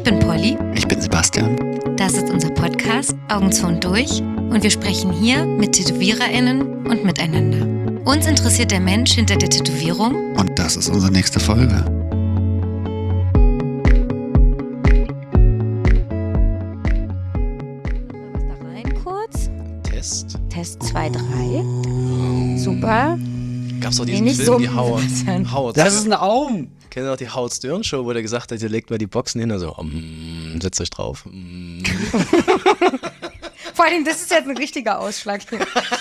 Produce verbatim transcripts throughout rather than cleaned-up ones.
bin Polly. Ich bin Sebastian. Das ist unser Podcast Augen zu und durch und wir sprechen hier mit TätowiererInnen und miteinander. Uns interessiert der Mensch hinter der Tätowierung. Und das ist unsere nächste Folge. Was da rein kurz? Test. Test zwei, drei. Super. Gab's doch Nee, diesen nicht Film, so, die Howard. Sebastian. Howard. Das ist ein Aum. Kennt ihr noch die Howard Stern Show, wo der gesagt hat, ihr legt mal die Boxen hin und so, mm, setzt euch drauf. Mm. Vor allem, das ist jetzt ein richtiger Ausschlag hier.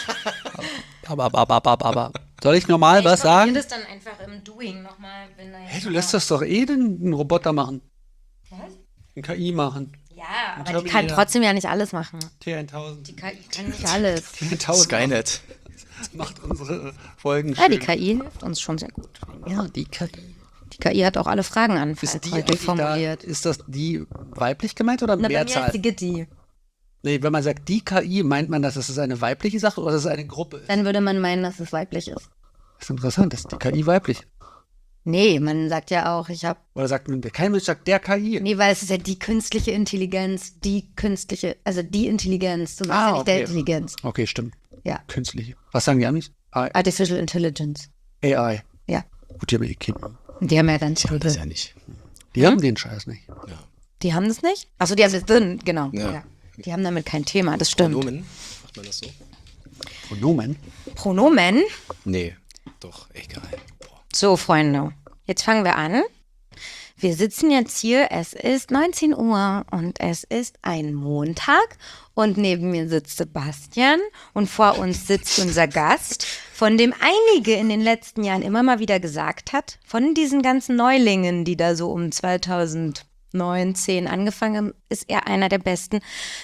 Aber, aber, aber, aber, aber. Soll ich normal was Ich sagen? das dann einfach im Doing nochmal. Wenn da jetzt Hey, du lässt das doch eh den, den Roboter machen. Was? Ein K I machen. Ja, Und aber die Terminator. kann trotzdem ja nicht alles machen. T tausend. Die K I kann nicht alles. T tausend Skynet. macht unsere Folgen Ja, die schön. K I hilft uns schon sehr gut. Ja, die K I. Die K I hat auch alle Fragen an Ist die heute eigentlich da, formuliert. ist das die weiblich gemeint oder Na, bei mir Mehrzahl? ist die Gitti. Nee, wenn man sagt die K I, meint man, dass das eine weibliche Sache oder dass es eine Gruppe ist? Dann würde man meinen, dass es weiblich ist. Das ist interessant, ist die K I weiblich? Nee, man sagt ja auch, ich habe. Oder sagt man, kein Mensch sagt der K I? Nee, weil es ist ja die künstliche Intelligenz, die künstliche, also die Intelligenz. Du sagst Ah, ja nicht der okay. Intelligenz. Okay, stimmt. Ja. Künstliche. Was sagen die Amis? A Artificial Intelligence. I. Ja. Gut, die haben die Kinder. Und die haben ja ganz Die haben viele. das ja nicht. Die haben den Scheiß nicht. Ja. Die haben das nicht? Achso, die haben das drin, genau. Ja. Ja. Die haben damit kein Thema, das stimmt. Pronomen? Macht man das so? Pronomen. Pronomen. Nee. Doch, egal. Boah. So, Freunde, jetzt fangen wir an. Wir sitzen jetzt hier, es ist neunzehn Uhr und es ist ein Montag und neben mir sitzt Sebastian und vor uns sitzt unser Gast, von dem einige in den letzten Jahren immer mal wieder gesagt hat, von diesen ganzen Neulingen, die da so um zweitausendneun, angefangen haben, ist er einer der besten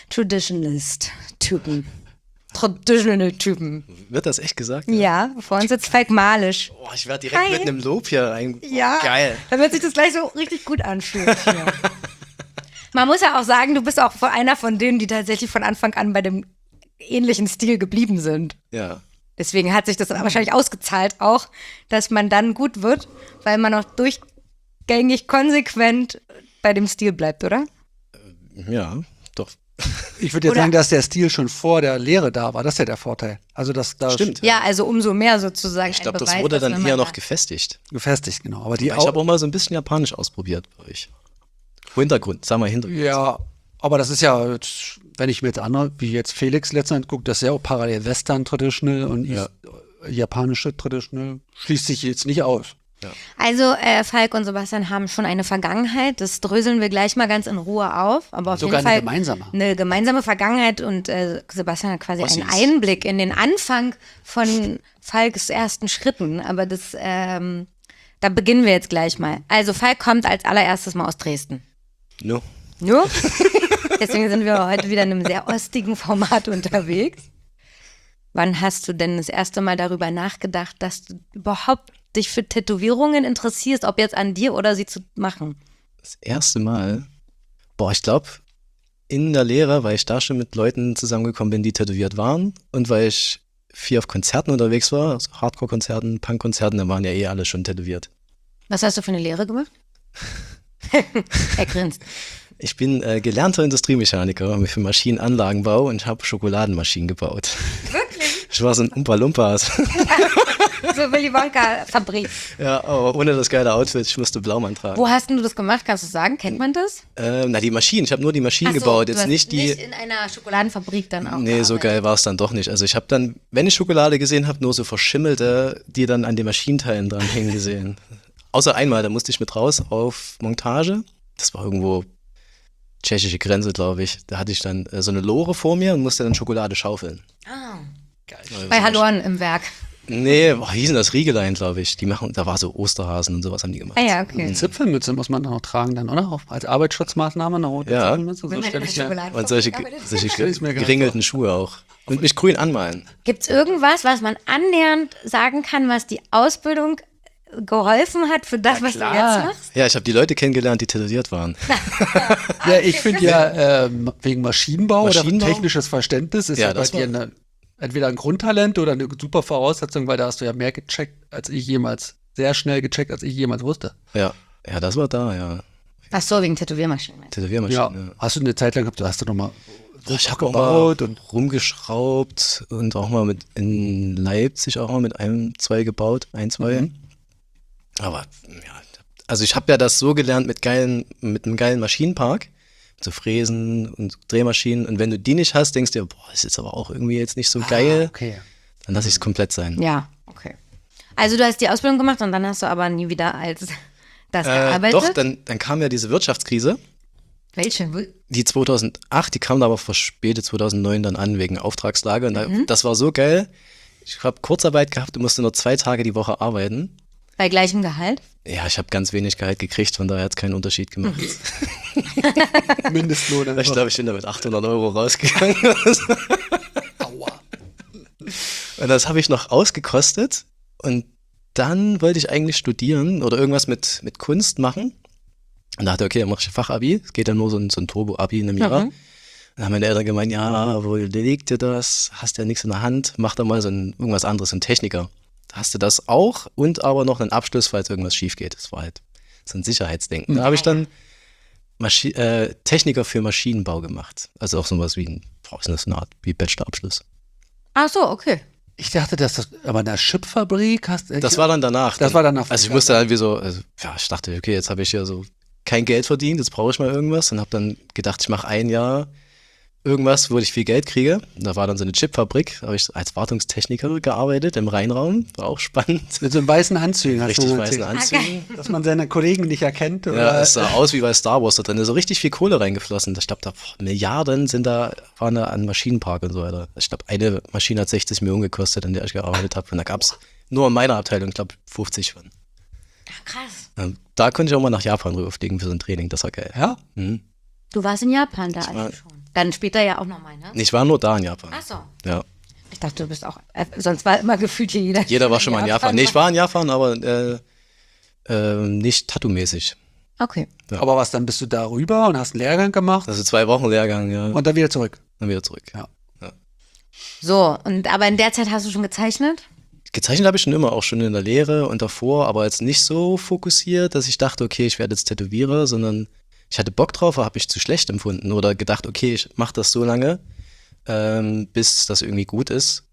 Traditionalist-Typen. Traditional-Typen. Wird das echt gesagt? Ja, vor uns sitzt Falk Malisch. Oh, ich werde direkt Hi. mit einem Lob hier rein. Ja, Geil. dann wird sich das gleich so richtig gut anfühlen. Hier. Man muss ja auch sagen, du bist auch von- einer von denen, die tatsächlich von Anfang an bei dem ähnlichen Stil geblieben sind. Ja. Deswegen hat sich das wahrscheinlich ausgezahlt auch, dass man dann gut wird, weil man auch durchgängig konsequent bei dem Stil bleibt, oder? Ja, doch. Ich würde jetzt Oder- sagen, dass der Stil schon vor der Lehre da war. Das ist ja der Vorteil. Also das da Stimmt. Ja, also umso mehr sozusagen. Ich ein glaube, das Beweis, wurde dass dann wenn man eher noch da- gefestigt. gefestigt, genau. Aber die Aber ich habe auch, auch mal so ein bisschen Japanisch ausprobiert bei euch. Hintergrund, sag mal Hintergrund. ja, aber das ist ja, wenn ich mir jetzt andere, wie jetzt Felix letztendlich gucke, das ist ja auch parallel Western Traditional und Ja. is- japanische Traditional schließt sich jetzt nicht aus. Also äh, Falk und Sebastian haben schon eine Vergangenheit, das dröseln wir gleich mal ganz in Ruhe auf, aber auf Sogar jeden eine Fall gemeinsame. eine gemeinsame Vergangenheit und äh, Sebastian hat quasi Ossis. einen Einblick in den Anfang von Falks ersten Schritten, aber das, ähm, da beginnen wir jetzt gleich mal. Also Falk kommt als allererstes mal aus Dresden. No. Nur? Deswegen sind wir heute wieder in einem sehr ostigen Format unterwegs. Wann hast du denn das erste Mal darüber nachgedacht, dass du überhaupt dich für Tätowierungen interessierst, ob jetzt an dir oder sie zu machen? Das erste Mal, boah, ich glaube, in der Lehre, weil ich da schon mit Leuten zusammengekommen bin, die tätowiert waren und weil ich viel auf Konzerten unterwegs war, also Hardcore-Konzerten, Punk-Konzerten, da waren ja eh alle schon tätowiert. Was hast du für eine Lehre gemacht? Er grinst. Ich bin äh, gelernter Industriemechaniker für Maschinenanlagenbau und habe Schokoladenmaschinen gebaut. Wirklich? Ich war so ein Umpa-Lumpas. So Willy Wonka Fabrik. Ja, aber ohne das geile Outfit, ich musste Blaumann tragen. Wo hast denn du das gemacht? Kannst du sagen? Kennt man das? Ähm, na, die Maschinen, ich habe nur die Maschinen Ach so, gebaut, du jetzt hast nicht die... Nicht in einer Schokoladenfabrik dann auch. Nee, so gearbeitet. geil war es dann doch nicht. Also ich habe dann, wenn ich Schokolade gesehen habe, nur so verschimmelte, die dann an den Maschinenteilen dran hängen gesehen. Außer einmal, da musste ich mit raus auf Montage. Das war irgendwo tschechische Grenze, glaube ich. Da hatte ich dann äh, so eine Lore vor mir und musste dann Schokolade schaufeln. Ah. Also Bei so- Hallorn im Werk. Nee, boah, hießen das Riegelein, glaube ich. Die machen, da war so Osterhasen und sowas haben die gemacht. Ah ja, okay. Zipfelmütze muss man noch tragen dann, oder? Auch als Arbeitsschutzmaßnahme eine rote Ja. Zipfelmütze. So stelle ich mir. Und solche, solche Stell ich's mir grad geringelten Schuhe auch. Und mich grün anmalen. Gibt es irgendwas, was man annähernd sagen kann, was die Ausbildung geholfen hat für das, was du klar. jetzt machst? Ja, ich habe die Leute kennengelernt, die tätowiert waren. Ja, ich finde ja ähm, wegen Maschinenbau, Maschinenbau? oder technisches Verständnis ist ja, Ja, bei das dir war- eine, entweder ein Grundtalent oder eine super Voraussetzung, weil da hast du ja mehr gecheckt, als ich jemals, sehr schnell gecheckt, als ich jemals wusste. Ja, ja, das war da, ja. Auf Ach so, wegen Tätowiermaschinen. Tätowiermaschine. Ja. Hast du eine Zeit lang gehabt, da hast du nochmal Ich habe auch gebaut mal und rumgeschraubt und auch mal mit in Leipzig auch mal mit einem, zwei gebaut, ein, zwei. Mhm. Aber ja, also ich habe ja das so gelernt mit geilen, mit einem geilen Maschinenpark, zu Fräsen und Drehmaschinen. Und wenn du die nicht hast, denkst du dir, boah, das ist jetzt aber auch irgendwie jetzt nicht so geil, Ah, okay. dann lass ich es komplett sein. Ja, okay. Also du hast die Ausbildung gemacht und dann hast du aber nie wieder als das Äh, gearbeitet? doch, dann, dann kam ja diese Wirtschaftskrise. Welche? Die zweitausendacht, die kam da aber verspätet zweitausendneun dann an wegen Auftragslage. Und da, das war so geil. Ich habe Kurzarbeit gehabt und musste nur zwei Tage die Woche arbeiten. Bei gleichem Gehalt? Ja, ich habe ganz wenig Gehalt gekriegt, von daher hat es keinen Unterschied gemacht. Mindestlohn. Ich einfach. glaube, ich bin da mit achthundert Euro rausgegangen. Aua. Und das habe ich noch ausgekostet. Und dann wollte ich eigentlich studieren oder irgendwas mit, mit Kunst machen. Und dachte, okay, dann mache ich Fachabi. Es geht ja nur so ein, so ein Turbo-Abi in einem Jahr. Mhm. Dann haben meine Eltern gemeint, ja, wo liegt dir das? Hast ja nichts in der Hand. Mach da mal so ein, irgendwas anderes, ein Techniker. Da hast du das auch und aber noch einen Abschluss, falls irgendwas schief geht. Das war halt so ein Sicherheitsdenken. Da habe ich dann Maschi äh, Techniker für Maschinenbau gemacht. Also auch sowas wie ein, boah, ist das eine Art wie Bachelorabschluss. Ach so, okay. Ich dachte, dass das, aber in der Chipfabrik hast du. Das war dann danach. Das war danach. Also ich musste dann wie so, also, ja, ich dachte, okay, jetzt habe ich ja so kein Geld verdient, jetzt brauche ich mal irgendwas und habe dann gedacht, ich mache ein Jahr irgendwas, wo ich viel Geld kriege. Und da war dann so eine Chipfabrik, da habe ich als Wartungstechniker gearbeitet im Rheinraum, war auch spannend. Mit so einem weißen Anzügen. hast Richtig du mal weißen erzählt. Anzügen. Dass man seine Kollegen nicht erkennt. Ja, Oder? es sah aus wie bei Star Wars da drin, so richtig viel Kohle reingeflossen. Ich glaube, da boah, Milliarden sind da, waren da an Maschinenpark und so weiter. Ich glaube, eine Maschine hat sechzig Millionen gekostet, an der ich gearbeitet habe. Und da gab es nur in meiner Abteilung, ich glaube, fünfzig von. Ach, krass. Ähm, Da konnte ich auch mal nach Japan rüberfliegen für so ein Training, das war geil. Ja? Mhm. Du warst in Japan da war- also schon. Dann später ja auch nochmal, ne? Ich war nur da in Japan. Ach so. Ja. Ich dachte, du bist auch, äh, sonst war immer gefühlt hier jeder. Jeder war schon mal in Japan. Nee, ich war in Japan, aber äh, äh, nicht tattoo-mäßig. Okay. Ja. Aber was, dann bist du da rüber und hast einen Lehrgang gemacht Also zwei Wochen Lehrgang, ja. und dann wieder zurück. Dann wieder zurück. Ja. So, und aber in der Zeit hast du schon gezeichnet? Gezeichnet habe ich schon immer, auch schon in der Lehre und davor, aber jetzt nicht so fokussiert, dass ich dachte, okay, ich werde jetzt Tätowierer, sondern ich hatte Bock drauf, aber habe ich zu schlecht empfunden oder gedacht, okay, ich mache das so lange, ähm, bis das irgendwie gut ist.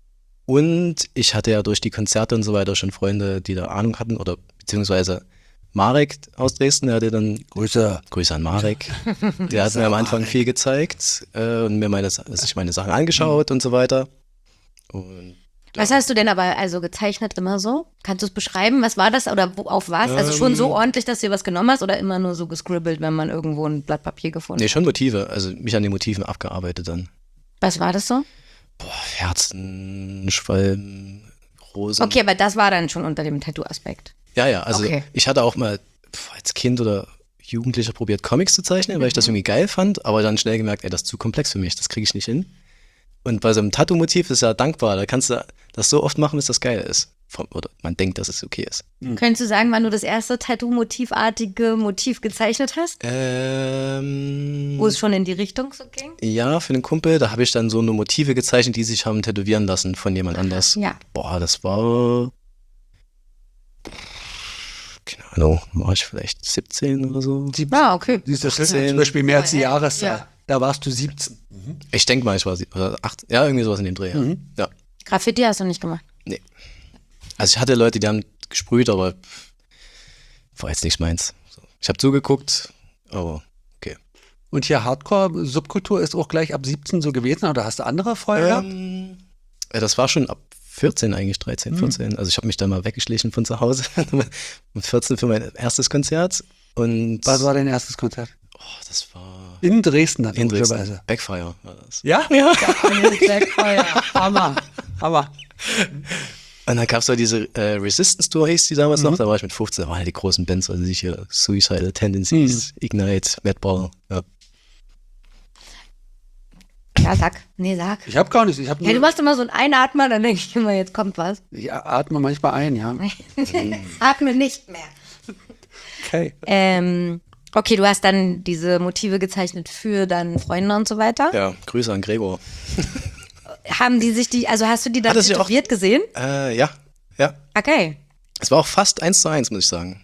Und ich hatte ja durch die Konzerte und so weiter schon Freunde, die da Ahnung hatten oder beziehungsweise Marek aus Dresden, der hatte dann Grüße. Grüße an Marek. Der hat mir am Anfang viel gezeigt äh, und mir meine, sich meine Sachen angeschaut und so weiter. Und Was hast du denn aber also gezeichnet immer so? Kannst du es beschreiben? Was war das oder wo, auf was? Also schon Ähm. so ordentlich, dass du dir was genommen hast oder immer nur so gescribbelt, wenn man irgendwo ein Blatt Papier gefunden nee, hat? schon Motive, also mich an den Motiven abgearbeitet dann. Was war das so? Boah, Herzen, Schwalben, Rosen. Okay, aber das war dann schon unter dem Tattoo-Aspekt. Ja, ja, also Okay. ich hatte auch mal pf, als Kind oder Jugendlicher probiert, Comics zu zeichnen, weil ich das irgendwie geil fand, aber dann schnell gemerkt, ey, das ist zu komplex für mich, das kriege ich nicht hin. Und bei so einem Tattoo-Motiv ist ja dankbar, da kannst du das so oft machen, bis das geil ist. Vom, oder man denkt, dass es okay ist. Könntest du sagen, wann du das erste Tattoo-motivartige Motiv gezeichnet hast? Ähm, Wo es schon in die Richtung so ging? ja, für den Kumpel, da habe ich dann so eine Motive gezeichnet, die sich haben tätowieren lassen von jemand anders. Ja. Boah, das war, keine Ahnung, war ich vielleicht siebzehn oder so. Ah, okay. Siehst du, das ist achtzehn. zum Beispiel März die Jahreszahl. Ja. Da warst du siebzehn. Ich denke mal, ich war sie- oder acht, ja, irgendwie sowas in dem Dreh. Ja. Mhm. ja. Graffiti hast du nicht gemacht. Nee. Also ich hatte Leute, die haben gesprüht, aber war jetzt nicht meins. So. Ich habe zugeguckt, aber okay. Und hier Hardcore-Subkultur ist auch gleich ab siebzehn so gewesen, oder hast du andere Freunde gehabt? Ähm, ja, das war schon ab vierzehn eigentlich, dreizehn, vierzehn. Also ich habe mich dann mal weggeschlichen von zu Hause mit vierzehn für mein erstes Konzert. Und Was war dein erstes Konzert? oh, das war In Dresden dann, in Dresden. logischerweise. Backfire war das. Ja? Ja. Hammer. Hammer. Und dann gab es da diese äh, Resistance Tour, hieß die damals Mhm. noch, da war ich mit fünfzehn, da waren halt die großen Bands, also sich hier Suicidal Tendencies, Ignite, Madball, ja. Ja, sag. Nee, sag. Ich habe gar nichts. Ich, hab Ja, du nur, machst immer so ein Einatmer, dann denke ich immer, jetzt kommt was. ich atme manchmal ein, ja. Atme nicht mehr. Okay. Ähm, okay, du hast dann diese Motive gezeichnet für deine Freunde und so weiter. Ja, Grüße an Gregor. Haben die sich die, also hast du die dann Hat er sie auch- tätowiert gesehen? Äh, ja, ja. Okay. Es war auch fast eins zu eins, muss ich sagen.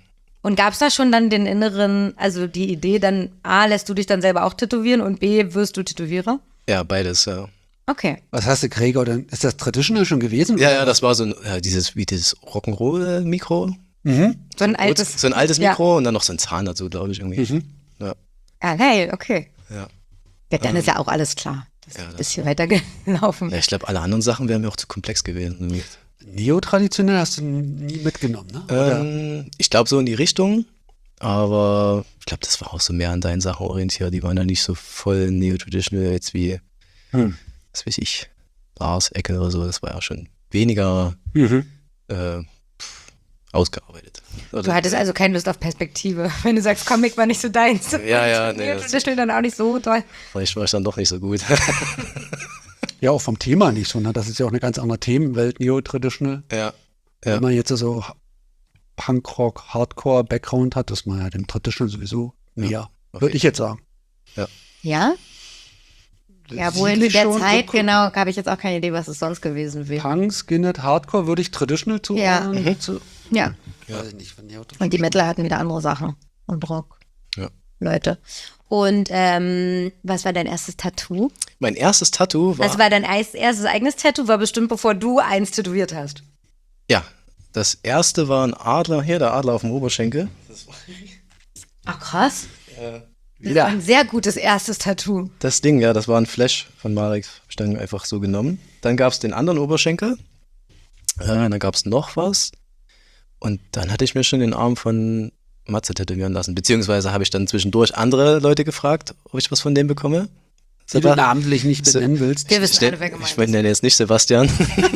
Und gab es da schon dann den inneren, also die Idee, dann A, lässt du dich dann selber auch tätowieren und B, wirst du Tätowierer? Ja, beides, ja. Okay. Was hast du, Gregor, denn? Ist das traditional schon gewesen? Ja, ja, das war so ein, ja, dieses, wie dieses Rock'n'Roll-Mikro. Mhm. So ein altes. So ein altes Ja. Mikro und dann noch so ein Zahn dazu, glaube ich, irgendwie. Mhm. Ja, Ah, geil, okay. ja. Ja, dann ist ja auch alles klar. Das Ja, ist das- hier weitergelaufen. ja, ich glaube, alle anderen Sachen wären mir auch zu komplex gewesen. irgendwie. Neotraditionell hast du nie mitgenommen, ne? Oder? Ähm, ich glaube so in die Richtung, aber ich glaube, das war auch so mehr an deinen Sachen orientiert. Die waren ja nicht so voll neo-traditional jetzt wie, Hm. was weiß ich, Lars Ecke oder so. Das war ja schon weniger Mhm. äh, pff, ausgearbeitet. Du hattest also keine Lust auf Perspektive. Wenn du sagst, Comic war nicht so deins. Ja, ja, nee, Das das- ist dann auch nicht so toll. Vielleicht war ich dann doch nicht so gut. Ja, auch vom Thema nicht so, ne? Das ist ja auch eine ganz andere Themenwelt, Neo-Traditional. ja. Wenn man jetzt so Punkrock, Hardcore-Background hat, ist man ja dem Traditional sowieso näher. auf Würde jeden ich jetzt sagen. Ja? Ja, wohin zu Siedlich der schon, Zeit, so genau, habe ich jetzt auch keine Idee, was es sonst gewesen wäre. Punk, Skinhead, Hardcore würde ich Traditional zuordnen. Mhm. Zu, Ja. Weiß ich nicht, von Neo Und die Metaler hatten wieder andere Sachen. Und Rock. Ja. Leute. Und ähm, was war dein erstes Tattoo? Mein erstes Tattoo war, Was war dein eis- erstes eigenes Tattoo? War bestimmt, bevor du eins tätowiert hast. ja, das erste war ein Adler, hier der Adler auf dem Oberschenkel. Ach krass. Das Wieder. war ein sehr gutes erstes Tattoo. Das Ding, ja, das war ein Flash von Marek, hab ich dann einfach so genommen. Dann gab es den anderen Oberschenkel, äh, dann gab es noch was und dann hatte ich mir schon den Arm von Matze tätowieren lassen, beziehungsweise habe ich dann zwischendurch andere Leute gefragt, ob ich was von dem bekomme. Die du Seba- namentlich nicht Se- benennen willst. Wir wissen Ich, alle, wer gemeint ich ist. nenne jetzt nicht Sebastian.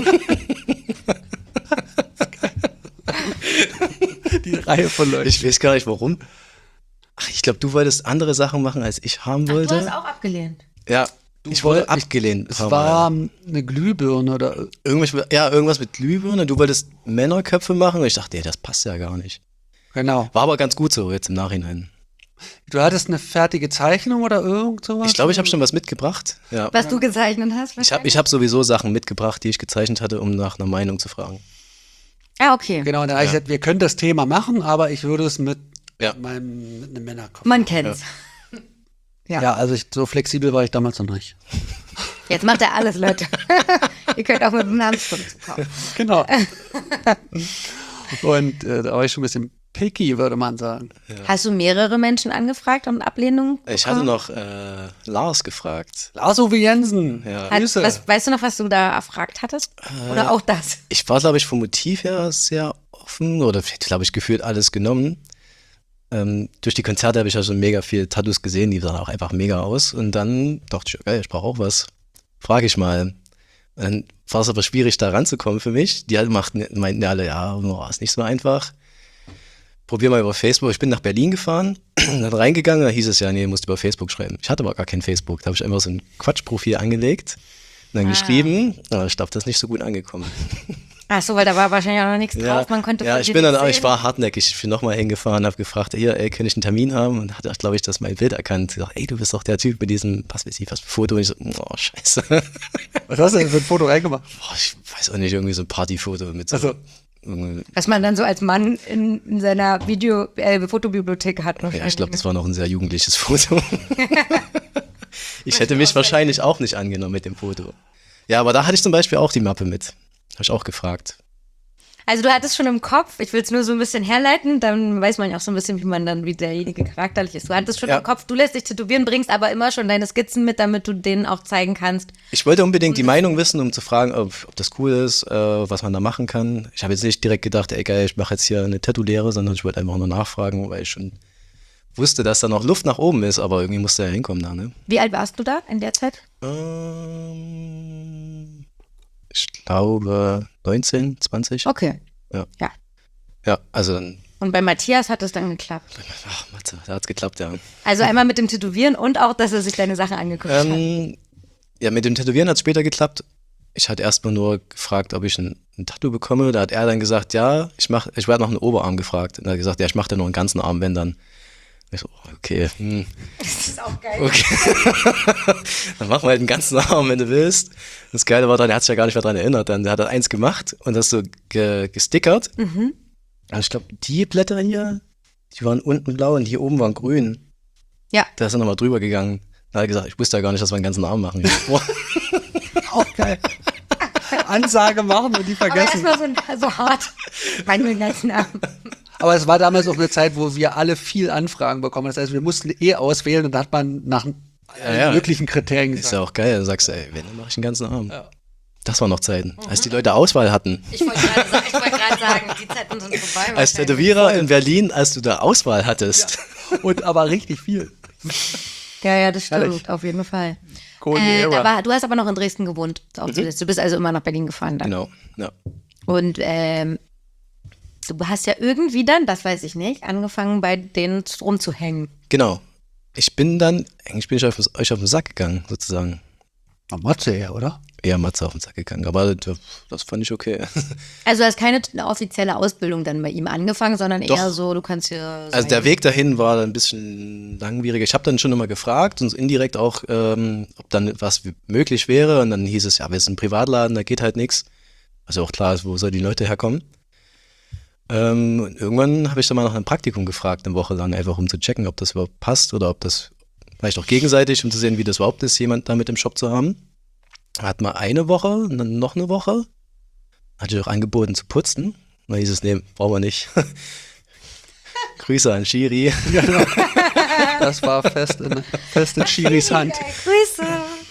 Die Reihe von Leuten. Ich weiß gar nicht warum. Ach, ich glaube, du wolltest andere Sachen machen, als ich haben Ach, du hast wollte. auch abgelehnt. Ja, ich woll- wurde abgelehnt. Es paar war Mal. eine Glühbirne oder Irgendwas, ja, irgendwas mit Glühbirne. Du wolltest Männerköpfe machen und ich dachte, nee, das passt ja gar nicht. genau. War aber ganz gut so jetzt im Nachhinein. Du hattest eine fertige Zeichnung oder irgend sowas? Ich glaube, ich habe schon was mitgebracht. Ja. Was du gezeichnet hast? Ich habe ich hab sowieso Sachen mitgebracht, die ich gezeichnet hatte, um nach einer Meinung zu fragen. Ah, okay. Genau, und da habe ich Ja. gesagt, wir können das Thema machen, aber ich würde es mit Ja. meinem mit einem Männerkopf. Man kennt's. Ja. Ja, also ich, so flexibel war ich damals noch nicht. Jetzt macht er alles, Leute. Ihr könnt auch mit dem Namensschrift kaufen. Genau. Und äh, da war ich schon ein bisschen picky, würde man sagen. Hast du mehrere Menschen angefragt und Ablehnung? Ich hatte noch äh, Lars gefragt. Lars-Uwe Jensen. Ja. Hat, Grüße. was, weißt du noch, was du da erfragt hattest? Oder auch das? Ich war, glaube ich, vom Motiv her sehr offen oder vielleicht, glaube ich, gefühlt alles genommen. Ähm, durch die Konzerte habe ich ja schon mega viel Tattoos gesehen, die sahen auch einfach mega aus. Und dann dachte ich, geil, ich brauche auch was. Frage ich mal. Und dann war es aber schwierig, da ranzukommen für mich. Die halt machten, meinten ja alle, ja, oh, ist nicht so einfach. Probier mal über Facebook. Ich bin nach Berlin gefahren, dann reingegangen, da hieß es ja, nee, du musst über Facebook schreiben. Ich hatte aber gar kein Facebook. Da habe ich einfach so ein Quatschprofil angelegt und dann Ah. geschrieben. Aber ich glaube, das ist nicht so gut angekommen. Ach so, weil da war wahrscheinlich auch noch nichts drauf. Man konnte ja von ich dir bin dann, nichts aber ich sehen. war hartnäckig. Ich bin nochmal hingefahren, habe gefragt, hier, ey, kann ich einen Termin haben? Und hat, glaube ich, das mein Bild erkannt. Gesagt, ey, du bist doch der Typ mit diesem, was weiß ich, was für Foto. Und ich so, oh, scheiße. Was hast du denn für ein Foto reingemacht? Boah, ich weiß auch nicht, irgendwie so ein Partyfoto mit so. Also, irgendwie- Was man dann so als Mann in, in seiner Video, äh, Fotobibliothek hat. ja, ich glaube, das war noch ein sehr jugendliches Foto. Ich hätte mich wahrscheinlich auch nicht angenommen mit dem Foto. Ja, aber da hatte ich zum Beispiel auch die Mappe mit. Habe ich auch gefragt. Also du hattest schon im Kopf, ich will es nur so ein bisschen herleiten, dann weiß man ja auch so ein bisschen, wie man dann, wie derjenige charakterlich ist. Du hattest schon Ja. im Kopf, du lässt dich tätowieren, bringst aber immer schon deine Skizzen mit, damit du denen auch zeigen kannst. Ich wollte unbedingt die Meinung wissen, um zu fragen, ob, ob das cool ist, äh, was man da machen kann. Ich habe jetzt nicht direkt gedacht, ey geil, ich mache jetzt hier eine Tattoo-Lehre, sondern ich wollte einfach nur nachfragen, weil ich schon wusste, dass da noch Luft nach oben ist, aber irgendwie musste er hinkommen da, ne? Wie alt warst du da in der Zeit? Ähm, ich glaube neunzehn, zwanzig. Okay. Ja, also dann, Und bei Matthias hat es dann geklappt. ach Matze, da hat's geklappt, ja. Also einmal mit dem Tätowieren und auch, dass er sich deine Sachen angeguckt hat. Ähm, ja, mit dem Tätowieren hat es später geklappt. Ich hatte erstmal nur gefragt, ob ich ein, ein Tattoo bekomme. Da hat er dann gesagt, ja, ich mach, ich werde noch einen Oberarm gefragt. Und er hat gesagt, ja, ich mache dir noch einen ganzen Arm, wenn dann. Und ich so, oh, okay, hm, Das ist auch geil. okay. Dann mach mal halt einen ganzen Arm, wenn du willst. Das Geile war dann, er hat sich ja gar nicht mehr dran erinnert. Dann der hat er eins gemacht und das so ge, gestickert. Mhm. Also ich glaube, die Blätter hier, die waren unten blau und hier oben waren grün. Ja. Da ist er nochmal drüber gegangen. Da hat er gesagt, ich wusste ja gar nicht, dass wir einen ganzen Arm machen. Auch geil. Ansage machen und die vergessen. Aber erstmal so, so hart. Meinen ganzen Arm. Aber es war damals auch eine Zeit, wo wir alle viel Anfragen bekommen. Das heißt, wir mussten eh auswählen und da hat man nach Ja, ja. möglichen Kriterien Ist gesagt. ja auch geil. Da sagst du, ey, wenn, dann mache ich einen ganzen Arm. Ja. Das waren noch Zeiten, als die Leute Auswahl hatten. Ich wollte gerade sa- ich wollte gerade sagen, die Zeiten sind vorbei. Als wahrscheinlich. Tätowierer in Berlin, als du da Auswahl hattest. Und aber richtig viel. Ja, ja, das stimmt, Herrlich. auf jeden Fall. Golden Äh, Era. aber du hast aber noch in Dresden gewohnt. Auch zuletzt. Du bist also immer nach Berlin gefahren dann. Genau, ja. Und ähm, du hast ja irgendwie dann, das weiß ich nicht, angefangen bei denen rumzuhängen. Genau. Ich bin dann, eigentlich bin ich auf, euch auf den Sack gegangen, sozusagen. Na, Matze her, oder? Eher Matze auf den Sack gegangen, aber das, das fand ich okay. Also du hast keine t- offizielle Ausbildung dann bei ihm angefangen, sondern Doch. eher so, du kannst hier. Also der Weg dahin war ein bisschen langwierig. Ich habe dann schon immer gefragt und indirekt auch, ähm, ob dann was w- möglich wäre. Und dann hieß es, ja, wir sind ein Privatladen, da geht halt nichts. Also auch klar ist, wo sollen die Leute herkommen? Ähm, und irgendwann habe ich dann mal nach einem Praktikum gefragt, eine Woche lang, einfach um zu checken, ob das überhaupt passt oder ob das vielleicht auch gegenseitig, um zu sehen, wie das überhaupt ist, jemand da mit im Shop zu haben. Hat mal eine Woche und dann noch eine Woche. Hatte ich auch angeboten zu putzen. Da hieß es, nee, brauchen wir nicht. Grüße an Shiri. Das war fest in, fest in Shiris Hand. Grüße.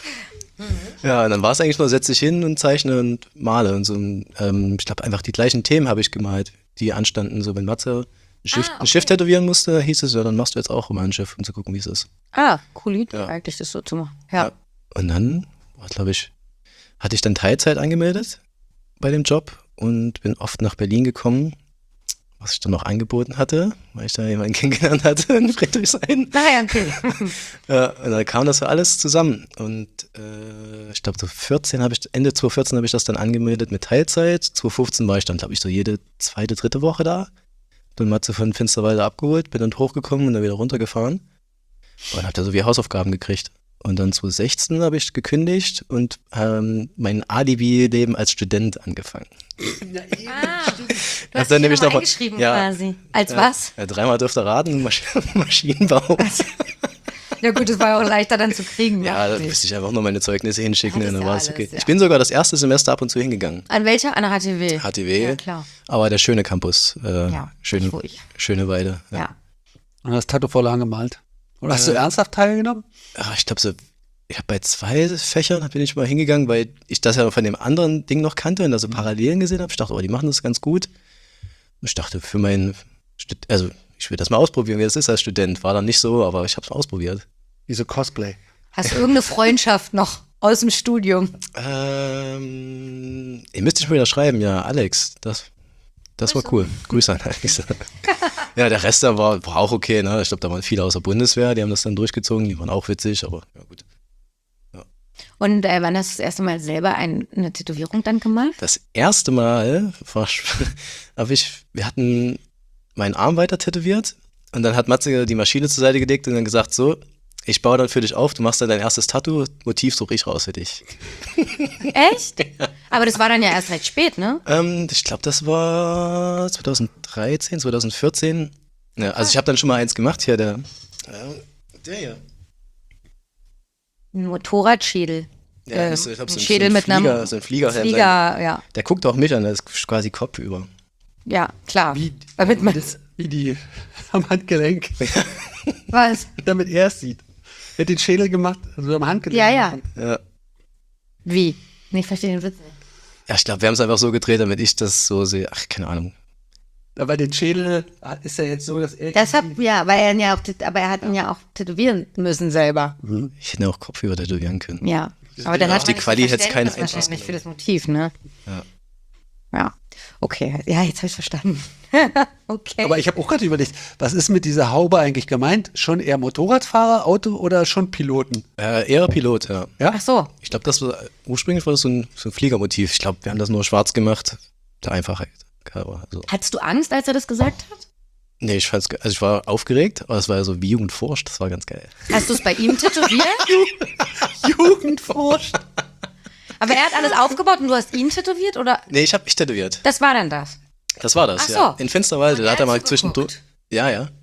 Ja, und dann war es eigentlich nur, setze ich hin und zeichne und male. Und so, ähm, ich glaube, einfach die gleichen Themen habe ich gemalt, die anstanden. So, wenn Matze ein Schiff, Ah, okay. ein Schiff tätowieren musste, hieß es, ja, dann machst du jetzt auch mal ein Schiff, um zu gucken, wie es ist. Ah, cool Idee Ja. eigentlich, das so zu machen. Ja. Ja. Und dann, glaube ich, hatte ich dann Teilzeit angemeldet bei dem Job und bin oft nach Berlin gekommen, was ich dann noch angeboten hatte, weil ich da jemanden kennengelernt hatte in Friedrichshain. Naja, okay. Ja, und dann kam das so alles zusammen. Und äh, ich glaube, so vierzehn habe ich, Ende zwanzig vierzehn habe ich das dann angemeldet mit Teilzeit. zwanzig fünfzehn war ich dann, glaube ich, so jede zweite, dritte Woche da. Bin Matze von Finsterwalde abgeholt, bin dann hochgekommen und dann wieder runtergefahren. Und hab da so wie Hausaufgaben gekriegt. Und dann zwanzig sechzehn habe ich gekündigt und ähm, mein Alibi-Leben als Student angefangen. Ah, du Hab hast dann dich nämlich noch noch- eingeschrieben ja. quasi. Als Ja, was? Ja, dreimal dürfte raten, Masch Maschinenbau. Ja gut, das war ja auch leichter dann zu kriegen. Ja, dachte da ich. müsste ich einfach nur meine Zeugnisse hinschicken Hattest und dann ja war es alles, okay. ja. Ich bin sogar das erste Semester ab und zu hingegangen. An welcher? An der H T W. H T W, Ja, klar. aber der schöne Campus. Äh, Ja, schöne, wo ich. schöne Weide. Ja. Ja. Und hast Tattoo-Vorlagen gemalt. Oder hast du Äh. ernsthaft teilgenommen? Ja, ich glaube so, ich habe bei zwei Fächern bin ich mal hingegangen, weil ich das ja von dem anderen Ding noch kannte und da so Parallelen gesehen habe. Ich dachte, oh, die machen das ganz gut. Und ich dachte, für meinen, Stud- also ich will das mal ausprobieren, wie das ist als Student. War dann nicht so, aber ich habe es mal ausprobiert. Diese Cosplay. Hast du irgendeine Freundschaft noch aus dem Studium? Ähm, ihr müsst nicht mal wieder schreiben, ja, Alex, das, das war cool. Grüße an Alex. Ja, der Rest da war, war auch okay, ne? Ich glaube, da waren viele aus der Bundeswehr, die haben das dann durchgezogen, die waren auch witzig, aber ja gut. Und äh, wann hast du das erste Mal selber ein, eine Tätowierung dann gemacht? Das erste Mal war, habe ich, wir hatten meinen Arm weiter tätowiert und dann hat Matze die Maschine zur Seite gelegt und dann gesagt, so, ich baue dann für dich auf, du machst dann dein erstes Tattoo, Motiv suche ich raus für dich. Echt? Aber das war dann ja erst recht spät, ne? Ähm, ich glaube, das war zwanzig dreizehn, zwanzig vierzehn. Ja, also ich habe dann schon mal eins gemacht hier, der, äh, der hier. Ein Motorradschädel. Ja, Ähm, ist, ich glaub, ein so Schädel so mit einem Flieger, so ein Flieger. Flieger, ja. Der guckt auch mich an, der ist quasi Kopf über. Ja, klar. Wie, Damit man, das, wie die am Handgelenk, was? damit er es sieht. Er hat den Schädel gemacht, also am Handgelenk. Ja, ja. Ja. Wie? Nee, ich verstehe den Witz nicht. Ja, ich glaube, wir haben es einfach so gedreht, damit ich das so sehe. Ach, keine Ahnung. Aber den Schädel ist ja jetzt so, dass er. Deshalb, ja, weil er ihn ja auch, tät- aber er hat ihn ja auch tätowieren müssen selber. Ich hätte auch Kopf über tätowieren können. Ja. Aber dann Auf hat die man Quali nicht hätte es keinen Verständnis Einfluss wahrscheinlich für das Motiv, ne? Ja. Ja. Okay, ja, jetzt habe ich verstanden. Okay. Aber ich habe auch gerade überlegt, was ist mit dieser Haube eigentlich gemeint? Schon eher Motorradfahrer, Auto oder schon Piloten? Äh, eher Pilot, ja. Ja? Ach so. Ich glaube, das war, ursprünglich war das so ein, so ein Fliegermotiv. Ich glaube, wir haben das nur schwarz gemacht. Der Einfachheit. Also, Hattest du Angst, als er das gesagt hat? nee, ich fand's, ge- also ich war aufgeregt, aber es war ja so wie Jugend forscht, das war ganz geil. Hast du es bei ihm tätowiert? Jugend forscht. Aber er hat alles aufgebaut und du hast ihn tätowiert oder? Nee, ich habe mich tätowiert. Das war dann das. Das war das, Ach so. ja. In Finsterwalde, Und da hat er er mal hat zwischendurch. zugeguckt. Ja, ja.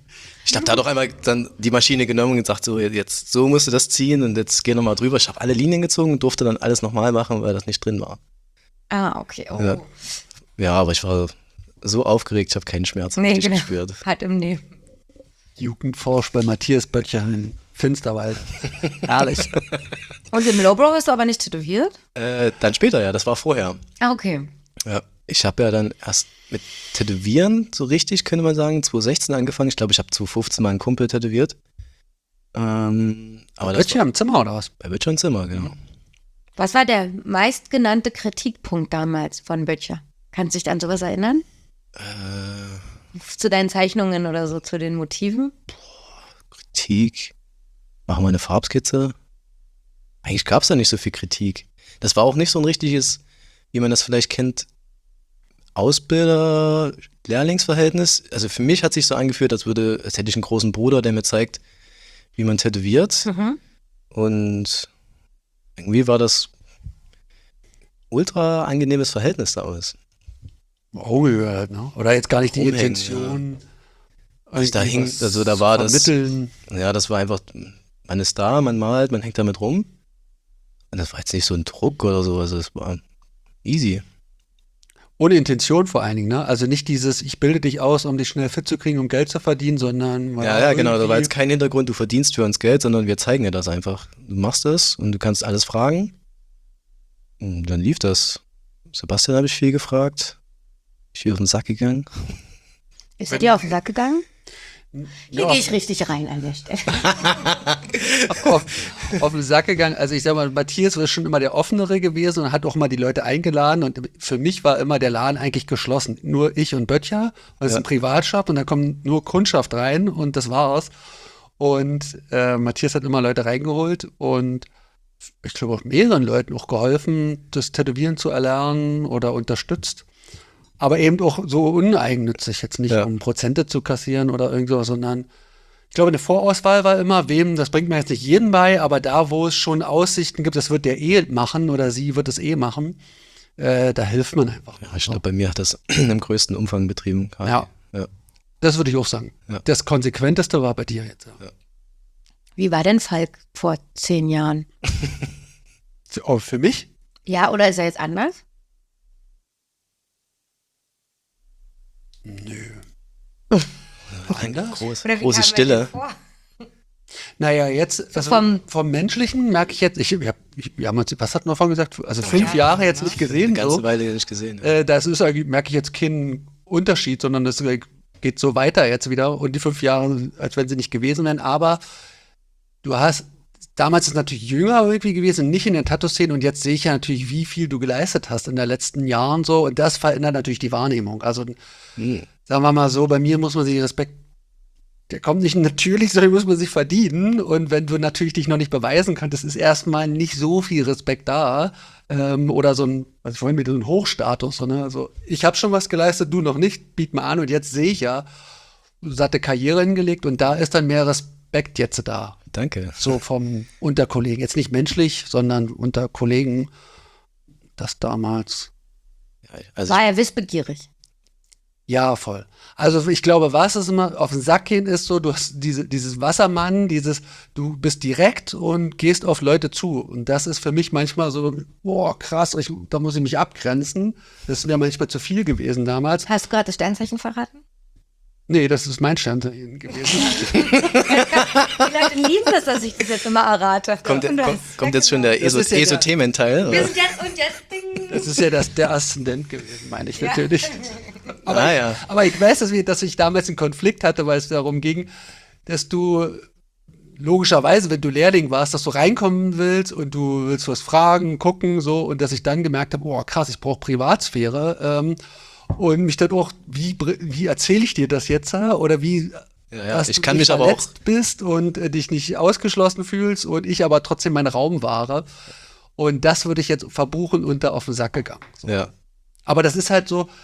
Ich habe da doch einmal dann die Maschine genommen und gesagt, so jetzt so musst du das ziehen und jetzt geh nochmal drüber. Ich habe alle Linien gezogen und durfte dann alles nochmal machen, weil das nicht drin war. Ah, okay. Oh. Ja. Ja, aber ich war so aufgeregt, ich habe keinen Schmerz Nee, richtig genau. gespürt. Hat im Leben. Jugendforsch bei Matthias Böttcher in Finsterwald. Herrlich. Und im Lowbrow hast du aber nicht tätowiert? Äh, dann später, ja, das war vorher. Ah, okay. Ja, ich habe ja dann erst mit Tätowieren, so richtig, könnte man sagen, zwanzig sechzehn angefangen. Ich glaube, ich habe zwanzig fünfzehn mal einen Kumpel tätowiert. Ähm, aber das Böttcher war im Zimmer oder was? bei Böttcher im Zimmer, genau. Was war der meistgenannte Kritikpunkt damals von Böttcher? Kannst du dich an sowas erinnern? Äh, Zu deinen Zeichnungen oder so, zu den Motiven? Kritik. Machen wir eine Farbskizze? Eigentlich gab es da nicht so viel Kritik. Das war auch nicht so ein richtiges, wie man das vielleicht kennt, Ausbilder-Lehrlingsverhältnis. Also für mich hat sich so angefühlt, als würde, als hätte ich einen großen Bruder, der mir zeigt, wie man tätowiert. Mhm. Und irgendwie war das ultra angenehmes Verhältnis da aus. Auge halt, ne? Oder jetzt gar nicht die Rumhängen, Intention. Also da irgendwie hing, was also da war das, vermitteln. ja, das war einfach, man ist da, man malt, man hängt damit rum. Und das war jetzt nicht so ein Druck oder so, also es war easy. Ohne Intention vor allen Dingen, ne? Also nicht dieses, ich bilde dich aus, um dich schnell fit zu kriegen, um Geld zu verdienen, sondern Ja, ja, genau, da war irgendwie- jetzt kein Hintergrund, du verdienst für uns Geld, sondern wir zeigen dir das einfach. Du machst das und du kannst alles fragen. Und dann lief das. Sebastian habe ich viel gefragt. Ich bin auf den Sack gegangen. Ist er dir auf den Sack gegangen? Hier Ja. gehe ich richtig rein an der Stelle. auf, auf den Sack gegangen. Also ich sag mal, Matthias war schon immer der Offenere gewesen und hat auch mal die Leute eingeladen und für mich war immer der Laden eigentlich geschlossen. Nur ich und Böttcher, weil es Ja. ist ein Privatshop und da kommt nur Kundschaft rein und das war's. Und äh, Matthias hat immer Leute reingeholt und ich glaube auch mehreren Leuten auch geholfen, das Tätowieren zu erlernen oder unterstützt. Aber eben auch so uneigennützig, jetzt nicht Ja. um Prozente zu kassieren oder irgend sowas, sondern ich glaube, eine Vorauswahl war immer, wem, das bringt mir jetzt nicht jeden bei, aber da, wo es schon Aussichten gibt, das wird der eh machen oder sie wird es eh machen, äh, da hilft man einfach. Ja, ich glaube, bei mir hat das im größten Umfang betrieben. Kali. Ja. Ja. Das würde ich auch sagen. Ja. Das Konsequenteste war bei dir jetzt. Ja. Wie war denn Falk vor zehn Jahren? Oh, für mich? Ja, oder ist er jetzt anders? Anders? Groß, Oder wie große kam er dir Stille. vor? Naja, jetzt, also vom- vom, Menschlichen merke ich jetzt, ich, ich, hab- ich, wir haben uns, was hatten wir vorhin gesagt? Also fünf Jahre jetzt nicht Eine gesehen. ganze So. Weile nicht gesehen. Ja. Äh, das ist, eigentlich- merke ich jetzt keinen Unterschied, sondern das äh, geht so weiter jetzt wieder und die fünf Jahre, als wenn sie nicht gewesen wären. Aber du hast, damals ist es natürlich jünger irgendwie gewesen, nicht in der Tattoo-Szene und jetzt sehe ich ja natürlich, wie viel du geleistet hast in den letzten Jahren so und das verändert natürlich die Wahrnehmung. Also Hm. sagen wir mal so, bei mir muss man sich Respekt, der kommt nicht natürlich, sondern muss man sich verdienen. Und wenn du natürlich dich noch nicht beweisen kannst, ist erstmal nicht so viel Respekt da. Ähm, oder so ein, was ich vorhin mit so einem Hochstatus. So, ne? Also ich habe schon was geleistet, du noch nicht, biet mal an. Und jetzt sehe ich ja, satte Karriere hingelegt und da ist dann mehr Respekt jetzt da. Danke. So vom Unterkollegen. Jetzt nicht menschlich, sondern unter Kollegen. Das damals. Ja, also War er wissbegierig? Ja, voll. Also ich glaube, was es immer auf den Sack gehen ist so, du hast diese, dieses Wassermann, dieses, du bist direkt und gehst auf Leute zu. Und das ist für mich manchmal so, boah, krass, ich, da muss ich mich abgrenzen. Das ist mir manchmal zu viel gewesen damals. Hast du gerade das Sternzeichen verraten? Nee, das ist mein Sternzeichen gewesen. Die Leute lieben das, dass ich das jetzt immer errate. kommt, Und das- kommt, kommt jetzt schon der Das Eso ist ja der- Esothemen-Teil? Wir oder? sind jetzt und jetzt ding. Das ist ja das, der Aszendent gewesen, meine ich natürlich. Aber, Ah, ich, ja. aber ich weiß, dass, wir, dass ich damals einen Konflikt hatte, weil es darum ging, dass du logischerweise, wenn du Lehrling warst, dass du reinkommen willst und du willst was fragen, gucken, so, und dass ich dann gemerkt habe, oh krass, ich brauche Privatsphäre. Ähm, und mich dann auch, wie, br- wie erzähle ich dir das jetzt? äh, Oder wie Ja, ja, dass ich du kann nicht mich aber auch- verletzt bist und äh, dich nicht ausgeschlossen fühlst und ich aber trotzdem meinen Raum wahre. Und das würde ich jetzt verbuchen und da auf den Sack gegangen. So. Ja. Aber das ist halt so,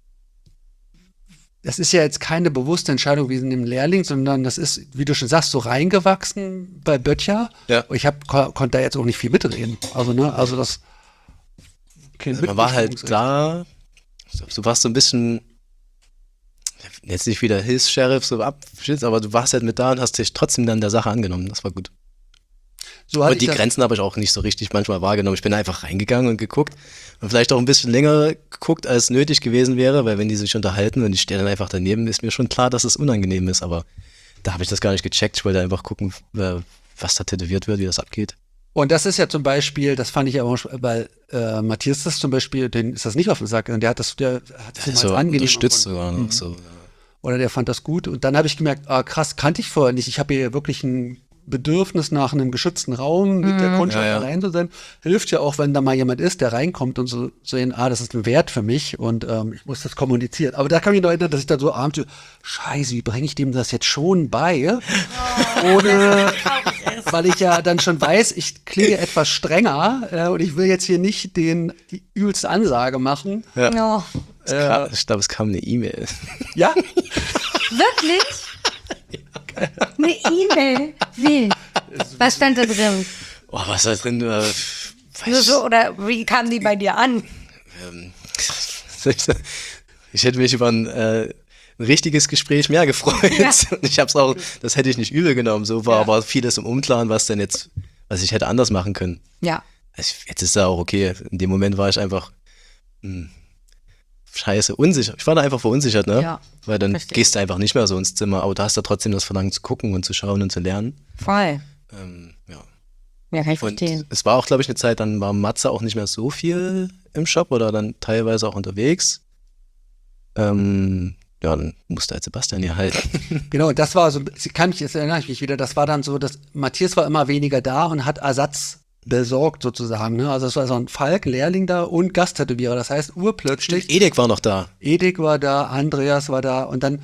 das ist ja jetzt keine bewusste Entscheidung wie in dem Lehrling, sondern das ist, wie du schon sagst, so reingewachsen bei Böttcher. Ja. Und ich hab, ko konnte da jetzt auch nicht viel mitreden. Also, ne, also das. kein Man war halt Mitbestimmungsrecht. da, du warst so ein bisschen, Jetzt nicht wieder Hilfs-Sheriff, so ab, shit, aber du warst halt mit da und hast dich trotzdem dann der Sache angenommen. Das war gut. So hatte Und die ich das- Grenzen habe ich auch nicht so richtig manchmal wahrgenommen. Ich bin einfach reingegangen und geguckt und vielleicht auch ein bisschen länger geguckt, als nötig gewesen wäre, weil wenn die sich unterhalten und ich stehe dann einfach daneben, ist mir schon klar, dass es unangenehm ist, aber da habe ich das gar nicht gecheckt. Ich wollte einfach gucken, wer- was da tätowiert wird, wie das abgeht. Und das ist ja zum Beispiel, das fand ich aber, weil äh, Matthias das zum Beispiel, den ist das nicht auf den Sack, der hat das, der hat das immer als So angenehm unterstützt empfunden. sogar noch. So. Oder der fand das gut. Und dann habe ich gemerkt, ah, krass, kannte ich vorher nicht. Ich habe hier wirklich ein Bedürfnis nach einem geschützten Raum mit der Kundschaft Ja, ja. allein zu sein. Hilft ja auch, wenn da mal jemand ist, der reinkommt und so sehen, ah, das ist ein Wert für mich und ähm, ich muss das kommunizieren. Aber da kann ich mich noch erinnern, dass ich dann so abends so, scheiße, wie bringe ich dem das jetzt schon bei? Ohne, weil ich ja dann schon weiß, ich klinge etwas strenger äh, und ich will jetzt hier nicht den, die übelste Ansage machen. Oh, Es kam, ich glaube, es kam eine E-Mail. Ja? wirklich? Eine E-Mail? Wie? Was stand da drin? Oh, was da drin war, Nur weiß so, oder wie kam die bei dir an? ich, ich hätte mich über ein, äh, ein richtiges Gespräch mehr gefreut. Ja. Und ich habe es auch, das hätte ich nicht übel genommen. So war Ja. aber vieles im Unklaren, was denn jetzt, was ich hätte anders machen können. Ja. Also jetzt ist ja auch okay. In dem Moment war ich einfach hm, scheiße, unsicher. Ich war da einfach verunsichert, ne? Ja, Weil dann verstehe. gehst du einfach nicht mehr so ins Zimmer, aber da hast du trotzdem das Verlangen zu gucken und zu schauen und zu lernen. Voll. Ähm, ja. Ja, kann ich Und verstehen. es war auch, glaube ich, eine Zeit, dann war Matze auch nicht mehr so viel im Shop oder dann teilweise auch unterwegs. Ähm, ja, dann musste halt Sebastian hier halten. Genau, und das war so, ich kann mich, jetzt erinnere ich mich wieder, das war dann so, dass Matthias war immer weniger da und hat Ersatz besorgt sozusagen. Ne? Also es war so ein Falk, Lehrling da und Gasttätowierer. Das heißt, urplötzlich, Edek war noch da. Edik war da, Andreas war da und dann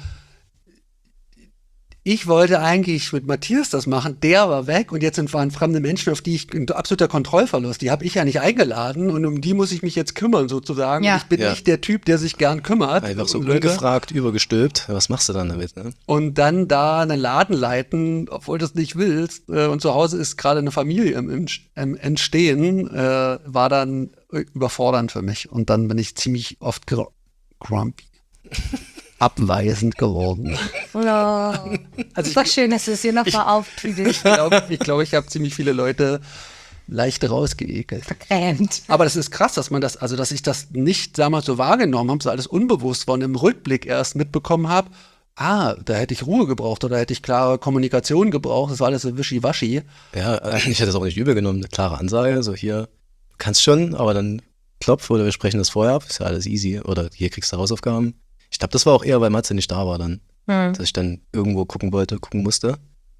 ich wollte eigentlich mit Matthias das machen, der war weg und jetzt sind waren fremde Menschen, auf die ich ein absoluter Kontrollverlust, die habe ich ja nicht eingeladen und um die muss ich mich jetzt kümmern sozusagen. Ja. Ich bin Ja. nicht der Typ, der sich gern kümmert. Einfach so um Leute. ungefragt, übergestülpt. Was machst du dann damit, ne? Und dann da einen Laden leiten, obwohl du es nicht willst. Äh, und zu Hause ist gerade eine Familie im, im, im Entstehen, äh, war dann überfordernd für mich. Und dann bin ich ziemlich oft gr grumpy, abweisend geworden. Oh. Also Also ist doch schön, dass du es hier nochmal auftüdelst. Ich glaube, ich, glaub, ich habe ziemlich viele Leute leicht rausgeekelt. Vergrämt. Aber das ist krass, dass man das, also dass ich das nicht damals so wahrgenommen habe, so alles unbewusst war und im Rückblick erst mitbekommen habe, ah, da hätte ich Ruhe gebraucht oder hätte ich klare Kommunikation gebraucht, das war alles so wischiwaschi. Ja, ich hätte das auch nicht übel genommen. Eine klare Ansage, so hier, kannst schon, aber dann klopf oder wir sprechen das vorher ab, ist ja alles easy. Oder hier kriegst du Hausaufgaben. Ich glaube, das war auch eher, weil Matze nicht da war dann. Hm. Dass ich dann irgendwo gucken wollte, gucken musste.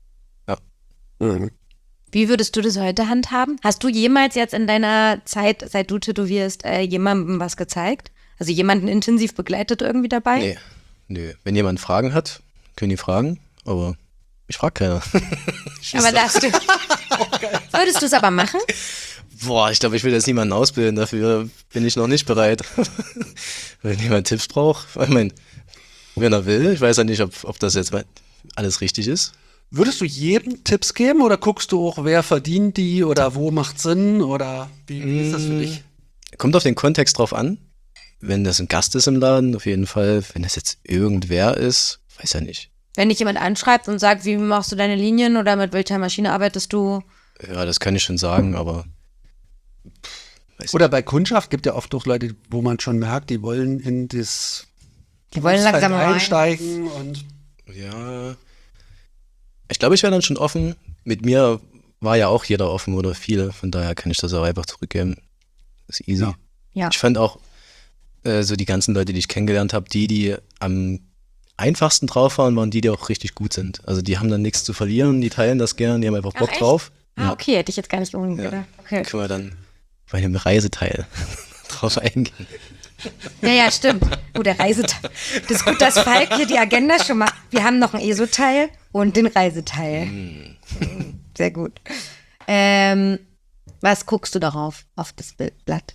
Wie würdest du das heute handhaben? Hast du jemals jetzt in deiner Zeit, seit du tätowierst, äh, jemandem was gezeigt? Also jemanden intensiv begleitet irgendwie dabei? Nee, nö. Wenn jemand Fragen hat, können die fragen, aber ich frage keiner. Aber darfst du. Würdest du es aber machen? Boah, ich glaube, ich will jetzt niemanden ausbilden, dafür bin ich noch nicht bereit. Wenn jemand Tipps braucht, ich meine, wenn er will, ich weiß ja nicht, ob, ob das jetzt alles richtig ist. Würdest du jedem Tipps geben oder guckst du auch, wer verdient die oder wo macht Sinn oder wie, wie ist das für dich? Kommt auf den Kontext drauf an. Wenn das ein Gast ist im Laden, auf jeden Fall. Wenn das jetzt irgendwer ist, weiß ja nicht. Wenn dich jemand anschreibt und sagt, wie machst du deine Linien oder mit welcher Maschine arbeitest du? Ja, das kann ich schon sagen, aber weiß Oder bei Kundschaft gibt ja oft auch Leute, wo man schon merkt, die wollen in das Die wollen langsam rein. einsteigen und ja. Ich glaube, ich wäre dann schon offen. Mit mir war ja auch jeder offen oder viele, von daher kann ich das auch einfach zurückgeben. Das ist easy. Ja. Ja. Ich fand auch äh, so die ganzen Leute, die ich kennengelernt habe, die, die am einfachsten drauf waren, waren die, die auch richtig gut sind. Also die haben dann nichts zu verlieren, die teilen das gern, die haben einfach Bock Ach, echt? drauf. Ah, okay, hätte ich jetzt gar nicht unbedingt Ja. gedacht. Okay. Können wir dann bei dem Reiseteil drauf eingehen. Ja, ja, stimmt. Oh, der Reiseteil. Das ist gut, dass Falk hier die Agenda schon mal. Wir haben noch ein E S O-Teil und den Reiseteil. Sehr gut. Ähm, was guckst du darauf, auf das Bildblatt?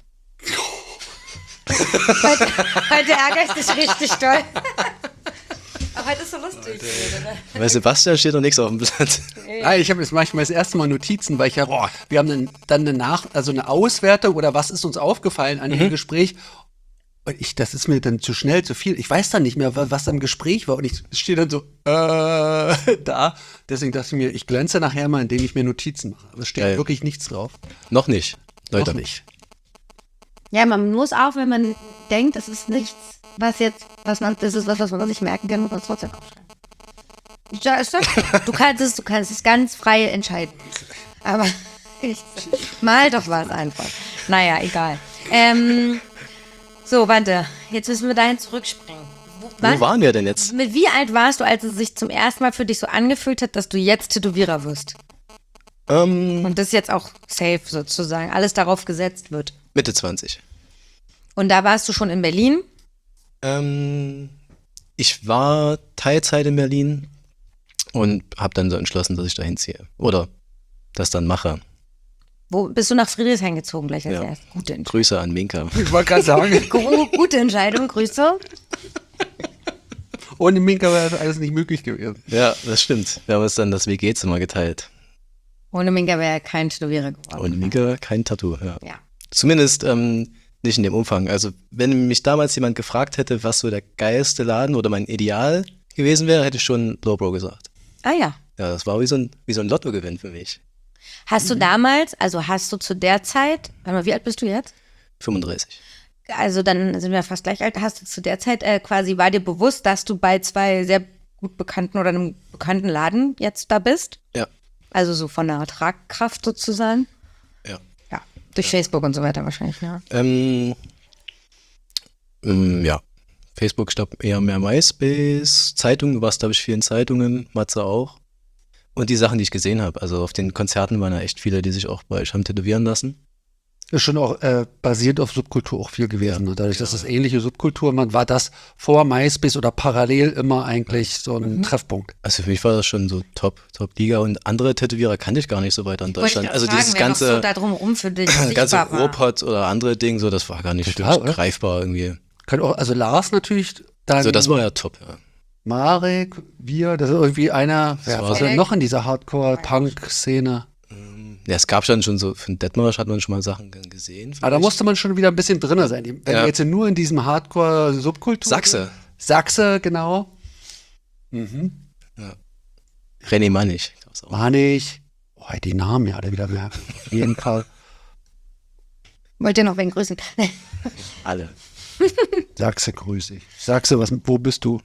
heute, heute ärgere ich dich richtig doll. Aber heute ist so lustig. Bei Sebastian steht noch nichts auf dem Blatt. Ah, ich habe jetzt manchmal das erste Mal Notizen, weil ich habe, wir haben dann, dann eine Nach, also eine Auswertung oder was ist uns aufgefallen an dem Gespräch Und ich, das ist mir dann zu schnell, zu viel. Ich weiß dann nicht mehr, wa- was im Gespräch war. Und ich stehe dann so äh, da. Deswegen dachte ich mir, ich glänze nachher mal, indem ich mir Notizen mache. Aber es steht Geil. wirklich nichts drauf. Noch nicht, Leute. Noch nicht. Ja, man muss auch, wenn man denkt, es ist nichts, was jetzt, was man, das ist was, was man nicht merken kann, muss man es trotzdem aufschreiben. Ja, ist das? Du kannst es, du kannst es ganz frei entscheiden. Aber ich, mal doch was einfach. Naja, egal. Ähm, so, warte. Jetzt müssen wir dahin zurückspringen. Wo waren wir denn jetzt? Mit wie alt warst du, als es sich zum ersten Mal für dich so angefühlt hat, dass du jetzt Tätowierer wirst? Ähm, Und das jetzt auch safe sozusagen, alles darauf gesetzt wird. Mitte zwanzig. Und da warst du schon in Berlin? Ähm, ich war Teilzeit in Berlin und habe dann so entschlossen, dass ich da hinziehe. Oder das dann mache. Wo bist du nach Friedrichshain gezogen gleich als Ja. erstes? Gute, Entscheidung. Grüße an Minka. Ich wollte gerade sagen, Gu- Gute Entscheidung, Grüße. ohne Minka wäre das alles nicht möglich gewesen. Ja, das stimmt. Wir haben uns dann das W G-Zimmer geteilt. Ohne Minka wäre kein Tätowierer geworden. Und Minka kein Tattoo, ja. Ja. Zumindest ähm, nicht in dem Umfang. Also wenn mich damals jemand gefragt hätte, was so der geilste Laden oder mein Ideal gewesen wäre, hätte ich schon Lowbrow gesagt. Ah ja. Ja, das war wie so ein, wie so ein Lottogewinn für mich. Hast du damals, also hast du zu der Zeit, warte mal, wie alt bist du jetzt? fünfunddreißig. Also dann sind wir fast gleich alt. Hast du zu der Zeit äh, quasi, war dir bewusst, dass du bei zwei sehr gut bekannten oder einem bekannten Laden jetzt da bist? Ja. Also so von der Tragkraft sozusagen? Ja. Ja. Durch Facebook und so weiter wahrscheinlich, ja. Ähm, ähm, ja. Facebook, ich glaube eher mehr MySpace, Zeitungen, du warst, glaube ich, viel in Zeitungen, Matze auch. Und die Sachen, die ich gesehen habe. Also auf den Konzerten waren ja echt viele, die sich auch bei euch haben tätowieren lassen. Ist schon auch äh, basiert auf Subkultur auch viel gewesen. Und dadurch, dass es ähnliche Subkulturen waren, war das vor MySpace oder parallel immer eigentlich so ein Treffpunkt. Also für mich war das schon so Top, Top-Liga und andere Tätowierer kannte ich gar nicht so weiter in Deutschland. Also dieses ganze, so da drum rum für dich ganze sichtbar war. Ruhrpott oder andere Dinge, so, das war gar nicht Total, wirklich oder? greifbar irgendwie. Können auch, also Lars natürlich, dann Also das war ja top, ja. Marek, wir, das ist irgendwie einer, wer war war so- denn noch in dieser Hardcore-Punk-Szene? Ja, es gab schon, schon so, von Detmarsch hat man schon mal Sachen g- gesehen. Aber da vielleicht. musste man schon wieder ein bisschen drin sein. Die- Wenn Ja. wir jetzt nur in diesem Hardcore-Subkultur. Sachse. Sachse, genau. Mhm. René Mannig. gab's auch. Manig. Oh, die Namen ja alle wieder merken. Auf jeden Fall. Wollt ihr noch wen grüßen? Alle. Sachse grüße ich. Sachse, was, wo bist du?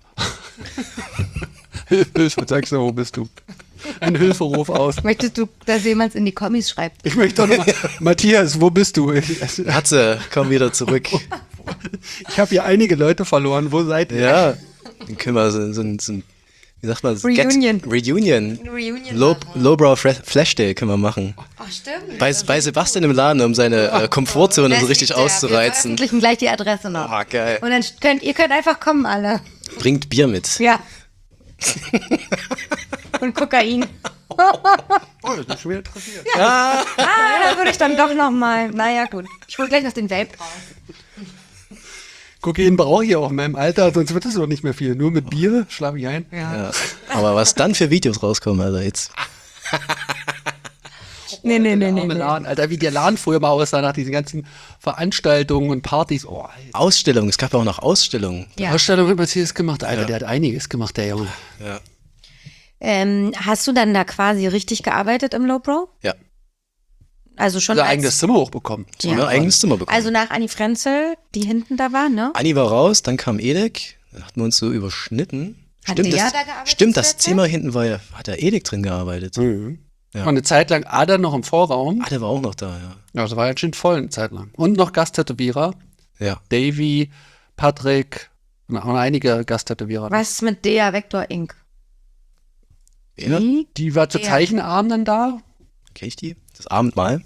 Hilfe, Sachse, wo bist du? Ein Hilferuf aus. Möchtest du, dass jemand in die Kommis schreibt? Ich möchte doch noch mal, Matthias, wo bist du? Ich, Hatze, komm wieder zurück. ich habe hier einige Leute verloren. Wo seid ihr? Ja, dann können wir so, so, ein- so ein, wie sagt man? Reunion. Get, Reunion. Reunion. Low, Lowbrow Fre- Flash Day können wir machen. Ach, stimmt. Bei, bei Sebastian im Laden, um seine äh, Komfortzone so richtig Wir auszureizen. veröffentlichen gleich die Adresse noch. Oh, geil. Und dann könnt ihr könnt einfach kommen, alle. Bringt Bier mit. Ja. Und Kokain. Oh, das ist schon wieder interessiert. Ah, da würde ich dann doch noch mal. Naja, gut. Ich hol gleich noch den Vape raus. Kokain brauche ich ja auch in meinem Alter, sonst wird es doch nicht mehr viel. Nur mit Bier schlafe ich ein. Ja. Aber was dann für Videos rauskommen, Alter, jetzt. Nee, nee, nee, nee. Arme nee. Laden, Alter, wie der Laden früher mal aussah nach diesen ganzen Veranstaltungen und Partys. Oh, Alter. Ausstellungen, es gab ja auch noch Ausstellungen. Ja. Ausstellung hat Matthias gemacht. Alter, der hat einiges gemacht, der Junge. Ja. Ähm, hast du dann da quasi richtig gearbeitet im Lowbrow? Ja. Also schon Unser als, eigenes Zimmer hochbekommen. So ein eigenes Zimmer bekommen. Also nach Anni Frenzel, die hinten da war, ne? Anni war raus, dann kam Edek, dann hatten wir uns so überschnitten. Hat Stimmt, der das, da gearbeitet stimmt, das zuletzt? Zimmer hinten war ja, hat der Edek drin gearbeitet. Mhm. Ja. Und eine Zeit lang Ada noch im Vorraum. Ah, der war auch noch da, ja. Ja, das war ja schon voll eine Zeit lang. Und noch Gasttätowierer. Ja. Davy, Patrick und auch einige Gasttätowierer. Was ist mit Dea Vector Incorporated? Ja, Die? Die war zu Ja. Zeichenabenden da. kenn ich die? Das Abendmahl.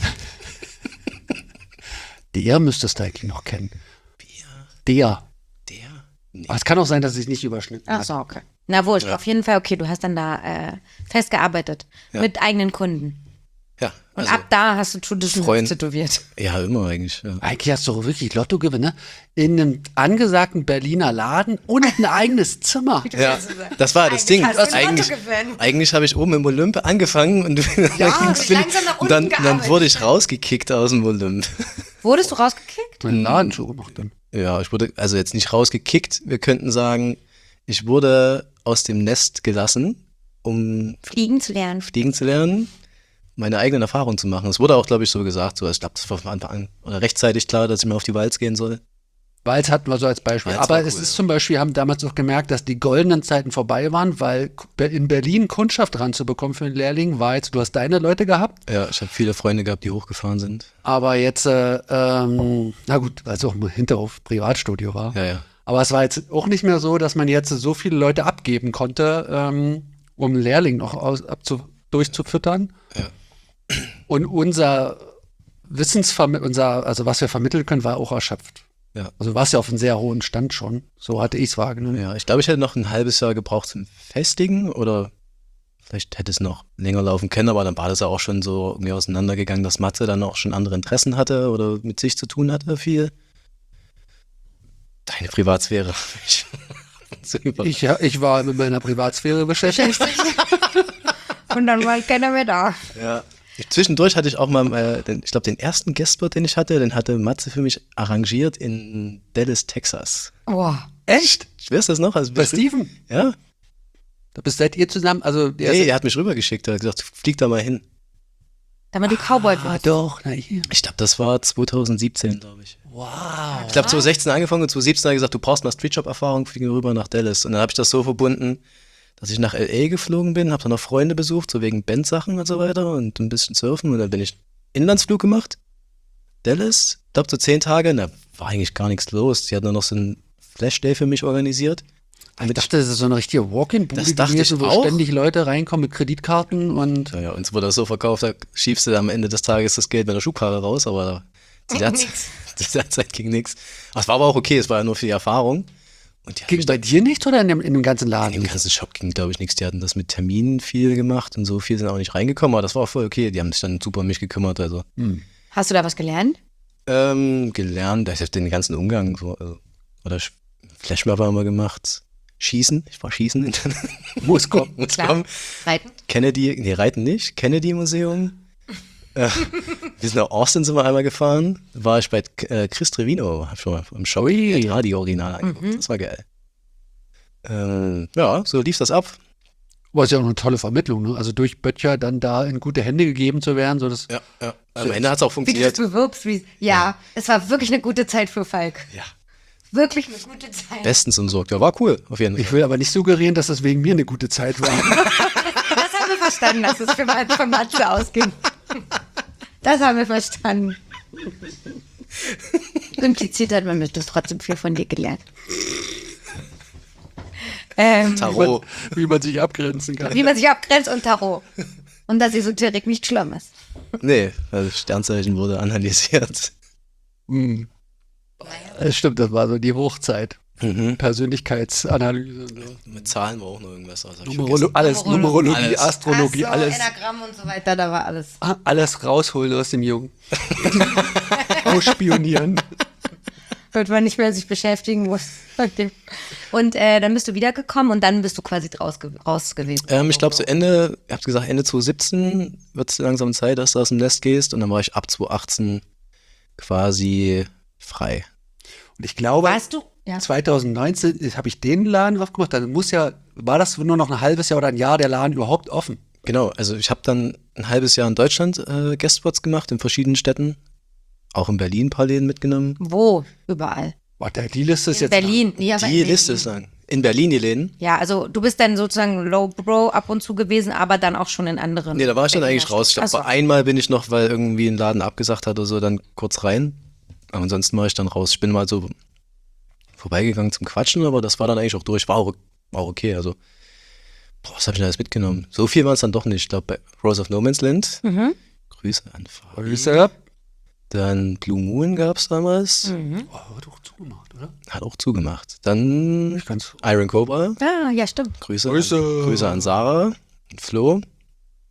Der müsstest du eigentlich noch kennen. Der. Der? Nee. Aber es kann auch sein, dass es sich nicht überschnitten Ach hat. so, okay. Na wurscht, Ja. auf jeden Fall, okay, du hast dann da äh, festgearbeitet Ja. mit eigenen Kunden. Ja, Und also, ab da hast du Tradition Freund- tätowiert. ja, immer eigentlich. Ja. Eigentlich hast du wirklich Lottogewinne in einem angesagten Berliner Laden und ein eigenes Zimmer. Ja, das war das Ding. hast du ein Eigentlich, Lotto gewonnen. eigentlich habe ich oben im Olymp angefangen und, Ja, dann, ging's langsam nach und dann, unten dann gearbeitet. wurde ich rausgekickt aus dem Olymp. Wurdest du rausgekickt? Einen Laden zugemacht dann. Ja, ich wurde also jetzt nicht rausgekickt. Wir könnten sagen, ich wurde aus dem Nest gelassen, um Fliegen zu lernen. fliegen zu lernen, meine eigenen Erfahrungen zu machen. Es wurde auch, glaube ich, so gesagt. So, ich glaube, das war von Anfang an oder rechtzeitig klar, dass ich mal auf die Walz gehen soll. Walz hatten wir so als Beispiel. Walz Aber war es cool, ist ja. zum Beispiel, wir haben damals auch gemerkt, dass die goldenen Zeiten vorbei waren, weil in Berlin Kundschaft ranzubekommen für einen Lehrling war jetzt, du hast deine Leute gehabt, Ja, ich habe viele Freunde gehabt, die hochgefahren sind. aber jetzt, äh, ähm, na gut, weil es auch im Hinterhof Privatstudio war. Ja, ja. Aber es war jetzt auch nicht mehr so, dass man jetzt so viele Leute abgeben konnte, ähm, um einen Lehrling noch aus, abzu, durchzufüttern. Ja. Und unser Wissensvermittlung, unser, also was wir vermitteln können, war auch erschöpft. Ja. Also war es ja auf einem sehr hohen Stand schon. So hatte ich es wahrgenommen. Ja, ich glaube, ich hätte noch ein halbes Jahr gebraucht zum Festigen oder vielleicht hätte es noch länger laufen können, aber dann war das ja auch schon so irgendwie auseinandergegangen, dass Mathe dann auch schon andere Interessen hatte oder mit sich zu tun hatte viel. Deine Privatsphäre. So über- Ich, ja, ich war mit meiner Privatsphäre beschäftigt. Und dann war keiner mehr da. Ja. Zwischendurch hatte ich auch mal, äh, den, ich glaube, den ersten Guestspot, den ich hatte, den hatte Matze für mich arrangiert in Dallas, Texas. Boah. Echt? Weißt du das noch? Also, Bei Steven? Ja? Da bist seid ihr zusammen? Also der Nee, ist- er hat mich rübergeschickt, er hat gesagt, flieg da mal hin. Damit du Cowboy Ah, wirst. doch, na hier. Ich glaube, das war zwanzig siebzehn, glaube ich. Wow. Ich glaube, zwanzig sechzehn angefangen und zwanzig siebzehn hat er gesagt, du brauchst mal Streetjob-Erfahrung, fliegen wir rüber nach Dallas. Und dann habe ich das so verbunden, dass ich nach L A geflogen bin, habe dann noch Freunde besucht, so wegen Bandsachen und so weiter und ein bisschen surfen. Und dann bin ich Inlandsflug gemacht, Dallas, ich glaube so zehn Tage, und da war eigentlich gar nichts los. Die hatten dann noch so einen Flashday für mich organisiert. Ich dachte, das ist so eine richtige Walk-in-Bude Das dachte gewesen, ich wo auch. ständig Leute reinkommen mit Kreditkarten und Ja, ja, uns wurde das so verkauft, da schiebst du am Ende des Tages das Geld mit der Schubkarre raus, aber zu der, Zeit, zu der Zeit ging nichts. Es war aber auch okay, es war ja nur für die Erfahrung. Und die hab ging ich bei dir nicht oder in dem, in dem ganzen Laden? Im ganzen Shop ging, glaube ich, nichts. Die hatten das mit Terminen viel gemacht und so viel sind auch nicht reingekommen, aber das war auch voll okay. Die haben sich dann super um mich gekümmert. Also Hast du da was gelernt? ähm, gelernt, ich habe den ganzen Umgang so, also, oder Sch- Flashmob haben wir gemacht. Schießen, ich war schießen. Muss kommen. Muss Klar. kommen. Reiten? Kennedy, nee, Reiten nicht. Kennedy Museum. äh, wir sind nach Austin sind wir einmal gefahren. Da war ich bei äh, Chris Trevino, hab schon mal im Show die Radio-Original angeguckt. Das war geil. Ähm, ja, so lief das ab. Aber ist ja auch eine tolle Vermittlung, ne? Also durch Böttcher dann da in gute Hände gegeben zu werden, so das Ja, ja. Am Ende hat es auch Wie du das funktioniert. bewirbst. Wie, ja, es war wirklich eine gute Zeit für Falk. Ja, Wirklich eine gute Zeit. bestens umsorgt. Ja, war cool, auf jeden Ich Fall. will aber nicht suggerieren, dass das wegen mir eine gute Zeit war. Das haben wir verstanden, dass es für, Ma- von Matze ausging. Das haben wir verstanden. Impliziert hat man das trotzdem viel von dir gelernt. Ähm, Tarot. Wie man sich abgrenzen kann. wie man sich abgrenzt und Tarot. Und dass Esoterik nicht schlimm ist. Nee, also Sternzeichen wurde analysiert. Hm. Es stimmt, das war so die Hochzeit. Mhm. Persönlichkeitsanalyse. und So. Mit Zahlen war auch noch irgendwas. Also hab ich Numerolo vergessen. alles, Numerologie, Alles. Astrologie, Ach so, alles, Enagramm und so weiter, da war alles. ah, alles rausholen aus dem Jungen. Ausspionieren. Damit man nicht mehr sich beschäftigen muss. Okay. Und äh, dann bist du wiedergekommen und dann bist du quasi raus, raus gewesen. Ähm, ich glaube, so Ende, ihr habt gesagt, Ende zwanzig siebzehn wird es langsam Zeit, dass du aus dem Nest gehst. Und dann war ich ab zwanzig achtzehn quasi frei. Und ich glaube, Warst du? Ja. zwanzig neunzehn habe ich den Laden aufgemacht. Dann muss ja, war das nur noch ein halbes Jahr oder ein Jahr der Laden überhaupt offen? Genau, also ich habe dann ein halbes Jahr in Deutschland äh, Guestspots gemacht, in verschiedenen Städten. Auch in Berlin ein paar Läden mitgenommen. Wo? Überall. Warte, die Liste ist In jetzt. Berlin. Ja, aber in Die Berlin. Liste ist lang. In Berlin die Läden. Ja, also du bist dann sozusagen Low Bro ab und zu gewesen, aber dann auch schon in anderen. Nee, da war ich dann Berliner eigentlich raus. Ich glaube, Städten. Ach so. einmal bin ich noch, weil irgendwie ein Laden abgesagt hat oder so, dann kurz rein. Aber ansonsten war ich dann raus. Ich bin mal so vorbeigegangen zum Quatschen, aber das war dann eigentlich auch durch. War auch, war auch okay. Also, boah, was habe ich denn alles mitgenommen? So viel war es dann doch nicht. Ich glaube, bei Rose of No Man's Land. Mhm. Grüße an Fabi. Grüße. Dann Blue Moon gab es damals. Mhm. Oh, wird doch zugemacht, oder? Hat auch zugemacht. Dann Ich kann's. Iron Cobra. Ah, ja, stimmt. Grüße, Grüße. An, Grüße an Sarah und Flo.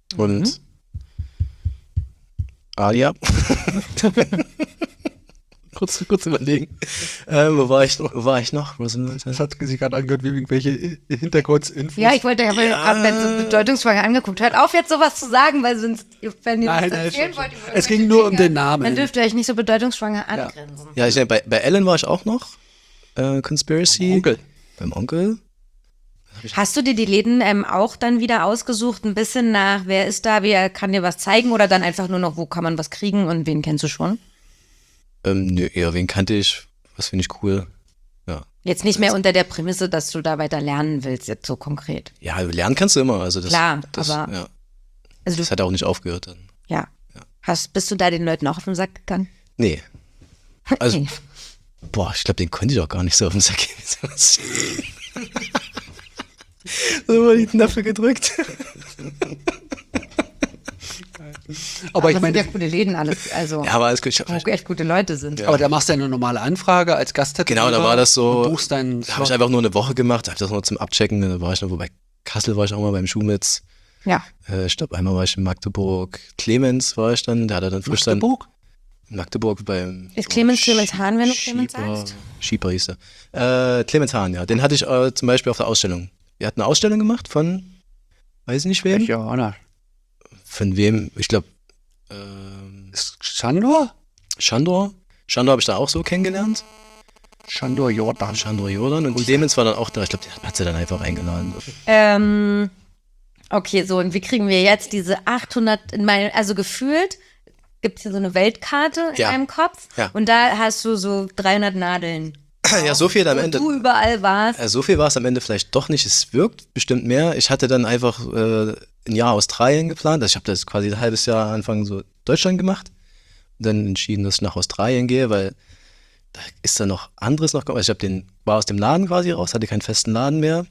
Und Alia. kurz, kurz überlegen. Ähm, wo war ich, wo war ich noch? Was Das hat sich gerade angehört wie irgendwelche Hintergrundinfos. Ja, ich wollte ja gerade wenn so Bedeutungsfrage angeguckt. Hört auf, jetzt sowas zu sagen, weil sonst, wenn ihr Nein, das nein, erzählen schon, wollt, schon. Es ging nur um den Namen. dann dürft ihr euch nicht so bedeutungsschwanger angrenzen. Ja, ich, bei, bei Ellen war ich auch noch. Äh, Conspiracy. Onkel. Beim Onkel. Hast du dir die Läden ähm, auch dann wieder ausgesucht, ein bisschen nach, wer ist da, wer kann dir was zeigen oder dann einfach nur noch, wo kann man was kriegen und wen kennst du schon? Ähm, nö, eher wen kannte ich? Was finde ich cool? Ja. Jetzt nicht mehr unter der Prämisse, dass du da weiter lernen willst, jetzt so konkret. Ja, lernen kannst du immer. Also das, Klar, das, aber- ja, Also das du, hat auch nicht aufgehört dann. ja. Ja. Hast, bist du da den Leuten auch auf den Sack gegangen? Nee. Also, Nee. boah, ich glaube, den konnte ich auch gar nicht so auf den Sack gehen. So mal die Knöpfe gedrückt. Aber ich das meine, sind ja gute Läden alles, also Ja, aber alles gut. Ich hab, wo echt gute Leute sind. Ja. aber da machst du ja eine normale Anfrage als Gasttätowierer. Genau, da war das so- und buchst deinen da habe ich Slot. einfach nur eine Woche gemacht, habe das noch zum Abchecken. Dann war ich noch, wobei Kassel war ich auch mal beim Schumitz. Ja. Äh, ich glaube, einmal war ich in Magdeburg. Clemens war ich dann, der hat er dann frisch dann. Magdeburg? In Magdeburg beim. Ist Clemens Clemens Hahn, wenn du Schieper- Clemens sagst? Schieper hieß er. Äh, Clemens Hahn, ja. Den hatte ich äh, zum Beispiel auf der Ausstellung. Wir hatten eine Ausstellung gemacht von, weiß ich nicht wem. Ja, Anna. Von wem? Ich glaube, ähm, Ist Chandor? Shandor. Shandor habe ich da auch so kennengelernt. Chandor Jordan. Shandor Jordan. Und Clemens war dann auch da. Ich glaube, den hat sie dann einfach eingeladen. Ähm, okay, so, und wie kriegen wir jetzt diese achthundert in meine, also gefühlt gibt es hier so eine Weltkarte in Ja. deinem Kopf Ja. und da hast du so dreihundert Nadeln. Ja, so viel am Wo Ende. du überall warst. Äh, So viel war es am Ende vielleicht doch nicht. Es wirkt bestimmt mehr. Ich hatte dann einfach äh, ein Jahr Australien geplant. Also ich habe das quasi ein halbes Jahr Anfang so Deutschland gemacht. Und dann entschieden, dass ich nach Australien gehe, weil da ist dann noch anderes noch gekommen. Also ich habe den, war aus dem Laden quasi raus, hatte keinen festen Laden mehr.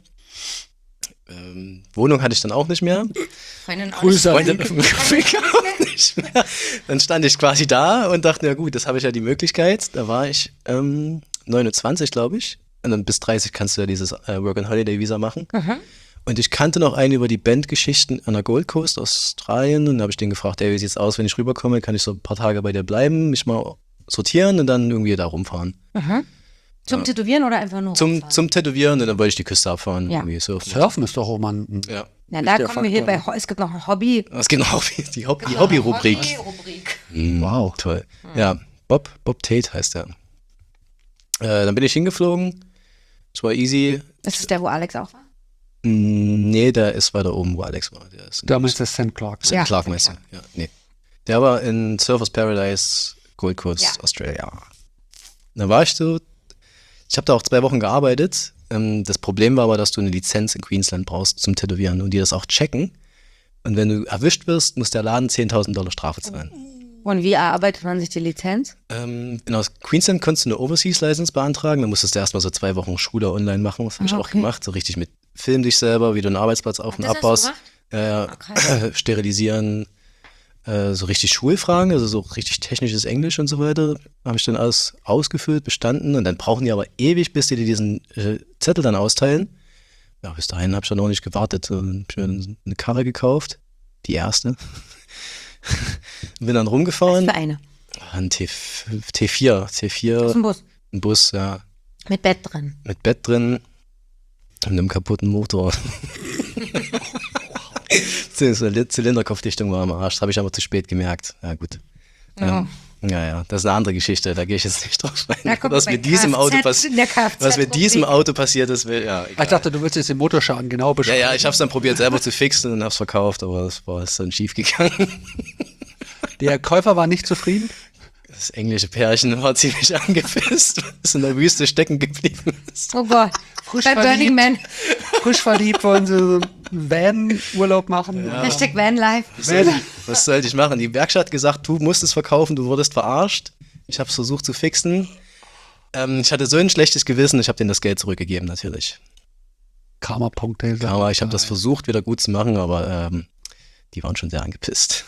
Ähm, Wohnung hatte ich dann auch nicht mehr. Freundin auch Grüße an Freunde auch nicht mehr. Dann stand ich quasi da und dachte, ja gut, das habe ich ja die Möglichkeit. Da war ich ähm, neunundzwanzig, glaube ich. Und dann bis dreißig kannst du ja dieses äh, Work-and-Holiday-Visa machen. Mhm. Und ich kannte noch einen über die Bandgeschichten an der Gold Coast, Australien. Und da habe ich den gefragt, hey, wie sieht's aus, wenn ich rüberkomme? Kann ich so ein paar Tage bei dir bleiben, mich mal sortieren und dann irgendwie da rumfahren? Mhm. Zum Tätowieren oder einfach nur Zum, rumfahren? zum Tätowieren und dann wollte ich die Küste abfahren. Ja. Irgendwie surfen. Surfen ist doch auch mal ein Ja. Na, da der kommen wir hier bei, Faktor. Ho- es gibt noch ein Hobby. Es geht noch auf die, Hobby, die Hobby-Rubrik. Hobby-Rubrik. Mhm, wow. Toll. Ja, Bob, Bob Tate heißt er. Äh, dann bin ich hingeflogen. Es war easy. Ist es der, wo Alex auch war? Mm, Nee, der ist weiter oben, wo Alex war. Der ist in Damals das Saint Clark. Saint Ja. Clark meinst du? Ja, nee. Der war in Surfers Paradise, Gold Coast, Ja. Australia. Da war ich so, ich habe da auch zwei Wochen gearbeitet. Ähm, das Problem war aber, dass du eine Lizenz in Queensland brauchst zum Tätowieren und die das auch checken. Und wenn du erwischt wirst, muss der Laden zehntausend Dollar Strafe zahlen. Und wie erarbeitet man sich die Lizenz? Ähm, in aus Queensland konntest du eine Overseas-License beantragen. Dann musstest du erstmal so zwei Wochen Schule online machen. Das habe ich Ah, auch okay. gemacht. So richtig mit Film dich selber, wie du einen Arbeitsplatz auf- und Das hast du abbaust. gemacht? Ja, ja. Ah, krass. Sterilisieren, äh, so richtig Schulfragen, also so richtig technisches Englisch und so weiter, habe ich dann alles ausgefüllt, bestanden. Und dann brauchen die aber ewig, bis die dir diesen äh, Zettel dann austeilen. Ja, bis dahin habe ich dann noch nicht gewartet. Und hab mir dann eine Karre gekauft, die erste. Bin dann Was rumgefahren. für eine? Ein T vier, T vier, Das ist ein Bus. ein Bus, ja, Mit Bett drin. mit Bett drin und einem kaputten Motor. Die Zylinderkopfdichtung war am Arsch, das habe ich aber zu spät gemerkt. Ja, gut. Ja. Ähm, ja, ja, das ist eine andere Geschichte, da gehe ich jetzt nicht drauf ein. Na, guck, was bei mit diesem Kfz, Auto passiert, in der Kfz was mit diesem Rubrik. Auto passiert ist, will, ja, egal. Ich dachte, du willst jetzt den Motorschaden genau Ja, beschreiben. ja, ich habe es dann probiert selber zu fixen und habe es verkauft, aber es war ist dann schief gegangen. Der Käufer war nicht zufrieden. Das englische Pärchen war ziemlich angepisst, was in der Wüste stecken geblieben ist. Oh Gott. Frisch Bei Burning Man. Frisch verliebt wollen sie so einen Van-Urlaub machen. Ja. Hashtag Vanlife. Van. Was sollte ich machen? Die Werkstatt hat gesagt, du musst es verkaufen, du wurdest verarscht. Ich habe es versucht zu fixen. Ähm, ich hatte so ein schlechtes Gewissen, ich habe denen das Geld zurückgegeben, natürlich. Karma-Punkte. Aber ich habe das versucht, wieder gut zu machen, aber ähm, die waren schon sehr angepisst.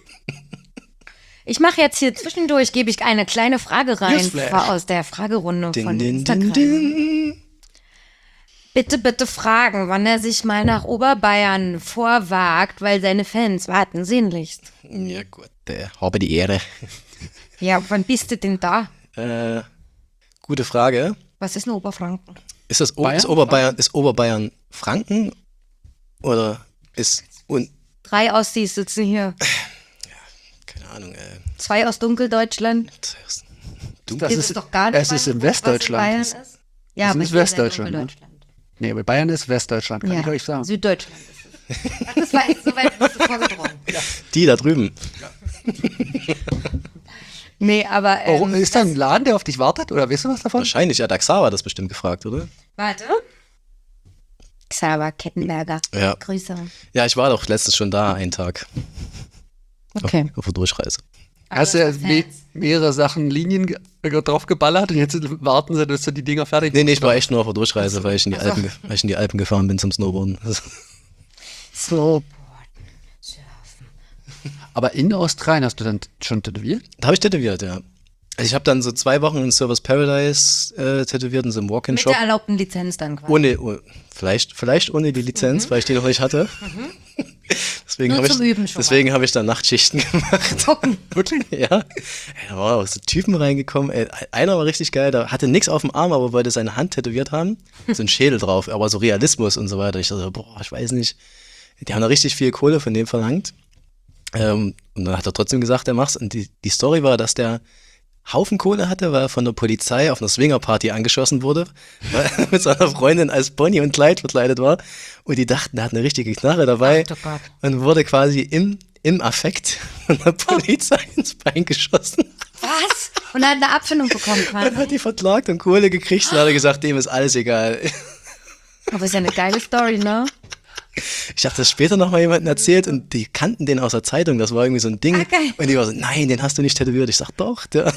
Ich mache jetzt hier zwischendurch, gebe ich eine kleine Frage rein Newsflash. fra- aus der Fragerunde von Din, din, Instagram. din, din. Bitte, bitte fragen, wann er sich mal nach Oberbayern vorwagt, weil seine Fans warten sehnlichst. Ja gut, äh, habe die Ehre. Ja, wann bist du denn da? Äh, gute Frage. Was ist ein Oberfranken? Ist das o Bayern? ist Oberbayern, ist Oberbayern Franken oder ist und Drei Ossis sitzen hier. keine Ahnung, äh, Zwei aus Dunkeldeutschland. du, Das Ist ist, es doch gar nicht. es ist in was in Westdeutschland. Bayern ist. Ja, Das aber ist hier Westdeutschland, ne? Dunkeldeutschland. Nee, aber Bayern ist Westdeutschland, kann Ja, ich euch sagen. Süddeutschland ist es. Ach, das war jetzt so weit bist du vorgedrungen. die da drüben. Nee, aber Oh, ähm, ist da ein Laden, der auf dich wartet? Oder weißt du was davon? Wahrscheinlich, ja, Daxar war das bestimmt gefragt, oder? warte. Xaver Kettenberger. Ja. Grüße. Ja, ich war doch letztens schon da, einen Tag. Okay. Auf, auf der Durchreise. Hast du ja me mehrere Sachen, Linien ge drauf geballert und jetzt warten sie, dass du die Dinger fertig Nee, nee, ich machst, war oder? echt nur auf der Durchreise, weil ich in die, Alpen, ge- weil ich in die Alpen gefahren bin zum Snowboarden. So. Aber in Australien hast du dann schon tätowiert? Da habe ich tätowiert, ja. Also ich habe dann so zwei Wochen in Service Paradise äh, tätowiert, in so einem Mit Walk-in-Shop. der erlaubten Lizenz dann quasi. Ohne, oh, vielleicht, vielleicht ohne die Lizenz, Mhm. weil ich die noch nicht hatte. Deswegen Nur habe ich, zum Üben schon deswegen habe ich dann Nachtschichten gemacht. Gucken. Wirklich? Ja, ey, da waren auch so Typen reingekommen. Ey, einer war richtig geil, der hatte nichts auf dem Arm, aber wollte seine Hand tätowiert haben. So ein Schädel drauf, aber so Realismus und so weiter. Ich dachte, boah, ich weiß nicht. Die haben da richtig viel Kohle von dem verlangt. Ähm, und dann hat er trotzdem gesagt, er macht's. Und die, die Story war, dass der Haufen Kohle hatte, weil er von der Polizei auf einer Swingerparty angeschossen wurde, weil er mit seiner Freundin als Bonnie und Clyde verkleidet war. Und die dachten, er hat eine richtige Knarre dabei. Ach, oh Gott. Und wurde quasi im, im Affekt von der Polizei ins Bein geschossen. Was? Und er hat eine Abfindung bekommen Dann quasi. hat die verklagt und Kohle gekriegt. Und dann hat er gesagt, dem ist alles egal. Aber ist ja eine geile Story, ne? Ich habe das später noch mal jemandem erzählt und die kannten den aus der Zeitung. Das war irgendwie so ein Ding. Ah, geil. Und die war so, nein, den hast du nicht tätowiert. Ich sag, doch, der.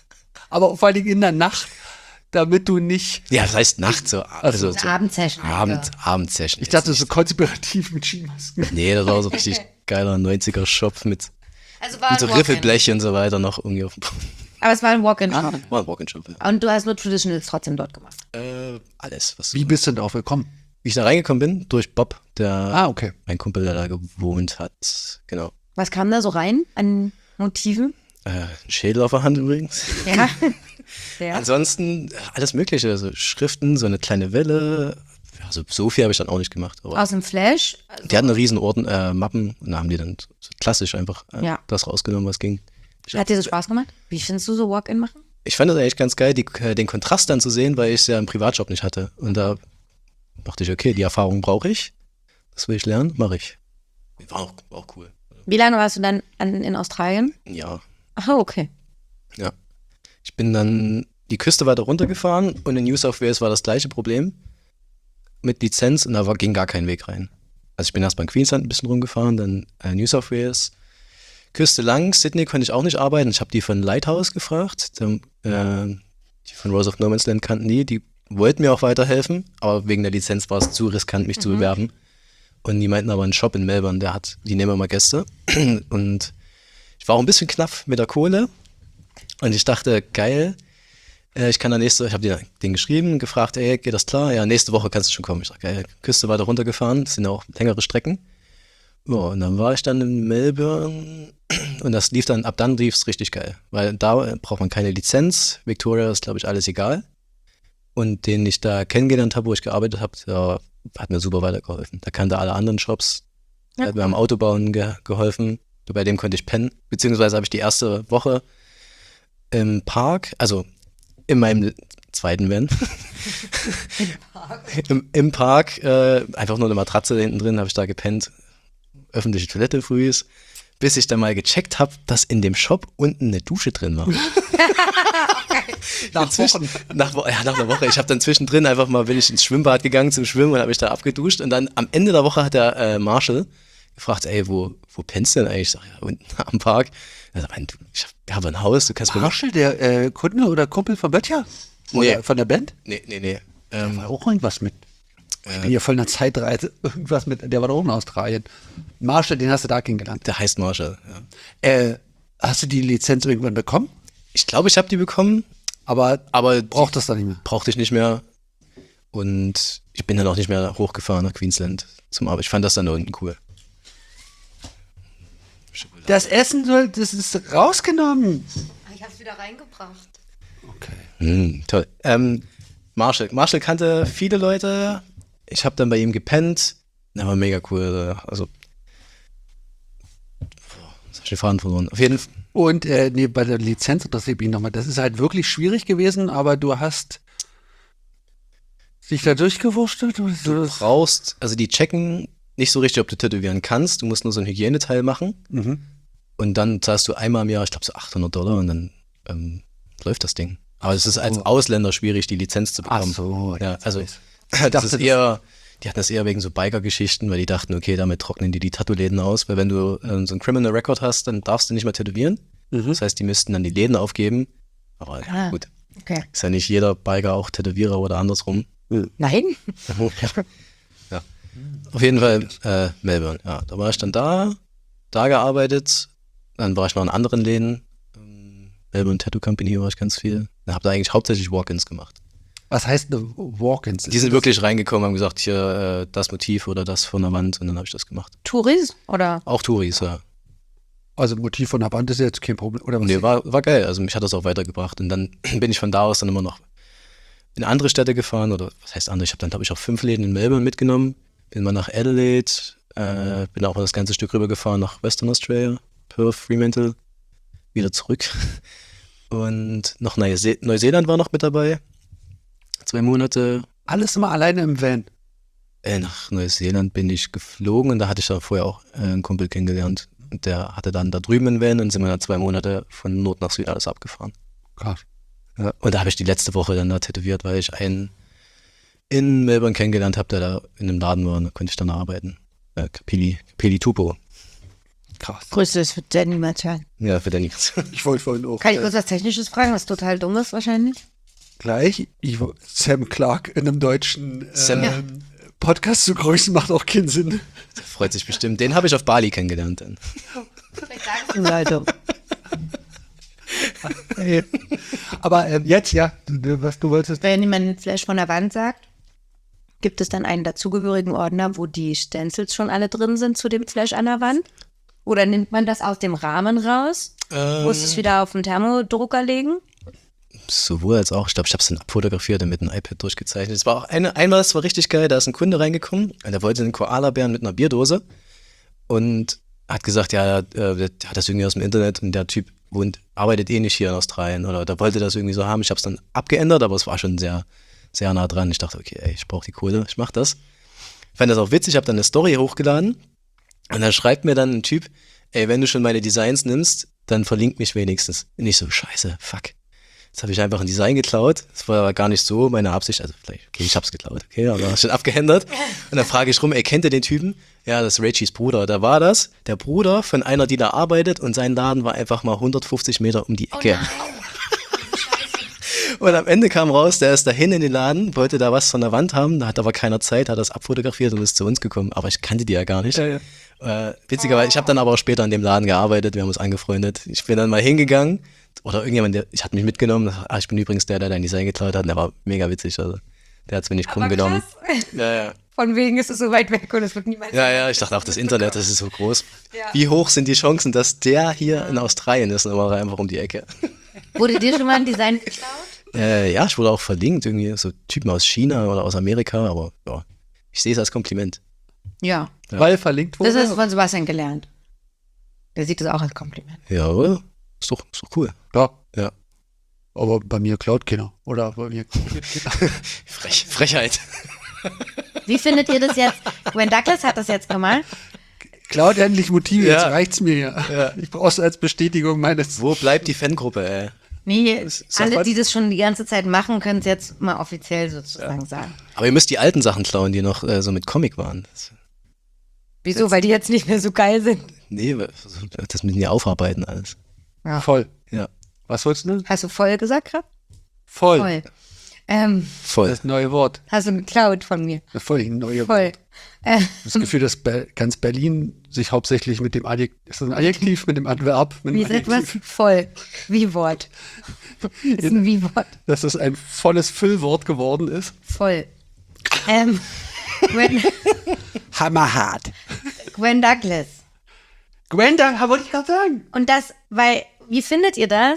Aber vor allen Dingen in der Nacht, damit du nicht. Ja, das heißt nachts so. Also Eine so Abendsession. Abend, Abendsession. Ich dachte, so konspirativ mit Skimasken. Nee, das war so richtig geiler neunziger-Shop mit, Also war mit so ein Walk-in. Riffelblech und so weiter noch irgendwie auf dem Boden. Aber es war ein Walk-in. Ah. War ein Walk-in-Shop, ja. Und du hast nur Traditionals trotzdem dort gemacht. Äh, alles. Was, Wie bist du denn drauf gekommen? wie ich da reingekommen bin? Durch Bob, der Ah, okay. mein Kumpel, der da gewohnt hat. Genau. Was kam da so rein an Motiven? Äh, ein Schädel auf der Hand übrigens. Ja. ja. Ansonsten äh, alles Mögliche, also Schriften, so eine kleine Welle. Also so viel habe ich dann auch nicht gemacht. Aber Aus dem Flash. Also, die hatten eine riesen Orden, äh, Mappen und da haben die dann so klassisch einfach äh, Ja. das rausgenommen, was ging. Ich, hat dir das Spaß gemacht? Wie findest du so Walk-in machen? ich fand das eigentlich ganz geil, die, äh, den Kontrast dann zu sehen, weil ich es ja im Privatjob nicht hatte. Und da dachte ich, okay, die Erfahrung brauche ich. Das will ich lernen, mache ich. War auch, war auch cool. Wie lange warst du dann an, in Australien? Ja, Ach, okay. ja. Ich bin dann die Küste weiter runtergefahren und in New South Wales war das gleiche Problem mit Lizenz und da war, ging gar kein Weg rein. Also ich bin erst mal in Queensland ein bisschen rumgefahren, dann äh, New South Wales, Küste lang, Sydney konnte ich auch nicht arbeiten. Ich habe die von Lighthouse gefragt, dann, äh, die von Rose of No Man's Land kannten die, die wollten mir auch weiterhelfen, aber wegen der Lizenz war es zu riskant, mich zu bewerben. Und die meinten aber, ein Shop in Melbourne, der hat, die nehmen immer Gäste. Und ich war auch ein bisschen knapp mit der Kohle. Und ich dachte, geil, äh, ich kann da nächste, ich habe den geschrieben, gefragt, ey, geht das klar? Ja, nächste Woche kannst du schon kommen. Ich sag, geil, Küste weiter runtergefahren, das sind ja auch längere Strecken. Ja, und dann war ich dann in Melbourne und das lief dann, ab dann lief es richtig geil. Weil da braucht man keine Lizenz. Victoria ist, glaube ich, alles egal. Und den ich da kennengelernt habe, wo ich gearbeitet habe, der hat mir super weitergeholfen. Der kannte alle anderen Shops, der Ja, hat mir am Autobauen ge geholfen. Bei dem konnte ich pennen. Beziehungsweise habe ich die erste Woche im Park, also in meinem zweiten Van, Im, im Park, äh, einfach nur eine Matratze hinten drin, habe ich da gepennt. Öffentliche Toilette frühs, bis ich dann mal gecheckt habe, dass in dem Shop unten eine Dusche drin war. Nach Zwischen- Wochen. Nach, Wo- ja, nach einer Woche. Ich habe dann zwischendrin einfach mal, bin ich ins Schwimmbad gegangen zum Schwimmen und habe mich da abgeduscht. Und dann am Ende der Woche hat der äh, Marshall gefragt, ey, wo, wo pennst du denn eigentlich? Ich sag, ja, unten am Park. Er sagt, du, ich habe ein Haus, du kannst mir... Marshall, der äh, Kunde oder Kumpel von Böttcher? Oder Nee. von der Band? Nee, nee, nee. Der Ähm, war auch irgendwas mit. Ich bin hier voll in der Zeitreise. Irgendwas mit, der war doch auch in Australien. Marshall, den hast du da kennengelernt. der heißt Marshall, ja. Äh, hast du die Lizenz irgendwann bekommen? Ich glaube, ich habe die bekommen, Aber aber braucht das dann nicht mehr. brauchte ich nicht mehr. Und ich bin dann auch nicht mehr hochgefahren nach Queensland zum Arbeit. Ich fand das dann da unten cool. Das Essen soll, das ist rausgenommen. Ich hab's wieder reingebracht. Okay. Hm, toll. Ähm, Marshall. Marshall kannte viele Leute. Ich habe dann bei ihm gepennt. Der war mega cool. Also, boah, jetzt hab ich den Faden verloren. Auf jeden Fall. Und äh, nee, bei der Lizenz interessiert mich nochmal. Das ist halt wirklich schwierig gewesen, aber du hast dich da durchgewurschtelt? Oder so Du das? brauchst, also die checken nicht so richtig, ob du tätowieren kannst. Du musst nur so ein Hygieneteil machen. Mhm. Und dann zahlst du einmal im Jahr, ich glaube so achthundert Dollar und dann ähm, läuft das Ding. Aber es ist als So. Ausländer schwierig, die Lizenz zu Ach bekommen. so. Ja, also ich das dachte, ist das- eher, die hatten das eher wegen so Biker-Geschichten, weil die dachten, okay, damit trocknen die die Tattoo-Läden aus, weil wenn du ähm, so ein Criminal Record hast, dann darfst du nicht mehr tätowieren. Mhm. Das heißt, die müssten dann die Läden aufgeben. Aber ja, Ah. gut, Okay. ist ja nicht jeder Biker auch Tätowierer oder andersrum. Nein? Ja. Auf jeden Fall äh, Melbourne, ja. Da war ich dann da, da gearbeitet, dann war ich noch in anderen Läden. Ähm, Melbourne Tattoo Company war ich ganz viel. Dann habe da eigentlich hauptsächlich Walk-ins gemacht. Was heißt eine Walk-ins? Die sind wirklich reingekommen, haben gesagt, hier äh, das Motiv oder das von der Wand und dann habe ich das gemacht. Touris? Oder? Auch Touris, ja. Also Motiv von der Wand ist jetzt kein Problem, oder was? Nee, war, war geil, also mich hat das auch weitergebracht und dann bin ich von da aus dann immer noch in andere Städte gefahren oder was heißt andere, ich habe dann glaube ich auch fünf Läden in Melbourne mitgenommen, bin mal nach Adelaide, äh, bin auch mal das ganze Stück rübergefahren nach Western Australia, Perth, Fremantle, wieder zurück und noch Neuse- Neuseeland war noch mit dabei, zwei Monate. Alles immer alleine im Van. Äh, nach Neuseeland bin ich geflogen und da hatte ich ja vorher auch äh, einen Kumpel kennengelernt. Und der hatte dann da drüben einen Van und sind wir dann zwei Monate von Nord nach Süd alles abgefahren. Krass. Ja, und da habe ich die letzte Woche dann da tätowiert, weil ich einen in Melbourne kennengelernt habe, der da in einem Laden war und da konnte ich dann arbeiten. Äh, Kapili, Kapili Tupo. Krass. Größtes wird der niemals hören. Ja, für den Ich wollte vorhin auch Kann ich äh, kurz was Technisches fragen, was total dumm ist wahrscheinlich? gleich ich, wo- Sam Clark in einem deutschen Sam- ähm, Podcast zu grüßen, macht auch keinen Sinn. Der freut sich bestimmt. Den habe ich auf Bali kennengelernt dann. Leute. Hey. Aber ähm, jetzt, ja, du, du, was du wolltest. Wenn jemand Flash von der Wand sagt, gibt es dann einen dazugehörigen Ordner, wo die Stencils schon alle drin sind zu dem Flash an der Wand? Oder nimmt man das aus dem Rahmen raus? Ähm, Muss es wieder auf den Thermodrucker legen? Sowohl als auch, ich glaube, ich habe es dann abfotografiert und mit einem iPad durchgezeichnet. Es war auch eine, einmal, es war richtig geil, da ist ein Kunde reingekommen und der wollte einen Koala-Bären mit einer Bierdose und hat gesagt, ja, äh, der hat das irgendwie aus dem Internet und der Typ wohnt, arbeitet eh nicht hier in Australien oder der wollte das irgendwie so haben. Ich habe es dann abgeändert, aber es war schon sehr, sehr nah dran. Ich dachte, okay, ey, ich brauche die Kohle, ich mach das. Ich fand das auch witzig, ich habe dann eine Story hochgeladen und dann schreibt mir dann ein Typ, ey, wenn du schon meine Designs nimmst, dann verlink mich wenigstens. Und ich so, scheiße, fuck. Jetzt habe ich einfach ein Design geklaut. Das war aber gar nicht so meine Absicht. Also vielleicht, okay, ich hab's geklaut, okay, aber schon abgeändert. Und dann frage ich rum, ey, kennt ihr den Typen? Ja, das ist Rachys Bruder. Da war das, der Bruder von einer, die da arbeitet und sein Laden war einfach mal hundertfünfzig Meter um die Ecke. Und am Ende kam raus, der ist dahin in den Laden, wollte da was von der Wand haben, da hat aber keiner Zeit, hat das abfotografiert und ist zu uns gekommen. Aber ich kannte die ja gar nicht. Ja, ja. Äh, witzigerweise, ich habe dann aber auch später in dem Laden gearbeitet, wir haben uns angefreundet. Ich bin dann mal hingegangen oder irgendjemand, der, ich hatte mich mitgenommen, ah, ich bin übrigens der, der dein Design geklaut hat und der war mega witzig, also der hat es mir nicht krumm genommen. Ja, ja. Von wegen ist es so weit weg und es wird niemals. Ja, ja, ich dachte auch, das Internet, das ist so groß. Ja. Wie hoch sind die Chancen, dass der hier in Australien ist und war einfach um die Ecke? Wurde dir schon mal ein Design geklaut? Äh, ja, ich wurde auch verlinkt, irgendwie so Typen aus China oder aus Amerika, aber ja, ich sehe es als Kompliment. Ja. Ja. Weil verlinkt wurde. Das ist von Sebastian gelernt. Der sieht das auch als Kompliment. Ja, oder? Ist doch, ist doch cool. ja. Ja. Aber bei mir klaut keiner. Oder bei mir klaut keiner. Frech, Frechheit. Wie findet ihr das jetzt? Gwen Douglas hat das jetzt gemacht. Klaut endlich Motive, Ja. jetzt reicht's mir ja. Ja. Ich brauch's als Bestätigung meines. Wo bleibt die Fangruppe, ey? Nee, sag alle, mal- die das schon die ganze Zeit machen, können es jetzt mal offiziell sozusagen sagen. Aber ihr müsst die alten Sachen klauen, die noch äh, so mit Comic waren. Das, Wieso? Weil die jetzt nicht mehr so geil sind. nee, das müssen die aufarbeiten alles. Ja. Voll. Ja, Was wolltest du denn? Hast du voll gesagt gerade? Voll. Voll. Ähm, voll. Das neue Wort. hast du geklaut von mir. Das voll ein neue Voll. Wort. Äh, Das Gefühl, dass Be ganz Berlin sich hauptsächlich mit dem Adjektiv, ist das ein Adjektiv, mit dem Adverb, mit dem wie sagt was? Adjektiv, Voll. Wie Wort. Ist ein Wie-Wort. dass das ein volles Füllwort geworden ist. Voll. Ähm, Gwen, Hammerhart. Gwen Douglas. Gwen, da wollte ich gerade sagen. Und das, weil, wie findet ihr das,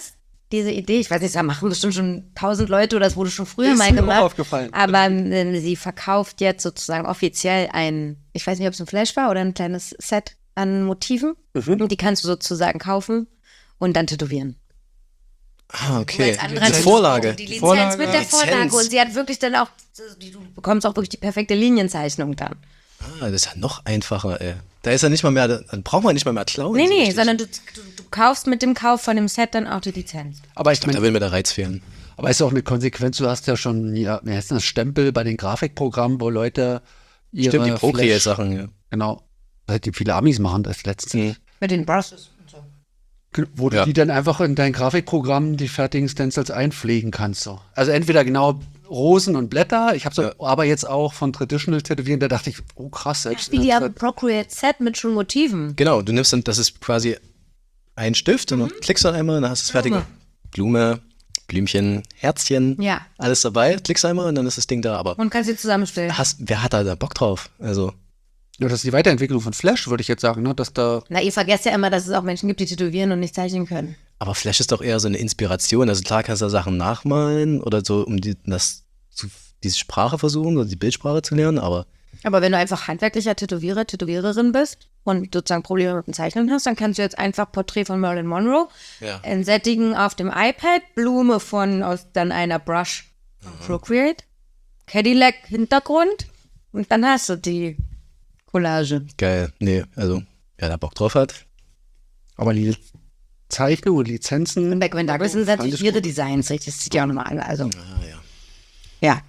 diese Idee, ich weiß nicht, da machen bestimmt schon tausend Leute oder das wurde schon früher Ist mal mir auch gemacht. aufgefallen. Aber ähm, sie verkauft jetzt sozusagen offiziell ein, ich weiß nicht, ob es ein Flash war oder ein kleines Set an Motiven. Mhm. Und die kannst du sozusagen kaufen und dann tätowieren. Ah, okay. Als andere Die hat sie Vorlage. Die Lizenz Vorlage. mit der Lizenz. Vorlage. Und sie hat wirklich dann auch, du bekommst auch wirklich die perfekte Linienzeichnung dann. Ah, das ist ja noch einfacher, ey. Da ist ja nicht mal mehr, dann braucht man nicht mal mehr klauen. Nee, so nee, richtig. sondern du, du, du kaufst mit dem Kauf von dem Set dann auch die Lizenz. Aber ich Da meine, will mir der Reiz fehlen. aber ist auch eine Konsequenz, du hast ja schon, ja, wie heißt das, Stempel bei den Grafikprogrammen, wo Leute ihre Stimmt, die Flash- Procreate-Sachen, ja. Genau. Halt die viele Amis machen das letztens. Mit den Brushes und so. Wo du Ja. die dann einfach in dein Grafikprogramm die fertigen Stencils einpflegen kannst. So. Also entweder genau Rosen und Blätter. Ich habe so, Ja. aber jetzt auch von Traditional Tätowieren, da dachte ich, oh krass, selbst. Wie die in haben der- Procreate Set mit schon Motiven. Genau, du nimmst dann, das ist quasi ein Stift und dann klickst du dann einmal und dann hast du es fertig. Blume. Blume, Blümchen, Herzchen, Ja. alles dabei. Klickst einmal und dann ist das Ding da. Aber Und kannst sie zusammenstellen. hast, wer hat da, da Bock drauf? Also, Ja, das ist die Weiterentwicklung von Flash, würde ich jetzt sagen, ne? Dass da. Na, ihr vergesst ja immer, dass es auch Menschen gibt, die tätowieren und nicht zeichnen können. aber Flash ist doch eher so eine Inspiration. Also klar kannst du da Sachen nachmalen oder so, um die, das, zu, diese Sprache versuchen oder die Bildsprache zu lernen, aber Aber wenn du einfach handwerklicher Tätowierer, Tätowiererin bist und sozusagen Probleme mit dem Zeichnen hast, dann kannst du jetzt einfach Porträt von Marilyn Monroe ja. entsättigen auf dem iPad, Blume von aus dann einer Brush von Procreate, Cadillac Hintergrund und dann hast du die Collage. Geil. Nee, also wer da Bock drauf hat. Aber die Zeichnung und Lizenzen. Und bei Gwen Douglas sind Fand natürlich ich ihre gut. Designs, richtig? Das sieht ja auch nochmal an. Also, Ah, ja. ja.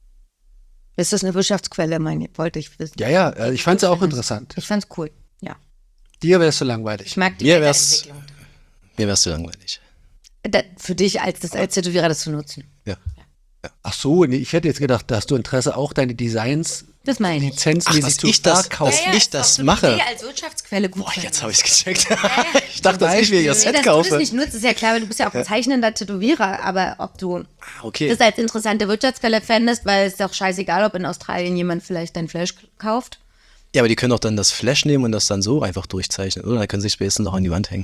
Ist das eine Wirtschaftsquelle, meine wollte ich wissen. Ja, ja, also ich fand es auch interessant. Ich fand's cool, ja. Dir wär's so langweilig. Ich mag die Mir wär's- Weiterentwicklung. Mir wär's zu langweilig. Da, für dich als, das, als Tätowierer das zu nutzen. Ja. Ach so, nee, ich hätte jetzt gedacht, da hast du Interesse, auch deine Designs Das meine ich. lizenzmäßig Ach, dass zu ich das- verkaufen. dass ich das mache. als Wirtschaftsquelle gut. Boah, finden. jetzt habe ich's gecheckt. Ich dachte, dass ich mir ihr Nee, Set dass du das kaufe. nicht nutzt, ist ja klar, weil du bist ja auch ein zeichnender Tätowierer, aber ob du Ah, okay. das als interessante Wirtschaftsquelle fändest, weil es ist doch scheißegal, ob in Australien jemand vielleicht dein Flash kauft. Ja, aber die können doch dann das Flash nehmen und das dann so einfach durchzeichnen, oder? Dann können sie sich spätestens auch an die Wand hängen.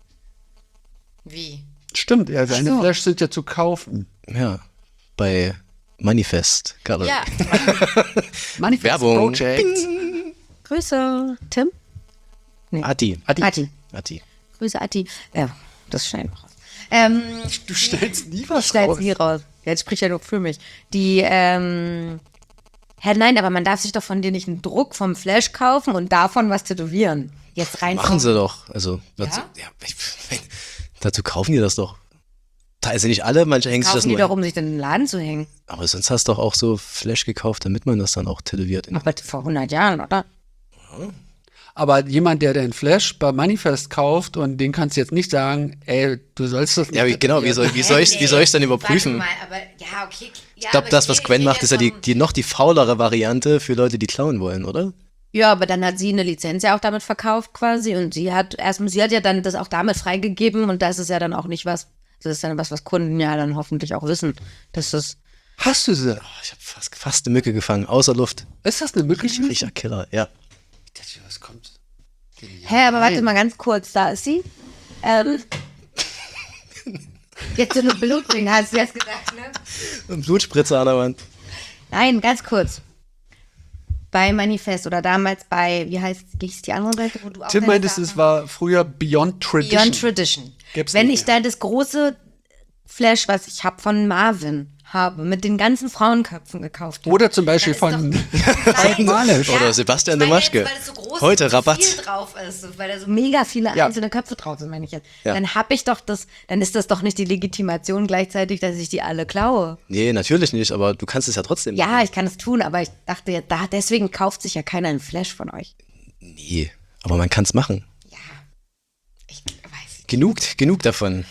Wie? Stimmt, ja, deine so. Flash sind ja zu kaufen. Ja, bei Manifest Gallery. Ja, Manifest Werbung. Project. Grüße, Tim. Atti. Adi, Atti. Atti. Grüße, Atti. Ja, das schneiden wir raus. Ähm, du stellst nie ich was schneide raus. es nie raus. Jetzt spricht ja nur für mich. Die, ähm, Hä, nein, aber man darf sich doch von dir nicht einen Druck vom Flash kaufen und davon was tätowieren. Jetzt rein. Machen sie doch. Also, dazu, Ja? ja, ich, dazu kaufen die das doch. Also nicht alle, manche hängen sich das Kaufen die nur doch, um sich dann in den Laden zu hängen. Aber sonst hast du doch auch so Flash gekauft, damit man das dann auch tätowiert. Aber vor hundert Jahren, oder? Aber jemand, der den Flash bei Manifest kauft und den kannst du jetzt nicht sagen, ey, du sollst das nicht. Ja, wie, genau, wie soll, wie soll ich wie soll ich dann überprüfen? Warte mal, aber, ja, okay. Ja, Ich glaube, das, was Gwen macht, ist ja die, die noch die faulere Variante für Leute, die klauen wollen, oder? Ja, aber dann hat sie eine Lizenz ja auch damit verkauft quasi und sie hat erstmal, sie hat ja dann das auch damit freigegeben und das ist ja dann auch nicht was, das ist dann was, was Kunden ja dann hoffentlich auch wissen, dass das, Hast du sie? Oh, ich habe fast, fast eine Mücke gefangen, außer Luft. Ist das eine Möglichkeit? Richtiger Killer, ja. Was kommt? hä, aber warte mal ganz kurz, da ist sie. Ähm, jetzt so eine Blutring, hast du jetzt gesagt, ne? Ein Blutspritzer an der Wand. Nein, ganz kurz. Bei Manifest oder damals bei, wie heißt, wie hieß die andere Seite, wo du auch Tim deine meintest, Sachen- es war früher Beyond Tradition. Beyond Tradition. Gibt's Wenn nicht ich da das große Flash, was ich habe von Marvin habe, mit den ganzen Frauenköpfen gekauft habe. Oder zum Beispiel von Malisch. Oder Sebastian de Maschke. Heute Rabatt. Viel drauf ist, weil da so mega viele Ja. einzelne Köpfe drauf sind, meine ich jetzt. Ja. Dann habe ich doch das, dann ist das doch nicht die Legitimation gleichzeitig, dass ich die alle klaue. Nee, natürlich nicht, aber du kannst es ja trotzdem. Ja, ich kann es tun, aber ich dachte ja, da, deswegen kauft sich ja keiner einen Flash von euch. Nee, aber man kann es machen. Ja, ich weiß nicht. Genug, genug davon.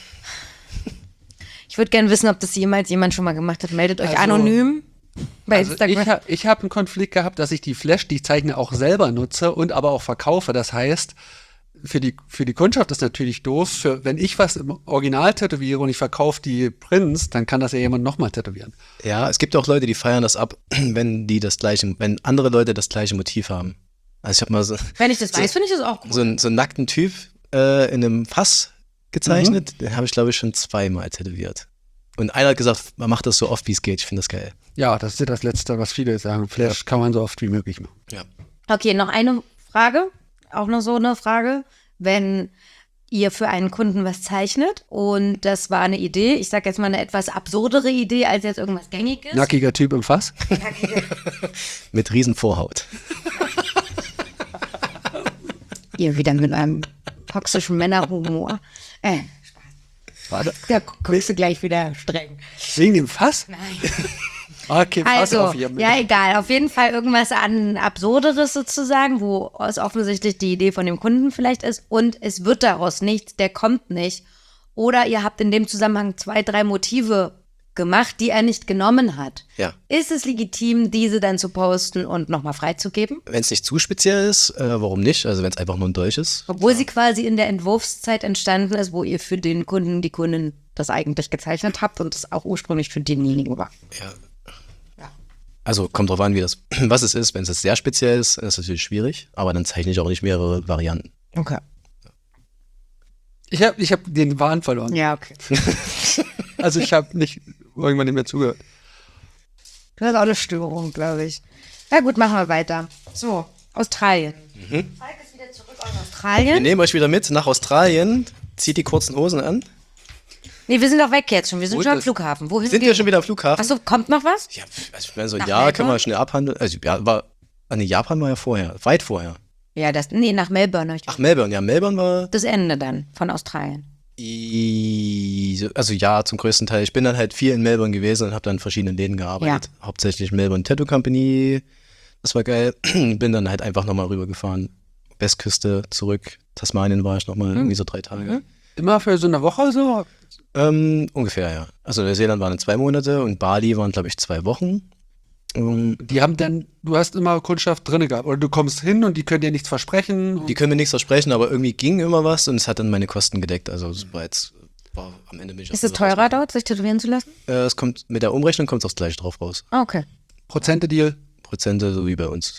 Ich würde gerne wissen, ob das jemals jemand schon mal gemacht hat. Meldet euch Also- anonym bei Also Instagram. ich habe ich hab einen Konflikt gehabt, dass ich die Flash, die ich zeichne, auch selber nutze und aber auch verkaufe. Das heißt, für die, für die Kundschaft ist natürlich doof. Für, wenn ich was im Original tätowiere und ich verkaufe die Prints, dann kann das ja jemand nochmal tätowieren. Ja, es gibt auch Leute, die feiern das ab, wenn die das gleiche, wenn andere Leute das gleiche Motiv haben. Also ich habe mal so, Wenn ich das weiß, finde ich das auch gut. so, einen, so einen nackten Typ äh, in einem Fass gezeichnet. Den habe ich, glaube ich, schon zweimal tätowiert. Und einer hat gesagt, man macht das so oft, wie es geht. Ich finde das geil. Ja, das ist ja das Letzte, was viele sagen. Flash kann man so oft wie möglich machen. Ja. Okay, noch eine Frage, auch noch so eine Frage. Wenn ihr für einen Kunden was zeichnet und das war eine Idee, ich sage jetzt mal eine etwas absurdere Idee, als jetzt irgendwas Gängiges. Nackiger Typ im Fass. Mit riesen Vorhaut. Ihr wieder mit einem toxischen Männerhumor. Äh, Warte. da guckst du gleich wieder streng. Wegen dem Fass? Nein. Okay, Fass Also, auf hier. ja, egal. Auf jeden Fall irgendwas an Absurderes sozusagen, wo es offensichtlich die Idee von dem Kunden vielleicht ist und es wird daraus nichts, der kommt nicht. Oder ihr habt in dem Zusammenhang zwei, drei Motive gemacht, die er nicht genommen hat. Ja. Ist es legitim, diese dann zu posten und nochmal freizugeben? Wenn es nicht zu speziell ist, äh, warum nicht? Also wenn es einfach nur ein Dolch ist. Obwohl sie quasi in der Entwurfszeit entstanden ist, wo ihr für den Kunden, die Kundin das eigentlich gezeichnet habt und es auch ursprünglich für denjenigen war. Ja. Also kommt drauf an, wie das, was es ist. Wenn es jetzt sehr speziell ist, ist es natürlich schwierig. Aber dann zeichne ich auch nicht mehrere Varianten. Okay. Ich habe ich hab den Wahn verloren. Ja, okay. Also ich habe nicht irgendwann nicht mehr zugehört. Das ist auch eine Störung, glaube ich. Na gut, machen wir weiter. So, Australien. Mhm. Falk ist wieder zurück aus Wir Australien. nehmen euch wieder mit nach Australien. Zieht die kurzen Hosen an. Nee, wir sind doch weg jetzt schon. Wir sind Wo schon am ist das? Flughafen. Wohin Sind wir schon wieder am Flughafen? Achso, kommt noch was? Ja, pf, also ich meine, so ein Nach Jahr können wir Melbourne? schnell abhandeln. Also ja, war, ah, nee, Japan war ja vorher, weit vorher. Ja, das, nee, nach Melbourne. Ach, Melbourne, ja, Melbourne war, Das Ende dann von Australien. i- also ja, zum größten Teil. Ich bin dann halt viel in Melbourne gewesen und habe dann in verschiedenen Läden gearbeitet. Hauptsächlich Melbourne Tattoo Company, das war geil. Bin dann halt einfach nochmal rübergefahren. Westküste, zurück. Tasmanien war ich nochmal irgendwie so drei Tage. Immer für so eine Woche so? Ähm, ungefähr, ja. Also Neuseeland waren zwei Monate und Bali waren, glaube ich, zwei Wochen. Ähm, Die haben dann, du hast immer Kundschaft drin gehabt. Oder du kommst hin und die können dir nichts versprechen. Die können mir nichts versprechen, aber irgendwie ging immer was und es hat dann meine Kosten gedeckt. Also es war jetzt, war am Ende bin ich Ist es teurer dort, sich tätowieren zu lassen? Äh, es kommt, mit der Umrechnung kommt es aufs Gleiche drauf raus. Ah, okay. Prozente-Deal. Prozente, so wie bei uns.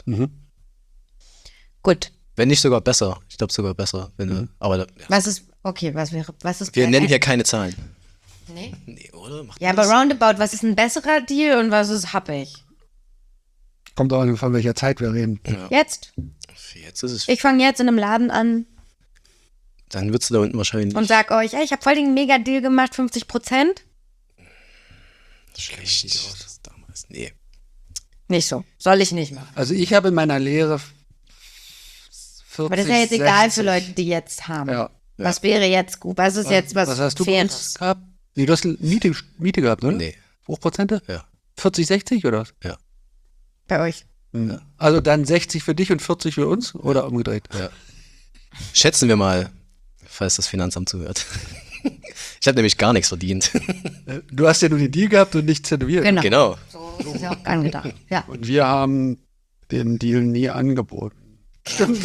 Gut. Wenn nicht sogar besser. Ich glaube sogar besser. Wenn, du- Aber da, ja. Was ist, okay, was wäre, was ist Wir bei- nennen hier keine Zahlen. Nee? Nee, oder? Macht Ja, man aber das? roundabout, was ist ein besserer Deal und was ist happig? Kommt auch an, von welcher Zeit wir reden. Jetzt. Jetzt ist es. Ich fange jetzt in einem Laden an Dann würdest du da unten wahrscheinlich und sag euch, ey, ich habe voll den Mega-Deal gemacht, fünfzig Prozent. schlecht das damals. Nee. Nicht so. Soll ich nicht machen. Also ich habe in meiner Lehre vierzig, Aber das ist ja jetzt egal für sechzig. Leute, die jetzt haben. Ja. Was wäre jetzt gut? Was ist jetzt was, Was hast du Faires? gehabt? Nee, du hast eine Miete, Miete gehabt, oder? Nee. Hochprozente? Ja. vierzig, sechzig oder was? Ja. Bei euch? Also dann sechzig für dich und vierzig für uns oder umgedreht? Ja. Schätzen wir mal, falls das Finanzamt zuhört. Ich habe nämlich gar nichts verdient. Äh, Du hast ja nur den Deal gehabt und nicht tätowiert. Genau. Genau. So ist es ja auch angedacht. Ja. Und wir haben den Deal nie angeboten. Stimmt.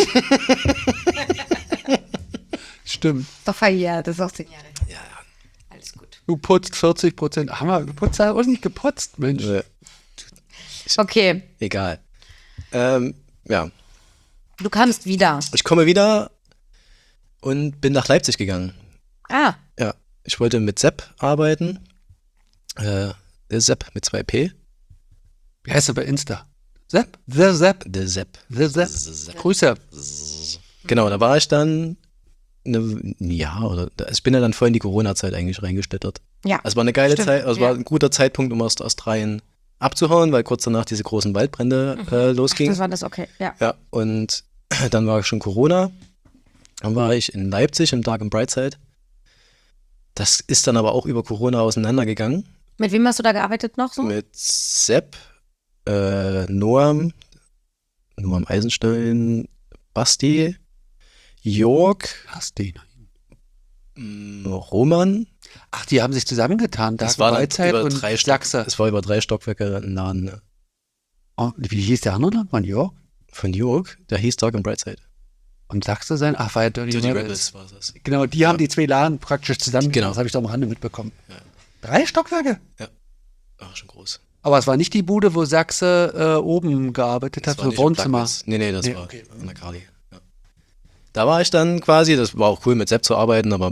Stimmt. Doch verjährt, das ist auch zehn Jahre. Ja, ja. Alles gut. Du putzt vierzig Prozent. Haben wir geputzt? Haben wir uns nicht geputzt, Mensch. Äh, Okay, egal. Ähm, ja. du kamst wieder. Ich komme wieder und bin nach Leipzig gegangen. Ah, Ja. Ich wollte mit Sepp arbeiten. Äh, der Sepp mit zwei P. Wie heißt er bei Insta? Sepp? The Sepp? Der Sepp. The Sepp. Sepp. Grüße. Genau, da war ich dann eine, ein Jahr oder also ich bin ja dann voll in die Corona-Zeit eigentlich reingestettert. ja. Es war eine geile Stimmt, Zeit, also es ja. war ein guter Zeitpunkt, um aus Australien abzuhauen, weil kurz danach diese großen Waldbrände äh, losgingen. Das war das okay, ja. Ja, und dann war schon Corona. Dann war ich in Leipzig im Dark and Brightside. Das ist dann aber auch über Corona auseinandergegangen. Mit wem hast du da gearbeitet noch so? Mit Sepp, äh, Noam, Noam Eisenstein, Basti, Jörg, Hast den. mm, Roman. Ach, die haben sich zusammengetan. Das Dark war dann Brightside über und drei Stock, Sachse. es war über drei Stockwerke ein Laden, ne? Oh, wie hieß der andere Name? Von York? Von Jörg, der hieß Dark and Brightside. Und Sachse sein? Ach, war ja Dirty, Dirty Rebels. Rebels war das. Genau, die haben die zwei Laden praktisch zusammen. Genau. Das habe ich doch am Rande mitbekommen. Ja. Drei Stockwerke? Ach, schon groß. Aber es war nicht die Bude, wo Sachse äh, oben gearbeitet hat, war so nicht im Wohnzimmer. Plagwitz. Nee, nee, das Nee, war okay. an der Kali. Ja. Da war ich dann quasi, das war auch cool mit Sepp zu arbeiten, aber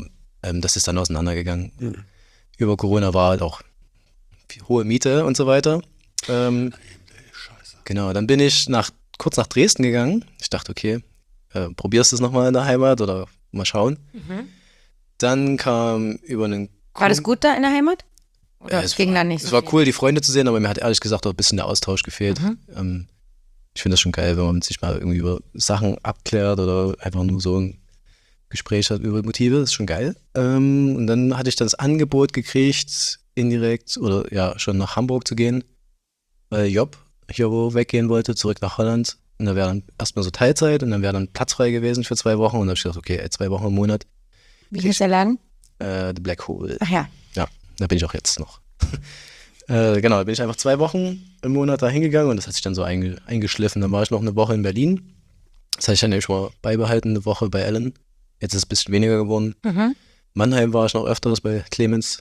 Ähm, das ist dann auseinandergegangen. Mhm. Über Corona war halt auch hohe Miete und so weiter. Ähm, Scheiße. Genau, dann bin ich nach, kurz nach Dresden gegangen. Ich dachte, okay, äh, probierst du es nochmal in der Heimat oder mal schauen. Mhm. Dann kam über einen... War das gut da in der Heimat? Oder äh, es ging war, dann nicht so Es war viel? cool, die Freunde zu sehen, aber mir hat ehrlich gesagt auch ein bisschen der Austausch gefehlt. Mhm. Ähm, ich finde das schon geil, wenn man sich mal irgendwie über Sachen abklärt oder einfach nur so ein Gespräch hat über Motive. Das ist schon geil. Ähm, und dann hatte ich dann das Angebot gekriegt, indirekt oder ja, schon nach Hamburg zu gehen, weil Job hier wo weggehen wollte, zurück nach Holland. Und da wäre dann erstmal so Teilzeit und dann wäre dann Platz frei gewesen für zwei Wochen. Und dann habe ich gedacht, okay, ey, zwei Wochen im Monat. Wie hieß der Laden? Äh, The Black Hole. Ach ja. Ja, da bin ich auch jetzt noch. äh, genau, da bin ich einfach zwei Wochen im Monat da hingegangen und das hat sich dann so einge- eingeschliffen. Dann war ich noch eine Woche in Berlin. Das hatte ich dann nämlich mal beibehalten, eine Woche bei Ellen. Jetzt ist es ein bisschen weniger geworden. Mhm. Mannheim war ich noch öfters bei Clemens.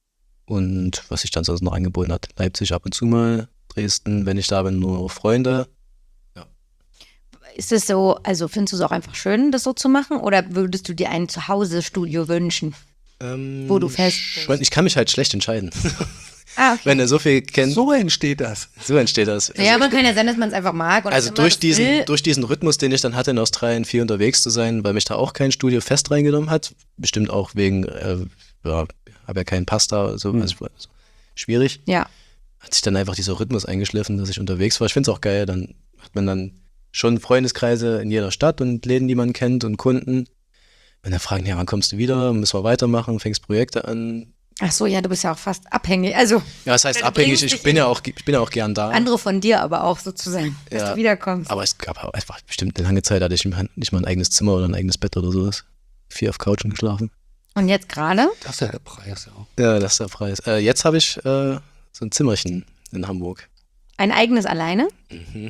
Und was sich dann sonst noch angeboten hat, Leipzig ab und zu mal, Dresden, wenn ich da bin, nur Freunde. Ja. Ist es so, also findest du es auch einfach schön, das so zu machen? Oder würdest du dir ein Zuhause-Studio wünschen, Ähm, wo du fest schon, ich kann mich halt schlecht entscheiden. Ah, okay. Wenn er so viel kennt. So entsteht das. So entsteht das. Also, Ja, aber kann ja sein, dass man es einfach mag. Und also immer durch das diesen, will. durch diesen Rhythmus, den ich dann hatte in Australien, viel unterwegs zu sein, weil mich da auch kein Studio fest reingenommen hat, bestimmt auch wegen, äh, ja, habe ja keinen Pass da, also, Hm. also schwierig, Ja. hat sich dann einfach dieser Rhythmus eingeschliffen, dass ich unterwegs war. Ich finde es auch geil, dann hat man dann schon Freundeskreise in jeder Stadt und Läden, die man kennt und Kunden. Und dann fragen, ja, wann kommst du wieder, müssen wir weitermachen, fängst Projekte an. Ach so, ja, du bist ja auch fast abhängig. Also Ja, das heißt Du abhängig, bringst ich dich bin in- ja auch, ich bin ja auch gern da. andere von dir aber auch sozusagen, dass Ja. du wiederkommst. Aber es gab auch einfach bestimmt eine lange Zeit, hatte ich nicht mal ein eigenes Zimmer oder ein eigenes Bett oder sowas. Viel auf Couchen geschlafen. Und jetzt gerade? Das ist ja der Preis, ja. Ja, das ist der Preis. Äh, jetzt habe ich äh, so ein Zimmerchen in Hamburg. Ein eigenes alleine? Mhm.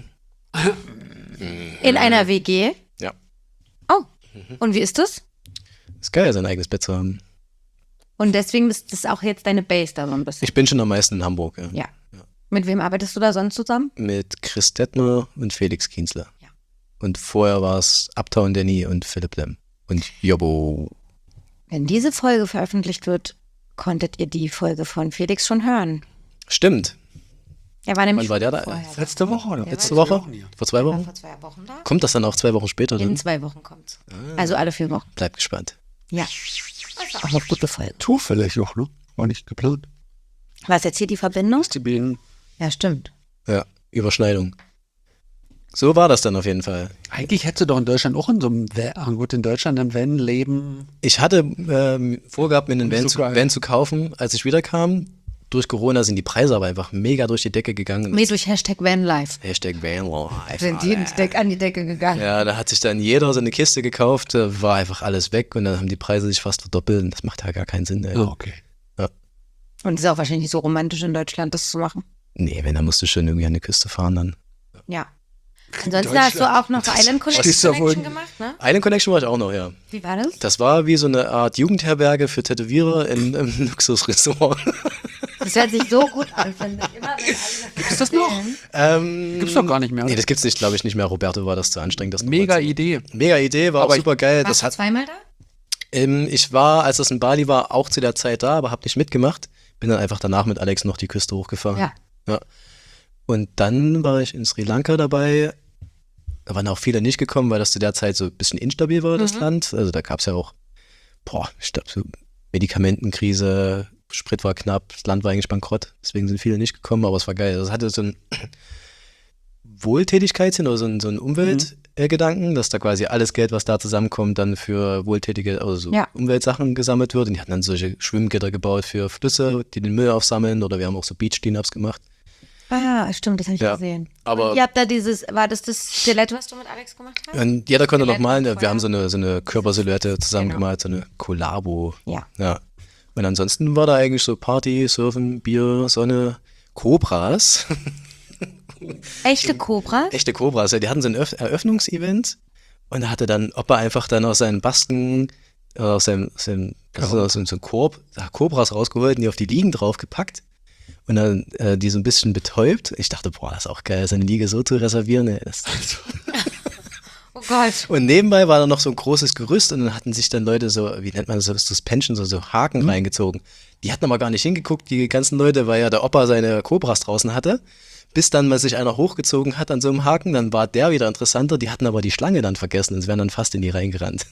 In einer W G? Ja. Oh, und wie ist das? Ist geil, sein eigenes Bett zu haben. Und deswegen ist das auch jetzt deine Base da so ein bisschen. Ich bin schon am meisten in Hamburg. Ja. Ja. Mit wem arbeitest du da sonst zusammen? Mit Chris Detmer und Felix Kienzler. Ja. Und vorher war es Uptown Danny und Philipp Lem. Und Jobbo. Wenn diese Folge veröffentlicht wird, konntet ihr die Folge von Felix schon hören. Stimmt. Er war nämlich Wann war der schon da? vorher da. Letzte Woche, oder? Letzte Woche? Vor zwei Er war Wochen? vor zwei Wochen da. Kommt das dann auch zwei Wochen später? In Dann? zwei Wochen kommt's. Also alle vier Wochen. Bleib gespannt. Ja. Also auch eine gute Folge. Zufällig auch, ne? War nicht geplant. Was jetzt hier die Verbindung? Die Bienen. Ja, stimmt. Ja, Überschneidung. So war das dann auf jeden Fall. Eigentlich hättest du doch in Deutschland auch in so einem Van, gut, in Deutschland im Van leben. Ich hatte ähm, vorgehabt, mir einen Van, So zu, geil. Van zu kaufen, als ich wiederkam. Durch Corona sind die Preise aber einfach mega durch die Decke gegangen. Mehr durch Hashtag Vanlife. Hashtag Vanlife. Sind die Deck an die Decke gegangen. Ja, da hat sich dann jeder so eine Kiste gekauft, da war einfach alles weg und dann haben die Preise sich fast verdoppelt und das macht ja gar keinen Sinn. Ey. Oh, okay. Und es ist auch wahrscheinlich nicht so romantisch in Deutschland, das zu machen. Nee, wenn, dann musst du schon irgendwie an die Küste fahren dann. Ja. Ansonsten hast du auch noch Island Stehst du Connection wohl- gemacht, ne? Island Connection war ich auch noch, ja. Wie war das? Das war wie so eine Art Jugendherberge für Tätowierer in einem Luxusressort. Das hört sich so gut an, finde ich. Immer, wenn alle Ist das noch? ähm, Gibt's doch gar nicht mehr. Nee, das gibt's nicht, glaube ich, nicht mehr. Roberto war das zu anstrengend. Das Mega nochmal zu- Idee. Mega Idee, war Aber auch ich- super geil. Warst Das du hat, zweimal da? ähm, ich war, als das in Bali war, auch zu der Zeit da, aber habe nicht mitgemacht. Bin dann einfach danach mit Alex noch die Küste hochgefahren. Ja. Ja. Und dann war ich in Sri Lanka dabei. Da waren auch viele nicht gekommen, weil das zu der Zeit so ein bisschen instabil war, das Land. Also da gab es ja auch, boah, ich glaube, so Medikamentenkrise, Sprit war knapp, das Land war eigentlich bankrott. Deswegen sind viele nicht gekommen, aber es war geil. Das hatte so ein Wohltätigkeitssinn oder so ein, so ein Umweltgedanken, dass da quasi alles Geld, was da zusammenkommt, dann für wohltätige, also so Ja. Umweltsachen gesammelt wird. Und die hatten dann solche Schwimmgitter gebaut für Flüsse, die den Müll aufsammeln, oder wir haben auch so Beach-Cleanups gemacht. Ah, stimmt, das habe ich Ja, gesehen. aber- Und ihr habt da dieses, war das das Skelett, was du mit Alex gemacht hast? Und jeder konnte noch Skelett malen. und Wir haben Feuer. so eine, so eine Körpersilhouette zusammen Genau. gemalt, so eine Kollabo. Ja. Ja. Und ansonsten war da eigentlich so Party, Surfen, Bier, Sonne, Kobras. Echte Cobras? Echte Kobras. Ja, die hatten so ein Öff- Eröffnungsevent und da hatte dann Opa einfach dann aus seinen Basken, äh, aus seinem, aus seinem das ist aus so einem Korb, da Kobras rausgeholt und die auf die Liegen draufgepackt. Und dann äh, die so ein bisschen betäubt. Ich dachte, boah, das ist auch geil, seine Liege so zu reservieren. Ey, das Oh Gott. Und nebenbei war da noch so ein großes Gerüst und dann hatten sich dann Leute so, wie nennt man das, Suspension, so, so Haken Mhm. reingezogen. Die hatten aber gar nicht hingeguckt, die ganzen Leute, weil ja der Opa seine Cobras draußen hatte. Bis dann mal sich einer hochgezogen hat an so einem Haken, dann war der wieder interessanter. Die hatten aber die Schlange dann vergessen und sie wären dann fast in die reingerannt.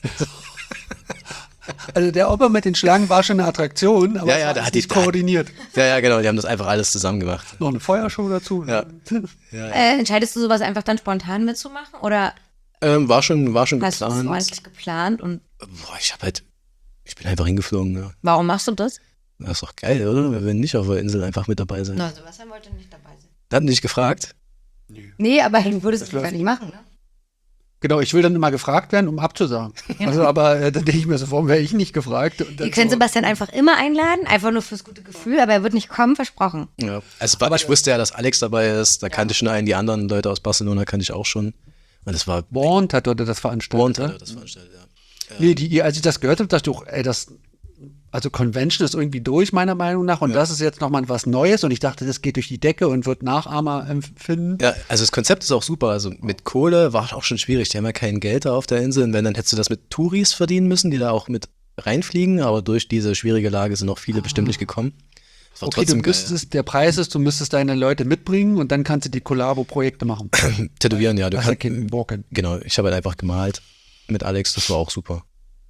Also der Opa mit den Schlangen war schon eine Attraktion, aber Ja, es ja, war der alles hat die- nicht koordiniert. Ja, ja, genau, die haben das einfach alles zusammen gemacht. Noch eine Feuershow dazu. Ja. Äh, entscheidest du sowas einfach dann spontan mitzumachen oder Ähm, war schon, war schon hast du es geplant. ordentlich geplant und Boah, ich hab halt, ich bin einfach hingeflogen. Ja. warum machst du das? Das ist doch geil, oder? Wir werden nicht auf der Insel einfach mit dabei sein. Na, Sebastian wollte nicht dabei sein. Der hat nicht gefragt. Nee, aber du würdest es läuft. gar nicht machen, ne? Genau, ich will dann immer gefragt werden, um abzusagen. Also, aber äh, dann denke ich mir so, warum wäre ich nicht gefragt? Und dann Ihr könnt so, Sebastian einfach immer einladen, einfach nur fürs gute Gefühl, aber er wird nicht kommen, versprochen. Ja. Also war, ich wusste ja, dass Alex dabei ist. Da kannte ich schon einen, die anderen Leute aus Barcelona kannte ich auch schon. Und das war Bond hat dort das veranstaltet. Bond, ne? hat das veranstaltet, ja. Nee, die, als ich das gehört habe, dachte ich auch, ey, das, also Convention ist irgendwie durch, meiner Meinung nach. Und das ist jetzt nochmal was Neues. Und ich dachte, das geht durch die Decke und wird Nachahmer empfinden. Ja, also das Konzept ist auch super. Also mit Kohle war auch schon schwierig. Die haben ja kein Geld da auf der Insel. Und wenn, dann hättest du das mit Touris verdienen müssen, die da auch mit reinfliegen. Aber durch diese schwierige Lage sind auch viele bestimmt nicht gekommen. Das war Okay, du trotzdem geil. müsstest, der Preis ist, du müsstest deine Leute mitbringen und dann kannst du die Kollabo-Projekte machen. Tätowieren, ja. Du Also kannst, kein Walken. genau, ich habe halt einfach gemalt mit Alex. Das war auch super.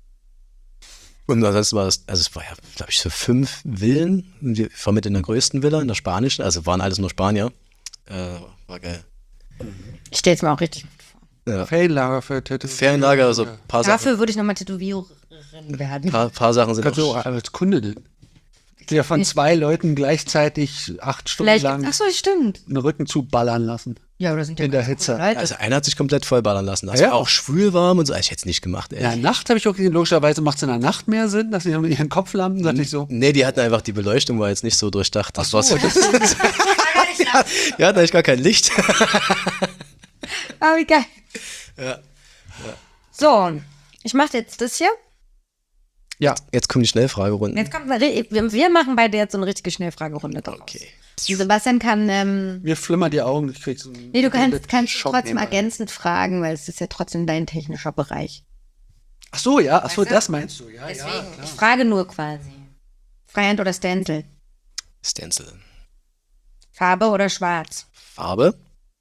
Und ansonsten war das, also es war ja, glaube ich, so fünf Villen. Wir waren mit in der größten Villa, in der spanischen. Also waren alles nur Spanier. Äh, war geil. Ich stelle es mir auch richtig gut vor. Ja. Ferienlager für Tattoo. Ferienlager, also ein paar Sachen, Dafür würde ich nochmal Tätowiererin werden. paar, paar Sachen sind Kannst du auch, auch als Kunde dir von zwei Leuten gleichzeitig acht Stunden Vielleicht, lang ach so, stimmt. den Rücken zuballern lassen. Ja, oder sind ja In der ganz Hitze. gute Leute. also einer hat sich komplett vollballern lassen. Das Ja, war auch schwül warm und so. Ich hätte es nicht gemacht, ey. In der Nacht habe ich auch gesehen, logischerweise macht es in der Nacht mehr Sinn, dass sie ihren Kopf lampen, dachte ich so. Nee, die hatten einfach, die Beleuchtung war jetzt nicht so durchdacht. Das so, war's. das Die hatten eigentlich gar kein Licht. Ah, wie geil. Ja. So, ich mache jetzt das hier. Ja, Jetzt kommt die Schnellfragerunde. Jetzt kommt eine, ri- wir, wir machen beide jetzt so eine richtige Schnellfragerunde draus. Okay. Sebastian kann, ähm, mir flimmern die Augen, ich krieg so einen nee, du kannst, kannst Schock trotzdem nebenbei. ergänzend fragen, weil es ist ja trotzdem dein technischer Bereich. Ach so, ja, ach so, Weißt du? das meinst du, ja, Deswegen, ja. ich frage nur quasi. Freihand oder Stencil? Stencil. Farbe oder schwarz? Farbe.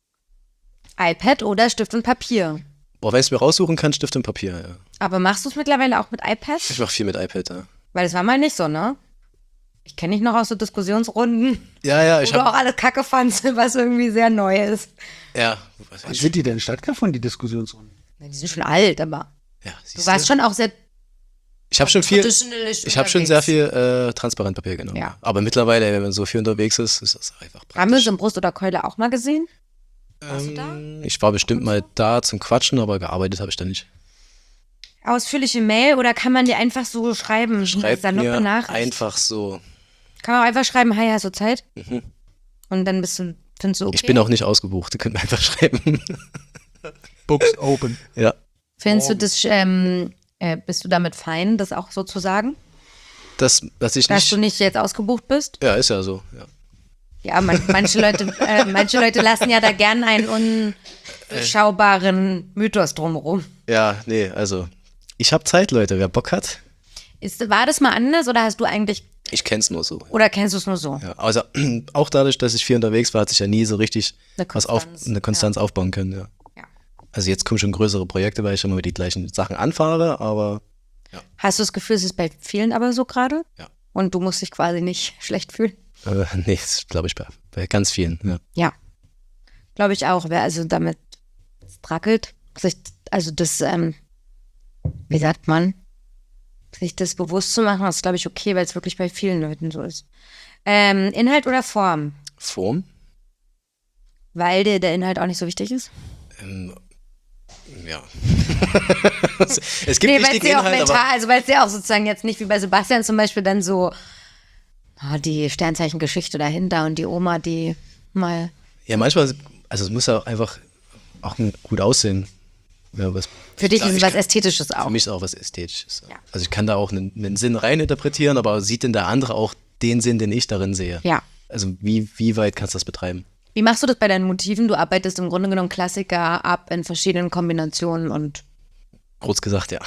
iPad oder Stift und Papier? Boah, wenn ich es mir raussuchen kann, Stift und Papier, ja. Aber machst du es mittlerweile auch mit iPad? Ich mache viel mit iPad, ja. Weil das war mal nicht so, ne? Ich kenne dich noch aus so Diskussionsrunden, Ja, ja, wo ich du auch habe alle Kacke fandst, was irgendwie sehr neu ist. ja, was Wann ich, sind die denn stattgefunden, die Diskussionsrunden? Na, die sind schon alt, aber ja, du siehst warst schon auch sehr Ich habe schon viel, traditionalisch ich habe schon sehr unterwegs. viel äh, Transparentpapier genommen. Ja. Aber mittlerweile, wenn man so viel unterwegs ist, ist das einfach praktisch. Rammeln, Brust oder Keule auch mal gesehen? Warst du da? Ähm, ich war bestimmt mal da zum Quatschen, aber gearbeitet habe ich da nicht. Ausführliche Mail oder kann man dir einfach so schreiben? Schreib Saloppe mir Nachricht? einfach so. Kann man auch einfach schreiben, hi, hast du Zeit? Mhm. Und dann bist du, findest du okay? Ich bin auch nicht ausgebucht, ihr könnt mir einfach schreiben. Books open. Ja. Findest du das, ähm, äh, bist du damit fein, das auch so zu sagen? Das, dass ich Dass nicht. du nicht jetzt ausgebucht bist? Ja, ist ja so. Ja. Ja, man, manche Leute, äh, manche Leute lassen ja da gern einen unbeschaubaren Mythos drumherum. ja, nee, also. Ich habe Zeit, Leute. Wer Bock hat, Ist, war das mal anders oder hast du eigentlich, ich kenn's nur so. oder kennst du es nur so? Ja, also auch dadurch, dass ich viel unterwegs war, hat sich ja nie so richtig Eine was auf, Konstanz, eine Konstanz aufbauen können. Ja. Ja. Also jetzt kommen schon größere Projekte, weil ich immer die gleichen Sachen anfahre, aber Hast du das Gefühl, es ist bei vielen aber so gerade? Ja. Und du musst dich quasi nicht schlecht fühlen? äh, nee, das glaube ich bei, bei ganz vielen. Ja. Ja. Glaube ich auch. Wer also damit struggelt, sich, also das, ähm, wie sagt man, sich das bewusst zu machen, ist, glaube ich, okay, weil es wirklich bei vielen Leuten so ist. Ähm, Inhalt oder Form? Form? Weil dir der Inhalt auch nicht so wichtig ist? Ähm, ja. es gibt Nee, weil es wichtige dir auch Inhalte, mental, aber also weil es dir auch sozusagen jetzt nicht wie bei Sebastian zum Beispiel dann so ah, die Sternzeichengeschichte dahinter und die Oma, die mal. ja, manchmal, also es muss ja einfach auch gut aussehen. Ja, was, Für dich klar, ist es ich was kann- Ästhetisches auch. Für mich ist auch was Ästhetisches. Ja. Also ich kann da auch einen, einen Sinn reininterpretieren, aber sieht denn der andere auch den Sinn, den ich darin sehe? Ja. Also wie, wie weit kannst du das betreiben? Wie machst du das bei deinen Motiven? Du arbeitest im Grunde genommen Klassiker ab in verschiedenen Kombinationen und Kurz gesagt, ja.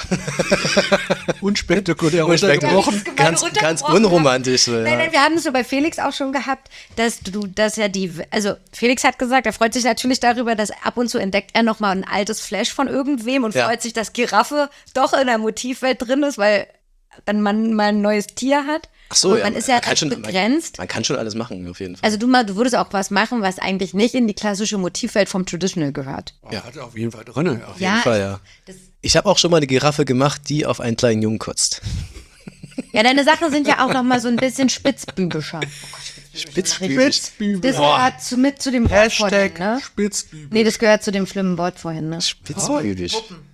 Unspektakulär Unspektakulär. runtergebrochen. Ganz, ganz unromantisch. So, ja. Nein, nein, wir hatten es so bei Felix auch schon gehabt, dass du, dass ja die, also Felix hat gesagt, er freut sich natürlich darüber, dass ab und zu entdeckt er nochmal ein altes Flash von irgendwem und Ja. freut sich, dass Giraffe doch in der Motivwelt drin ist, weil dann man mal ein neues Tier hat. Ach so, und ja. man ist ja man kann recht schon, begrenzt. Man, man kann schon alles machen, auf jeden Fall. Also du mal, du würdest auch was machen, was eigentlich nicht in die klassische Motivwelt vom Traditional gehört. Ja, hat er auf jeden Fall drin. Ja. auf jeden Fall, ja. Das, Ich habe auch schon mal eine Giraffe gemacht, die auf einen kleinen Jungen kotzt. ja, deine Sachen sind ja auch noch mal so ein bisschen spitzbübischer. Spitzbübig. Das gehört zu, mit zu dem Wort vorhin, Hashtag ne? Spitzbübisch. Nee, das gehört zu dem schlimmen Wort vorhin, ne? Spitzbübig.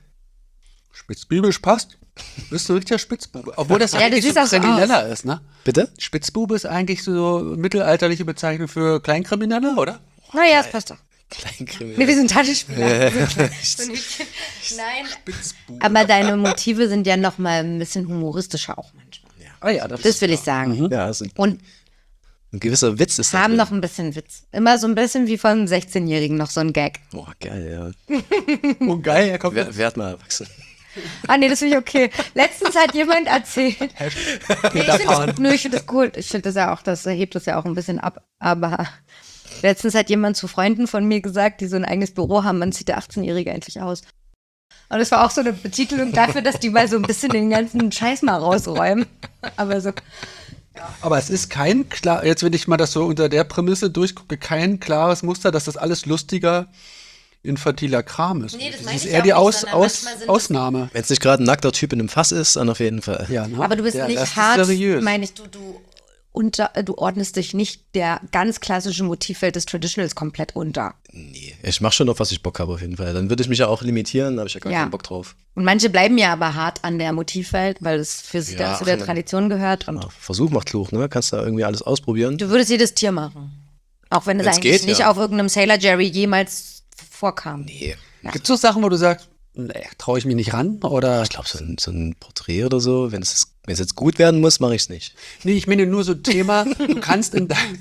Spitzbübisch passt. Du bist ein richtiger Spitzbube. Obwohl das Ja, du eigentlich siehst so auch so krimineller ist, ne? Bitte? Spitzbube ist eigentlich so mittelalterliche Bezeichnung für Kleinkriminelle, oder? Naja, es passt doch. Kleinkriminell. Nee, wir sind Taschenspieler. So ein Hütchen. Nein. Spitzbube. Aber deine Motive sind ja noch mal ein bisschen humoristischer auch manchmal. Ah ja, das, Das will ich sagen. Ja, also Und ein gewisser Witz ist da haben drin. noch ein bisschen Witz. Immer so ein bisschen wie von einem sechzehnjährigen noch so ein Gag. Boah, geil, ja. oh geil, er kommt. Wer, wer hat mal erwachsen? Ah, nee, das finde ich okay. Letztens hat jemand erzählt. Nee, ich finde das, nee, ich find das cool. Ich finde das ja auch, das hebt das ja auch ein bisschen ab. Aber letztens hat jemand zu Freunden von mir gesagt, die so ein eigenes Büro haben, man sieht der achtzehnjährige endlich aus. Und das war auch so eine Betitelung dafür, dass die mal so ein bisschen den ganzen Scheiß mal rausräumen. Aber so, Aber es ist kein klar, jetzt wenn ich mal das so unter der Prämisse durchgucke, kein klares Muster, dass das alles lustiger, infantiler Kram ist. Nee, das das meine ist ich eher auch die nicht, Aus, sondern Aus, manchmal sind Ausnahme. Wenn es nicht gerade ein nackter Typ in einem Fass ist, dann auf jeden Fall. Ja, ne? aber du bist Ja, das nicht ist hart, seriös. meine ich, du, du, unter, du ordnest dich nicht der ganz klassischen Motivwelt des Traditionals komplett unter. Nee, ich mache schon auf, was ich Bock habe, auf jeden Fall. Dann würde ich mich ja auch limitieren, da habe ich ja gar Ja. keinen Bock drauf. Und manche bleiben ja aber hart an der Motivwelt, weil es für sie Ja, da zu der ach, Tradition gehört. Und Ja, Versuch macht klug, ne? Kannst da irgendwie alles ausprobieren. du würdest jedes Tier machen. Auch wenn es Wenn's eigentlich geht, nicht ja. auf irgendeinem Sailor Jerry jemals vorkam. Nee. Gibt es so Sachen, wo du sagst, nee, traue ich mich nicht ran? Oder? Ich glaube, so, ein- so ein Porträt oder so, wenn es wenn es jetzt gut werden muss, mache ich es nicht. Nee, ich meine nur so ein Thema, du kannst in deinem,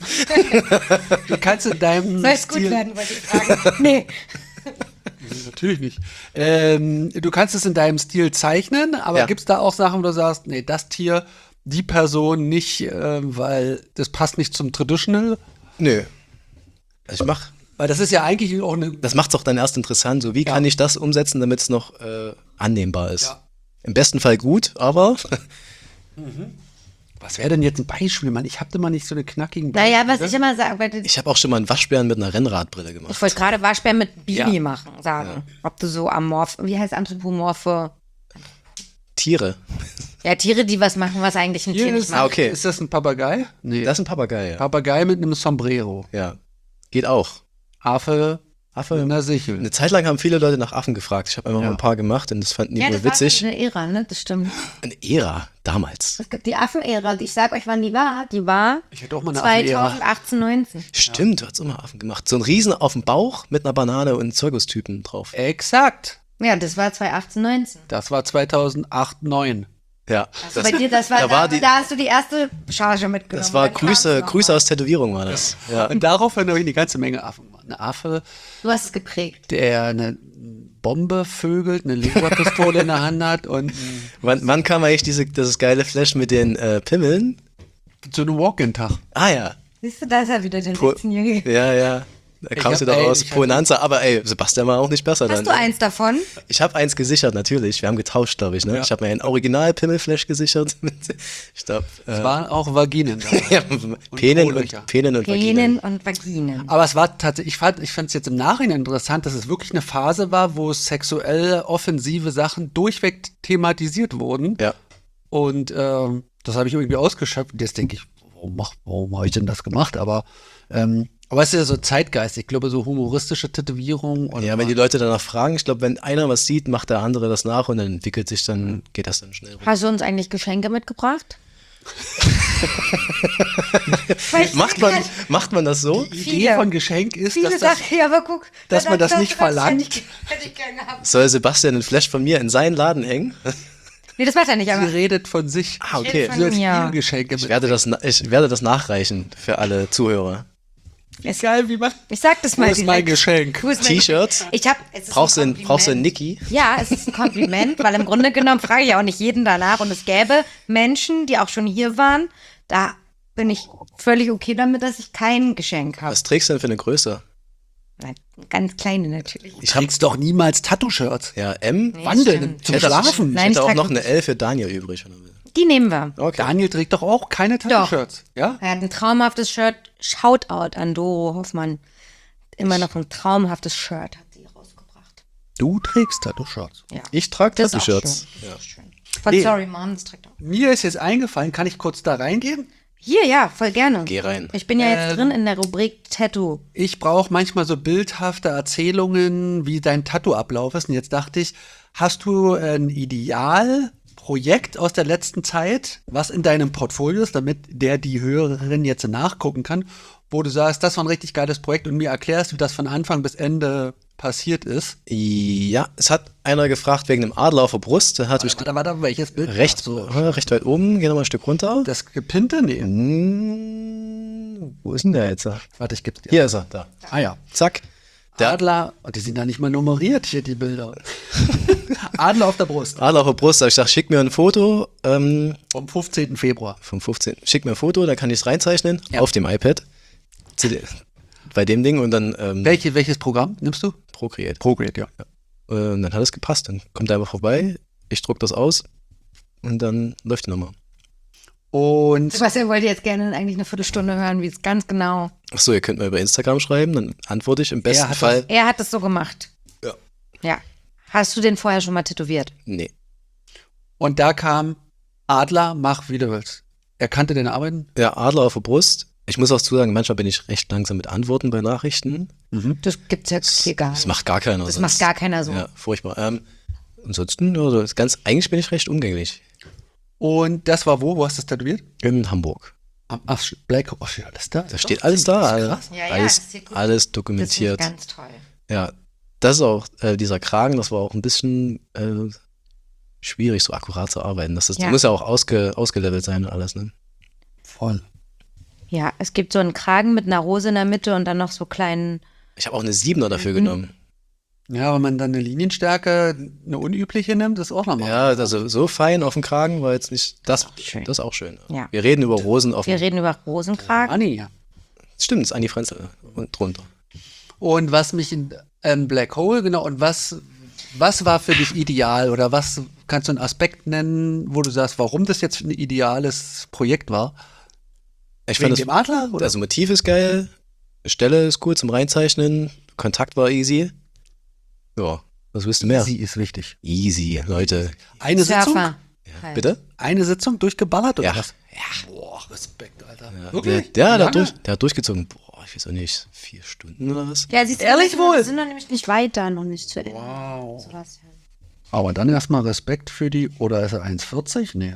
du kannst in deinem Soll es gut Stil, werden, wollte ich fragen. Nee. natürlich nicht. Ähm, du kannst es in deinem Stil zeichnen, aber Ja. gibt es da auch Sachen, wo du sagst, nee, das Tier, die Person nicht, äh, weil das passt nicht zum Traditional? Nö. Also ich mach, Weil das ist ja eigentlich auch eine. das macht's doch dann erst interessant. So, wie Ja. kann ich das umsetzen, damit es noch äh, annehmbar ist? Ja. Im besten Fall gut, aber Was wäre denn jetzt ein Beispiel, Mann? Ich habe immer nicht so eine knackigen. Naja, was Beispiele. ich immer sage, weil ich habe auch schon mal einen Waschbären mit einer Rennradbrille gemacht. ich wollte gerade Waschbär mit Bibi Ja. machen, sagen. Ob du so amorph, wie heißt anthropomorphe? Tiere. Ja, Tiere, die was machen, was eigentlich ein Hier Tier nicht ist, macht. Ah, okay. Ist das ein Papagei? Nee. Das ist ein Papagei, ja. Papagei mit einem Sombrero. ja. Geht auch. Affe mit Affe. einer Sichel. Eine Zeit lang haben viele Leute nach Affen gefragt. Ich habe einfach Ja. mal ein paar gemacht und das fanden die Ja, wohl das war witzig. eine Ära, ne? Das stimmt. Eine Ära, damals. Es gibt die Affenära. Ich sag euch, wann die war. Die war Ich hätte auch mal eine Affenära. zweitausendachtzehn, neunzehn. Stimmt, du hast immer Affen gemacht. So ein Riesen auf dem Bauch mit einer Banane und Zirkustypen drauf. Exakt. Ja, das war zweitausendachtzehn, neunzehn. Das war zweitaunacht, neun. Ja. Also bei dir, das war, da da, war die- da hast du die erste Charge mitgenommen. Das war Dann kam's Grüße, noch Grüße mal. aus Tätowierung war das. Ja. Und daraufhin habe ich eine ganze Menge Affen gemacht. Eine Affe, Du hast es geprägt. der eine Bombe vögelt, eine Laserpistole in der Hand hat und Wann, wann kam eigentlich diese, dieses geile Flash mit den äh, Pimmeln? so einen Walk-in-Tag. Ah ja. Siehst du, da ist er wieder, der Po- sechzehnjährige. Ja, ja. Da kam hab- sie doch ey, aus. ich hab- Bonanza, aber ey, Sebastian war auch nicht besser Hast dann. du eins davon? Ich habe eins gesichert, natürlich. Wir haben getauscht, glaube ich. Ne? Ja. Ich habe mir ein Original-Pimmelflash gesichert. ich glaube, Es äh, waren auch Vaginen dabei. ja, Penen, Hohlöcher. und, Penen und Penen Vaginen. und Vaginen. Aber es war tatsächlich, ich fand ich fand es jetzt im Nachhinein interessant, dass es wirklich eine Phase war, wo sexuell offensive Sachen durchweg thematisiert wurden. Ja. Und ähm, das habe ich irgendwie ausgeschöpft. Und jetzt denke ich, warum, mach- warum habe ich denn das gemacht? Aber, ähm, aber es ist ja so Zeitgeist. Ich glaube, so humoristische Tätowierungen. Und Ja, wenn die Leute danach fragen, ich glaube, wenn einer was sieht, macht der andere das nach und dann entwickelt sich dann, geht das dann schnell rum. Hast du uns eigentlich Geschenke mitgebracht? Macht man, macht man das so? die Idee viele- von Geschenk ist, Viele dass das, Sachen, ja, aber guck. dass man das nicht verlangt. Hätte ich, hätte ich gern gehabt. Soll Sebastian einen Flash von mir in seinen Laden hängen? Nee, das macht er nicht, sie aber. redet von sich. Ah, okay. von Sie als mir. ihr Geschenke Ich mit. werde, das, na- ich werde das nachreichen für alle Zuhörer. Es- Geil, wie man. Ich sag das Wo mal ist mein direkt. Geschenk? Wo ist mein T-Shirts? Ich hab, es ist Brauchst du ein ein, brauchst du ein Kompliment. Niki? Ja, es ist ein Kompliment, weil im Grunde genommen frage ich auch nicht jeden danach. Und es gäbe Menschen, die auch schon hier waren. Da bin ich völlig okay damit, dass ich kein Geschenk habe. Was trägst du denn für eine Größe? Nein, ganz kleine natürlich. Ich kriegst doch niemals Tattoo-Shirts. Ja, M? Nee, Wann denn? stimmt. Zum Hätte- Schlafen? Ich Nein, hätte ich auch trag noch eine wirklich- L für Daniel übrig. Wenn du willst. Die nehmen wir. Okay. Daniel trägt doch auch keine Tattoo-Shirts. Ja? Er hat ein traumhaftes Shirt. Shoutout an Doro Hoffmann. Immer noch ein traumhaftes Shirt hat sie rausgebracht. Du trägst Tattoo-Shirts. Ja. Ich trage Das ist auch Tattoo-Shirts. schön. Das ist schön. Von Nee. Sorry Mom, das trägt auch. Mir ist jetzt eingefallen, kann ich kurz da reingehen? Hier, ja, voll gerne. Geh rein. Ich bin ja jetzt Ähm, drin in der Rubrik Tattoo. Ich brauche manchmal so bildhafte Erzählungen, wie dein Tattoo-Ablauf ist. Und jetzt dachte ich, hast du ein Idealprojekt aus der letzten Zeit, was in deinem Portfolio ist, damit der die Hörerin jetzt nachgucken kann, wo du sagst, das war ein richtig geiles Projekt und mir erklärst, wie das von Anfang bis Ende passiert ist? Ja, es hat einer gefragt wegen dem Adler auf der Brust. Der hat mich Warte, warte, welches Bild? recht, Ach so. äh, recht weit oben. Geh nochmal ein Stück runter. Das Gepinte? Nee. Hm, wo ist denn der jetzt? Warte, ich geb's dir. Hier ist er, da. Ah ja. Zack. Der Der Adler, oh, die sind da nicht mal nummeriert hier, die Bilder. Adler auf der Brust. Adler auf der Brust. Da hab ich gesagt, schick mir ein Foto ähm, Vom fünfzehnten Februar. vom fünfzehnten Schick mir ein Foto, da kann ich es reinzeichnen Ja. auf dem iPad. Zu de- Bei dem Ding und dann ähm, Welche, welches Programm nimmst du? Procreate. Procreate, ja. Äh, Und dann hat es gepasst. Dann kommt er einfach vorbei, ich druck das aus und dann läuft die Nummer. Und Sebastian wollte jetzt gerne eigentlich eine Viertelstunde hören, wie es ganz genau. Achso, ihr könnt mir über Instagram schreiben, dann antworte ich im besten hat Fall. Er hat es so gemacht. Ja. Ja. Hast du den vorher schon mal tätowiert? Nee. Und da kam Adler, mach wie du willst. Er kannte deine Arbeiten? Ja, Adler auf der Brust. Ich muss auch zusagen, manchmal bin ich recht langsam mit Antworten bei Nachrichten. Das gibt's ja hier gar Das nicht. macht gar keiner. Das sonst. macht gar keiner so. Ja, furchtbar. Ähm, ansonsten, ja, das ist ganz, eigentlich bin ich recht umgänglich. Und das war wo? Wo hast du das tätowiert? In Hamburg. Am ach, Black, oh, steht alles da? Da steht alles da. Das ist Alles, krass. Ja, ja, alles, das sieht gut. alles Das finde ich dokumentiert. ganz toll. Ja, das ist auch, äh, dieser Kragen, das war auch ein bisschen äh, schwierig, so akkurat zu arbeiten. Das, ist, Ja. muss ja auch ausge, ausgelevelt sein und alles, ne? Voll. Ja, es gibt so einen Kragen mit einer Rose in der Mitte und dann noch so kleinen. Ich habe auch eine Siebener dafür Mhm. genommen. Ja, wenn man dann eine Linienstärke, eine unübliche nimmt, ist auch nochmal. Ja, also so fein auf dem Kragen war jetzt nicht, das, schön. das ist auch schön. Ja. Wir reden über Rosen auf Wir dem, reden über Rosenkragen. Anni, ja. stimmt, das ist Anni Frenzel und drunter. Und was mich in ähm, Black Hole, genau, und was, was war für dich ideal oder was kannst du einen Aspekt nennen, wo du sagst, warum das jetzt ein ideales Projekt war? Ich Wegen fand dem das, Adler? Oder? also Motiv ist geil, Stelle ist gut zum Reinzeichnen, Kontakt war easy. Ja, was willst du mehr? Sie ist wichtig. Easy, Leute. Eine Sitzung? Surfer. Ja, Halt. bitte? Eine Sitzung durchgeballert oder Ja. was? Ja. Boah, Respekt, Alter. Ja, Wirklich? Der, der, der, hat Lange? durch, der hat durchgezogen. Boah, ich weiß auch nicht, vier Stunden oder was? Ja, siehst du, Ehrlich wir wohl? Wir sind noch nämlich nicht weiter, noch nicht zu Ende. Wow. Sebastian. Aber dann erstmal Respekt für die, oder ist er eins vierzig? Nee.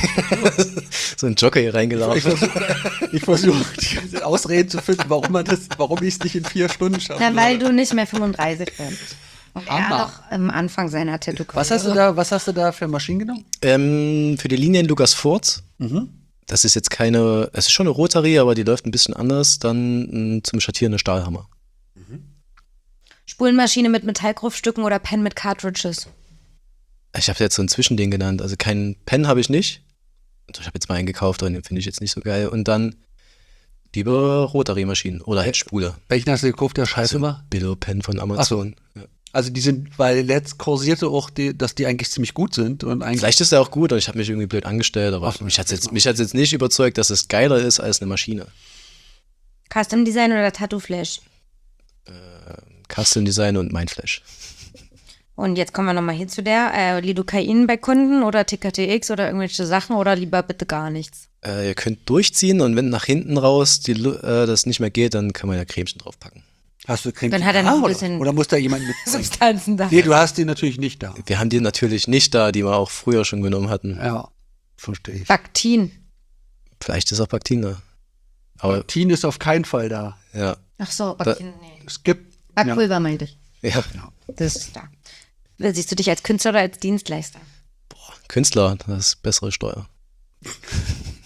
So ein Jockey hier reingelaufen. Ich versuche ich versuch, Ausreden zu finden, warum man das, warum ich es nicht in vier Stunden schaffe. Na, weil du nicht mehr fünfunddreißig bist. Und er Hammer. noch am Anfang seiner tattoo Was hast du da, was hast du da für Maschinen genommen? Ähm, für die Linien Lukas Furz. Mhm. Das ist jetzt keine, es ist schon eine Rotary, aber die läuft ein bisschen anders. Dann mh, zum Schattieren eine Stahlhammer. Spulenmaschine mit Metallgriffstücken oder Pen mit Cartridges? Ich habe jetzt so ein Zwischending genannt. Also keinen Pen habe ich nicht. Ich habe jetzt mal einen gekauft, aber den finde ich jetzt nicht so geil. Und dann lieber Rotary-Maschinen oder halt Spule. Welchen hast du gekauft, der Scheiße Also war? Billo-Pen von Amazon. Ja. Also die sind, weil letzt kursierte auch, die, dass die eigentlich ziemlich gut sind und eigentlich. Vielleicht ist er auch gut und ich habe mich irgendwie blöd angestellt, aber Ach so, mich hat jetzt jetzt, mal. mich hat's jetzt nicht überzeugt, dass es geiler ist als eine Maschine. Custom Design oder Tattoo Flash? Custom Design und Mindflash. Und jetzt kommen wir nochmal hier zu der. Äh, Lidocain bei Kunden oder T K T X oder irgendwelche Sachen oder lieber bitte gar nichts? Äh, ihr könnt durchziehen und wenn nach hinten raus die, Lu- äh, das nicht mehr geht, dann kann man ja Cremchen draufpacken. Hast du Creme Dann hat er noch ein oder, bisschen- oder muss da jemand mit? Substanzen da. Nee, du hast die natürlich nicht da. Wir haben die natürlich nicht da, die wir auch früher schon genommen hatten. Ja, verstehe ich. Baktin. Vielleicht ist auch Baktin da. Aber Teen ist auf keinen Fall da. ja, Ach so, Baktin, nee. Es gibt. Backpulver meinte ich. ja. Das ist da. Siehst du dich als Künstler oder als Dienstleister? Künstler, das ist bessere Steuer.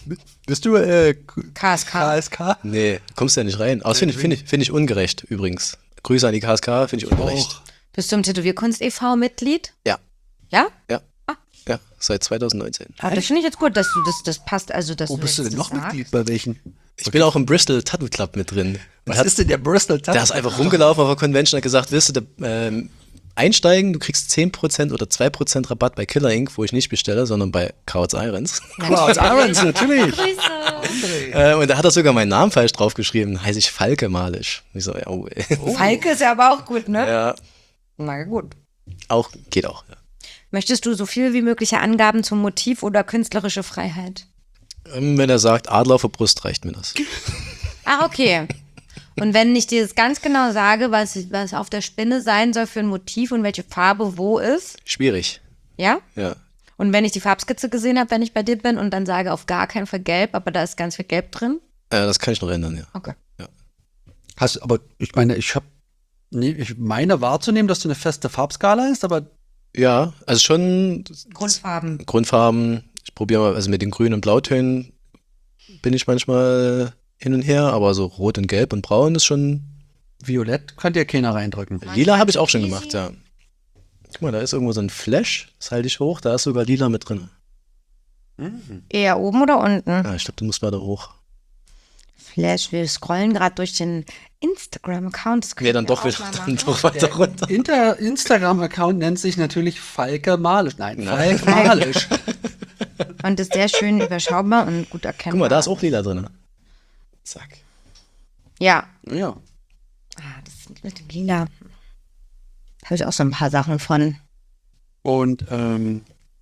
Bist du äh, K S K. K S K? Nee, kommst ja nicht rein. Aber das finde ich, find ich, find ich ungerecht übrigens. Grüße an die K S K, finde ich ungerecht. Auch. Bist du im Tätowierkunst e V Mitglied? Ja. Ja? Ja. Ja, seit zwanzig neunzehn. Ah, das finde ich jetzt gut, dass du das, das passt. Also, dass Wo bist du jetzt denn das noch sagst. Mitglied? Bei welchen? Ich bin auch im Bristol Tattoo Club mit drin. Was ist denn der Bristol Tattoo? Der ist einfach rumgelaufen auf der Convention und hat gesagt, willst du da, ähm, einsteigen, du kriegst zehn Prozent oder zwei Prozent Rabatt bei Killer Incorporated, wo ich nicht bestelle, sondern bei Krauts Irons. Krauts Irons, natürlich. äh, und da hat er sogar meinen Namen falsch draufgeschrieben, heiße ich Falke Malisch. Ich so, ja, oh, ey. Falke ist ja aber auch gut, ne? Ja, Na gut. auch, geht auch. Ja. Möchtest du so viel wie mögliche Angaben zum Motiv oder künstlerische Freiheit? Ähm, wenn er sagt, Adler auf der Brust, reicht mir das. Ach, okay. Und wenn ich dir jetzt ganz genau sage, was, was auf der Spinne sein soll für ein Motiv und welche Farbe wo ist, Schwierig, ja? ja. Und wenn ich die Farbskizze gesehen habe, wenn ich bei dir bin und dann sage, auf gar keinen Fall gelb, aber da ist ganz viel Gelb drin? Äh, das kann ich noch ändern, ja. Okay. Hast, aber ich meine, ich habe, nee, ich meine wahrzunehmen, dass du eine feste Farbskala hast, aber Ja, also schon Grundfarben. Grundfarben. Ich probiere mal, also mit den Grün- und Blautönen bin ich manchmal hin und her, aber so Rot und Gelb und Braun ist schon. Violett kann dir keiner reindrücken. Lila habe ich auch schon gemacht, ja. Guck mal, da ist irgendwo so ein Flash, das halte ich hoch, da ist sogar Lila mit drin. Eher oben oder unten? Ja, ich glaube, du musst weiter hoch. Flash, wir scrollen gerade durch den Instagram-Account. Das können Nee, dann wir doch auch wieder mal dann machen. doch weiter runter. Inter Instagram-Account nennt sich natürlich Falke Malisch. Nein, Falke Malisch. Und ist sehr schön überschaubar und gut erkennbar. Guck mal, da ist auch Lila drin. Zack. Ja. Ja. Ah, das mit dem Lila. Da habe ich auch so ein paar Sachen von. Und ähm,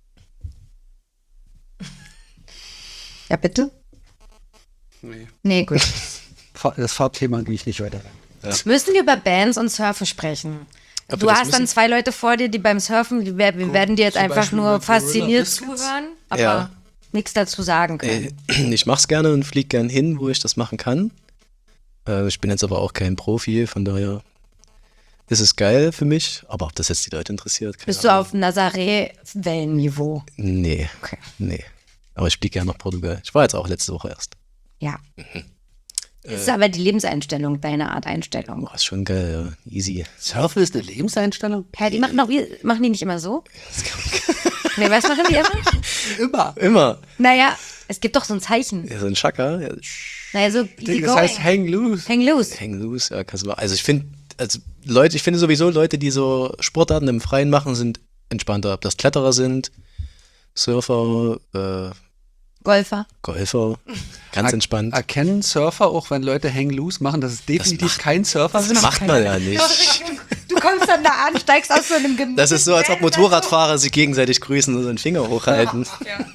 Ja, bitte? nee, Nee, gut. Fa- das Farbthema gehe ich nicht weiter rein. Müssen wir über Bands und Surfen sprechen? Ob Du wir das hast dann müssen? zwei Leute vor dir, die beim Surfen, die, wir wir werden dir jetzt zum einfach Beispiel nur mit Gorilla fasziniert Biscuits. zuhören, aber Ja. nichts dazu sagen können. Äh, Ich mach's gerne und flieg gern hin, wo ich das machen kann. Äh, Ich bin jetzt aber auch kein Profi, von daher ist es geil für mich. Aber ob das jetzt die Leute interessiert, keine Bist du Ahnung. auf Nazaré-Wellenniveau? Nee, Okay. nee. Aber ich fliege gerne nach Portugal. Ich war jetzt auch letzte Woche erst. Ja. Mhm. Das ist aber die Lebenseinstellung, deine Art Einstellung. Boah, ist schon geil, ja. Easy. Surfen ist eine Lebenseinstellung? Ja, die machen, doch, wie- machen die nicht immer so? Nee, was machen die immer? Immer. Immer. Naja, es gibt doch so ein Zeichen. Ja, so ein Chaka. Ja. Naja, so easy Das going. heißt hang loose. Hang loose. Hang loose, ja, kannst du mal. Also ich finde, also Leute, ich finde sowieso Leute, die so Sportarten im Freien machen, sind entspannter. Ob das Kletterer sind, Surfer, äh, Golfer. Golfer, ganz Er- entspannt. Erkennen Surfer auch, wenn Leute hang loose machen, dass es definitiv macht- kein Surfer Das sind? macht man ja nicht. Du kommst dann da an, steigst aus so einem Gemüse. Das ist so, als ob Motorradfahrer sich gegenseitig grüßen und so einen Finger hochhalten.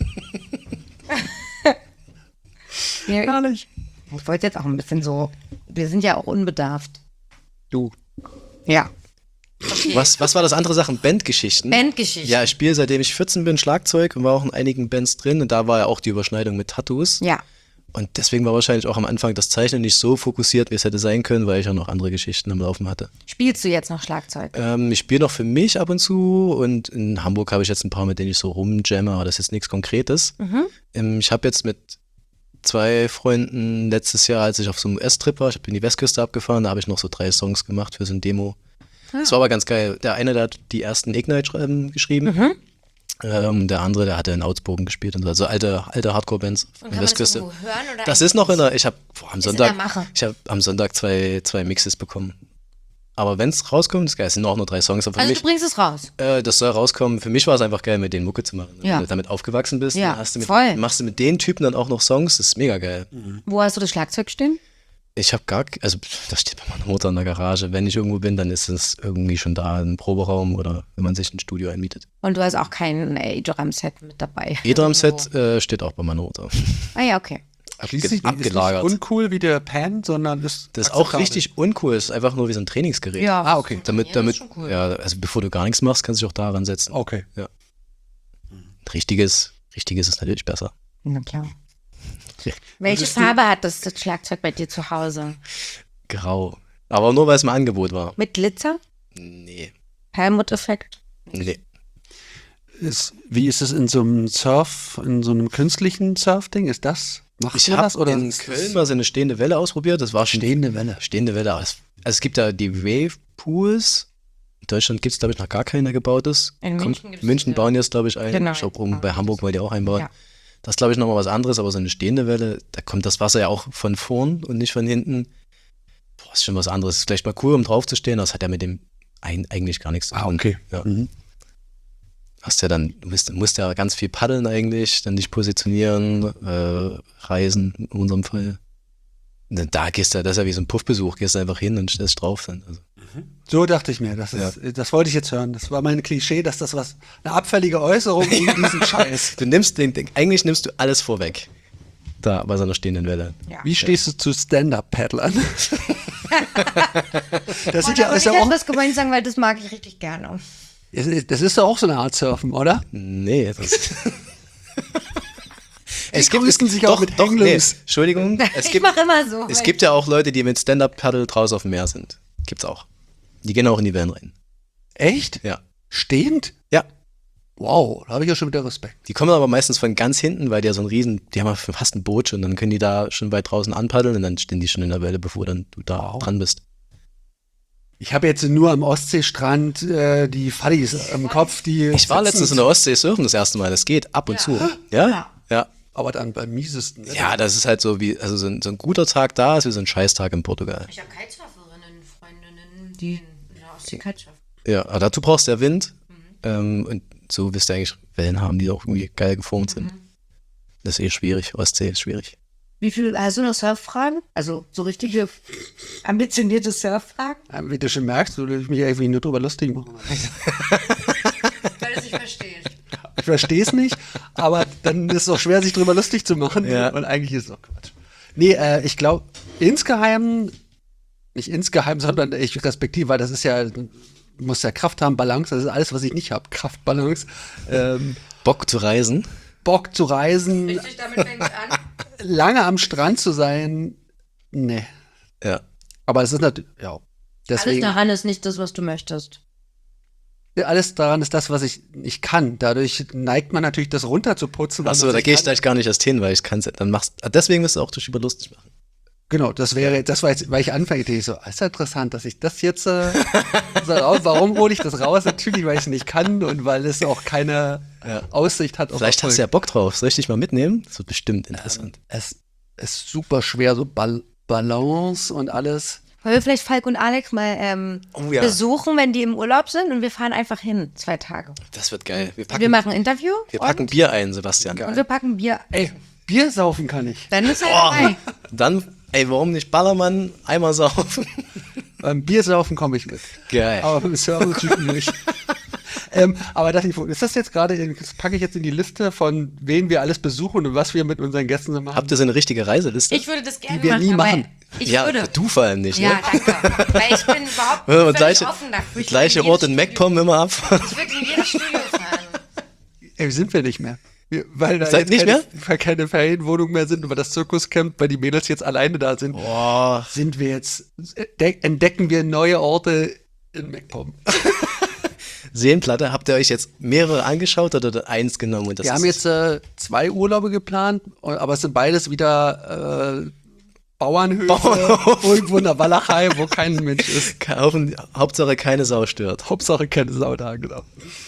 Ja, Herrlich. ich wollte jetzt auch ein bisschen so, wir sind ja auch unbedarft. Du. Ja. Was, was war das andere Sachen? Bandgeschichten? Bandgeschichten. Ja, ich spiele seitdem ich vierzehn bin Schlagzeug und war auch in einigen Bands drin und da war ja auch die Überschneidung mit Tattoos. Ja. Und deswegen war wahrscheinlich auch am Anfang das Zeichnen nicht so fokussiert, wie es hätte sein können, weil ich ja noch andere Geschichten am Laufen hatte. Spielst du jetzt noch Schlagzeug? Ähm, ich spiele noch für mich ab und zu und in Hamburg habe ich jetzt ein paar, mit denen ich so rumjamme, aber das ist jetzt nichts Konkretes. Ähm, ich habe jetzt mit zwei Freunden letztes Jahr, als ich auf so einem U S-Trip war, ich bin die Westküste abgefahren, da habe ich noch so drei Songs gemacht für so ein Demo. Das war aber ganz geil. Der eine, der hat die ersten Ignite-Schreiben geschrieben. Ähm, der andere, der hatte in Outspoken gespielt und so. Also alte, alte Hardcore-Bands von der Westküste. hören? Oder Das ist noch in der, ich habe am Ist in Sonntag, der Mache. ich habe am Sonntag zwei, zwei Mixes bekommen. Aber wenn es rauskommt, ist geil. Es sind auch nur drei Songs. Aber für Also mich, du bringst es raus. äh, das soll rauskommen. Für mich war es einfach geil, mit denen Mucke zu machen. Ja. Wenn du damit aufgewachsen bist, Ja, dann hast du mit, voll. machst du mit den Typen dann auch noch Songs. Das ist mega geil. Wo hast du das Schlagzeug stehen? Ich habe gar, also das steht bei meiner Mutter in der Garage. Wenn ich irgendwo bin, dann ist es irgendwie schon da im Proberaum oder wenn man sich ein Studio einmietet. Und du hast auch kein E-Drum-Set mit dabei. E-Drum-Set äh, steht auch bei meiner Mutter. Ah ja, okay. Schließlich Abge- ist nicht abgelagert. uncool wie der Pan, sondern ist Das ist auch akzeptabel. richtig uncool. Das ist einfach nur wie so ein Trainingsgerät. Ja. Ah, okay. Damit, damit, ja, also bevor du gar nichts machst, kannst du dich auch daran setzen. Okay. Richtiges, richtiges ist natürlich besser. Na klar. Ja. Welche Würdest du- Farbe hat das, das Schlagzeug bei dir zu Hause? Grau. Aber nur, weil es mein Angebot war. Mit Glitzer? Nee. Helmut-Effekt? Nee. ist, wie ist es in so einem Surf, in so einem künstlichen Surfding? Ist das, macht Ich man habe das? Oder in ist Köln das mal so eine stehende Welle ausprobiert. Das war schon stehende Welle? stehende Welle. Also es gibt da die Wave-Pools. In Deutschland gibt es, glaube ich, noch gar keine gebautes. In Kommt- München gibt's München eine. bauen jetzt, glaube ich, ein. Genau, Ich glaube, jetzt oben bauen bei die Hamburg das. wollen die auch einbauen. Ja. Das ist, glaube ich, nochmal was anderes, aber so eine stehende Welle, da kommt das Wasser ja auch von vorn und nicht von hinten. Boah, ist schon was anderes. Ist vielleicht mal cool, um drauf zu stehen, aber das hat ja mit dem ein, eigentlich gar nichts zu tun. Ah, okay. Ja. Mhm. Hast ja dann, du musst, musst ja ganz viel paddeln eigentlich, dann dich positionieren, äh, reisen in unserem Fall. Und dann da gehst du, das ist ja wie so ein Puffbesuch, gehst du einfach hin und stellst drauf. Dann. Also, So dachte ich mir. Das, ist, das wollte ich jetzt hören. Das war mein Klischee, dass das was, eine abfällige Äußerung in diesen Scheiß. du nimmst den, den, eigentlich nimmst du alles vorweg. Da bei so einer stehenden Welle. Ja. Wie stehst du zu Stand-Up-Paddlern? Das sind Oh, ja, da ist wollte ja ich auch, etwas gemeint sagen, weil das mag ich richtig gerne. das ist doch auch so eine Art Surfen, oder? Nee, das Die grüßen sich auch mit Hang Loose. Entschuldigung, es Ich gibt, mache immer so. es gibt ja auch Leute, die mit Stand-Up-Paddle draußen auf dem Meer sind. Gibt's auch. Die gehen auch in die Wellen rein. Echt? Ja. Stehend? Ja. Wow, da habe ich ja schon wieder Respekt. Die kommen aber meistens von ganz hinten, weil die ja so ein Riesen, die haben ja fast ein Boot schon, und dann können die da schon weit draußen anpaddeln und dann stehen die schon in der Welle, bevor dann du da Wow. dran bist. Ich habe jetzt nur am Ostseestrand äh, die Fadis im Kopf, die. Ich war sitzen- letztens in der Ostsee surfen das erste Mal, das geht ab und Ja. zu. Ja? Ja. Ja. Aber dann beim miesesten. ne? Ja, das ist halt so wie, also so ein, so ein guter Tag da ist wie so ein Scheißtag in Portugal. Ich habe Kitesurferinnen, Freundinnen, die in der Ostsee Kitesurfen. Ja, aber dazu brauchst du ja Wind. Ähm, und so wirst du eigentlich Wellen haben, die auch irgendwie geil geformt sind. Das ist eh schwierig. Ostsee ist schwierig. Wie viel, hast du noch Surffragen? Also so richtige ambitionierte Surffragen? Ja, wie du schon merkst, du willst mich irgendwie nur drüber lustig machen. Weil du es nicht verstehst. Ich verstehe es nicht, aber dann ist es auch schwer, sich drüber lustig zu machen. Ja. Und eigentlich ist es auch Quatsch. Nee, äh, ich glaube, insgeheim, nicht insgeheim, sondern ich respektiere, weil das ist ja, du musst ja Kraft haben, Balance, das ist alles, was ich nicht habe. Kraft, Balance, ähm, Bock zu reisen. Bock zu reisen, Richtig, damit fängt es an. lange am Strand zu sein. Nee. Ja. Aber es ist natürlich, ja. Alles Deswegen, daran ist nicht das, was du möchtest. alles daran ist das, was ich nicht kann. Dadurch neigt man natürlich, das runterzuputzen. weil Achso, man da sich gehe ich kann. gleich gar nicht erst hin, weil ich kann es dann machst. Deswegen wirst du auch dich über lustig machen. Genau, das wäre, das war jetzt, weil ich anfange, dachte ich so, ist ja interessant, dass ich das jetzt äh, so raus, warum hole ich das raus? Natürlich, weil ich es nicht kann und weil es auch keine Ja. Aussicht hat auf Vielleicht hast du ja Bock drauf. Soll ich dich mal mitnehmen? Das wird bestimmt interessant. Es ist super schwer, so Bal Balance und alles. Wollen wir vielleicht Falk und Alex mal ähm, Oh ja. besuchen, wenn die im Urlaub sind und wir fahren einfach hin, zwei Tage. Das wird geil. Wir packen, Wir machen ein Interview wir packen und, Bier ein, Sebastian. und wir packen Bier. Ey, Bier saufen kann ich. Dann ist er dabei. Dann, ey, warum nicht Ballermann einmal saufen? Beim Bier saufen komme ich mit. Geil. Aber beim Surfen nicht. ähm, aber das, ist das jetzt gerade, in- das packe ich jetzt in die Liste von wen wir alles besuchen und was wir mit unseren Gästen so machen. Habt ihr so eine richtige Reiseliste? Ich würde das gerne Die wir machen. nie aber machen. Ich ja, würde. du vor allem nicht, Ja, ne? danke. Weil ich bin überhaupt Wenn wir völlig gleiche, offen dafür. Ich gleiche würde in Ort in jedes MacPom immer ab. Studio- Ich würde in jedes Studio fahren. Ey, sind wir nicht mehr. Wir, weil da Seid jetzt nicht keine, weil keine Ferienwohnungen mehr sind und weil das Zirkuscamp, weil die Mädels jetzt alleine da sind, Boah. sind wir jetzt, entdeck- entdecken wir neue Orte in MacPom. Seenplatte, habt ihr euch jetzt mehrere angeschaut oder eins genommen? Und das Wir ist haben jetzt äh, zwei Urlaube geplant, aber es sind beides wieder äh, Bauernhöfe, Bauernhof. irgendwo in der Walachei, wo kein Mensch ist. Ke- Haufen- Hauptsache keine Sau stört. Hauptsache keine Sau da, genau.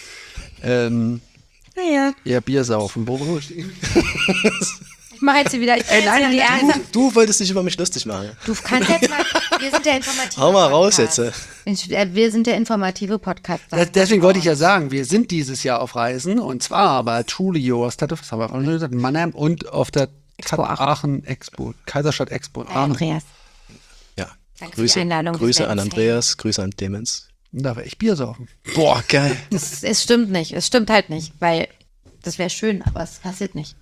Ähm, Naja, ja, Bier saufen. Wo, wo stehen? ich mache jetzt hier wieder. Ich Ey, nein, die nein, Ernst. Du wolltest dich über mich lustig machen. Du kannst jetzt mal. Wir sind der informative Hau mal raus Podcast. jetzt. Ich, äh, Wir sind der informative Podcast. Das, deswegen wollte ich ja sagen, wir sind dieses Jahr auf Reisen und zwar bei Truly Yours, das haben wir auch gesagt, in Mannheim und auf der Expo Aachen. Aachen Expo, Kaiserstadt Expo in Hi, Aachen. Andreas. Ja. Danke für die Grüße, Einladung. Grüße Wir an werden Andreas, Grüße an Demenz. Und da werde ich Bier saufen. Boah, geil. Es, es stimmt nicht. Es stimmt halt nicht, weil das wäre schön, aber es passiert nicht.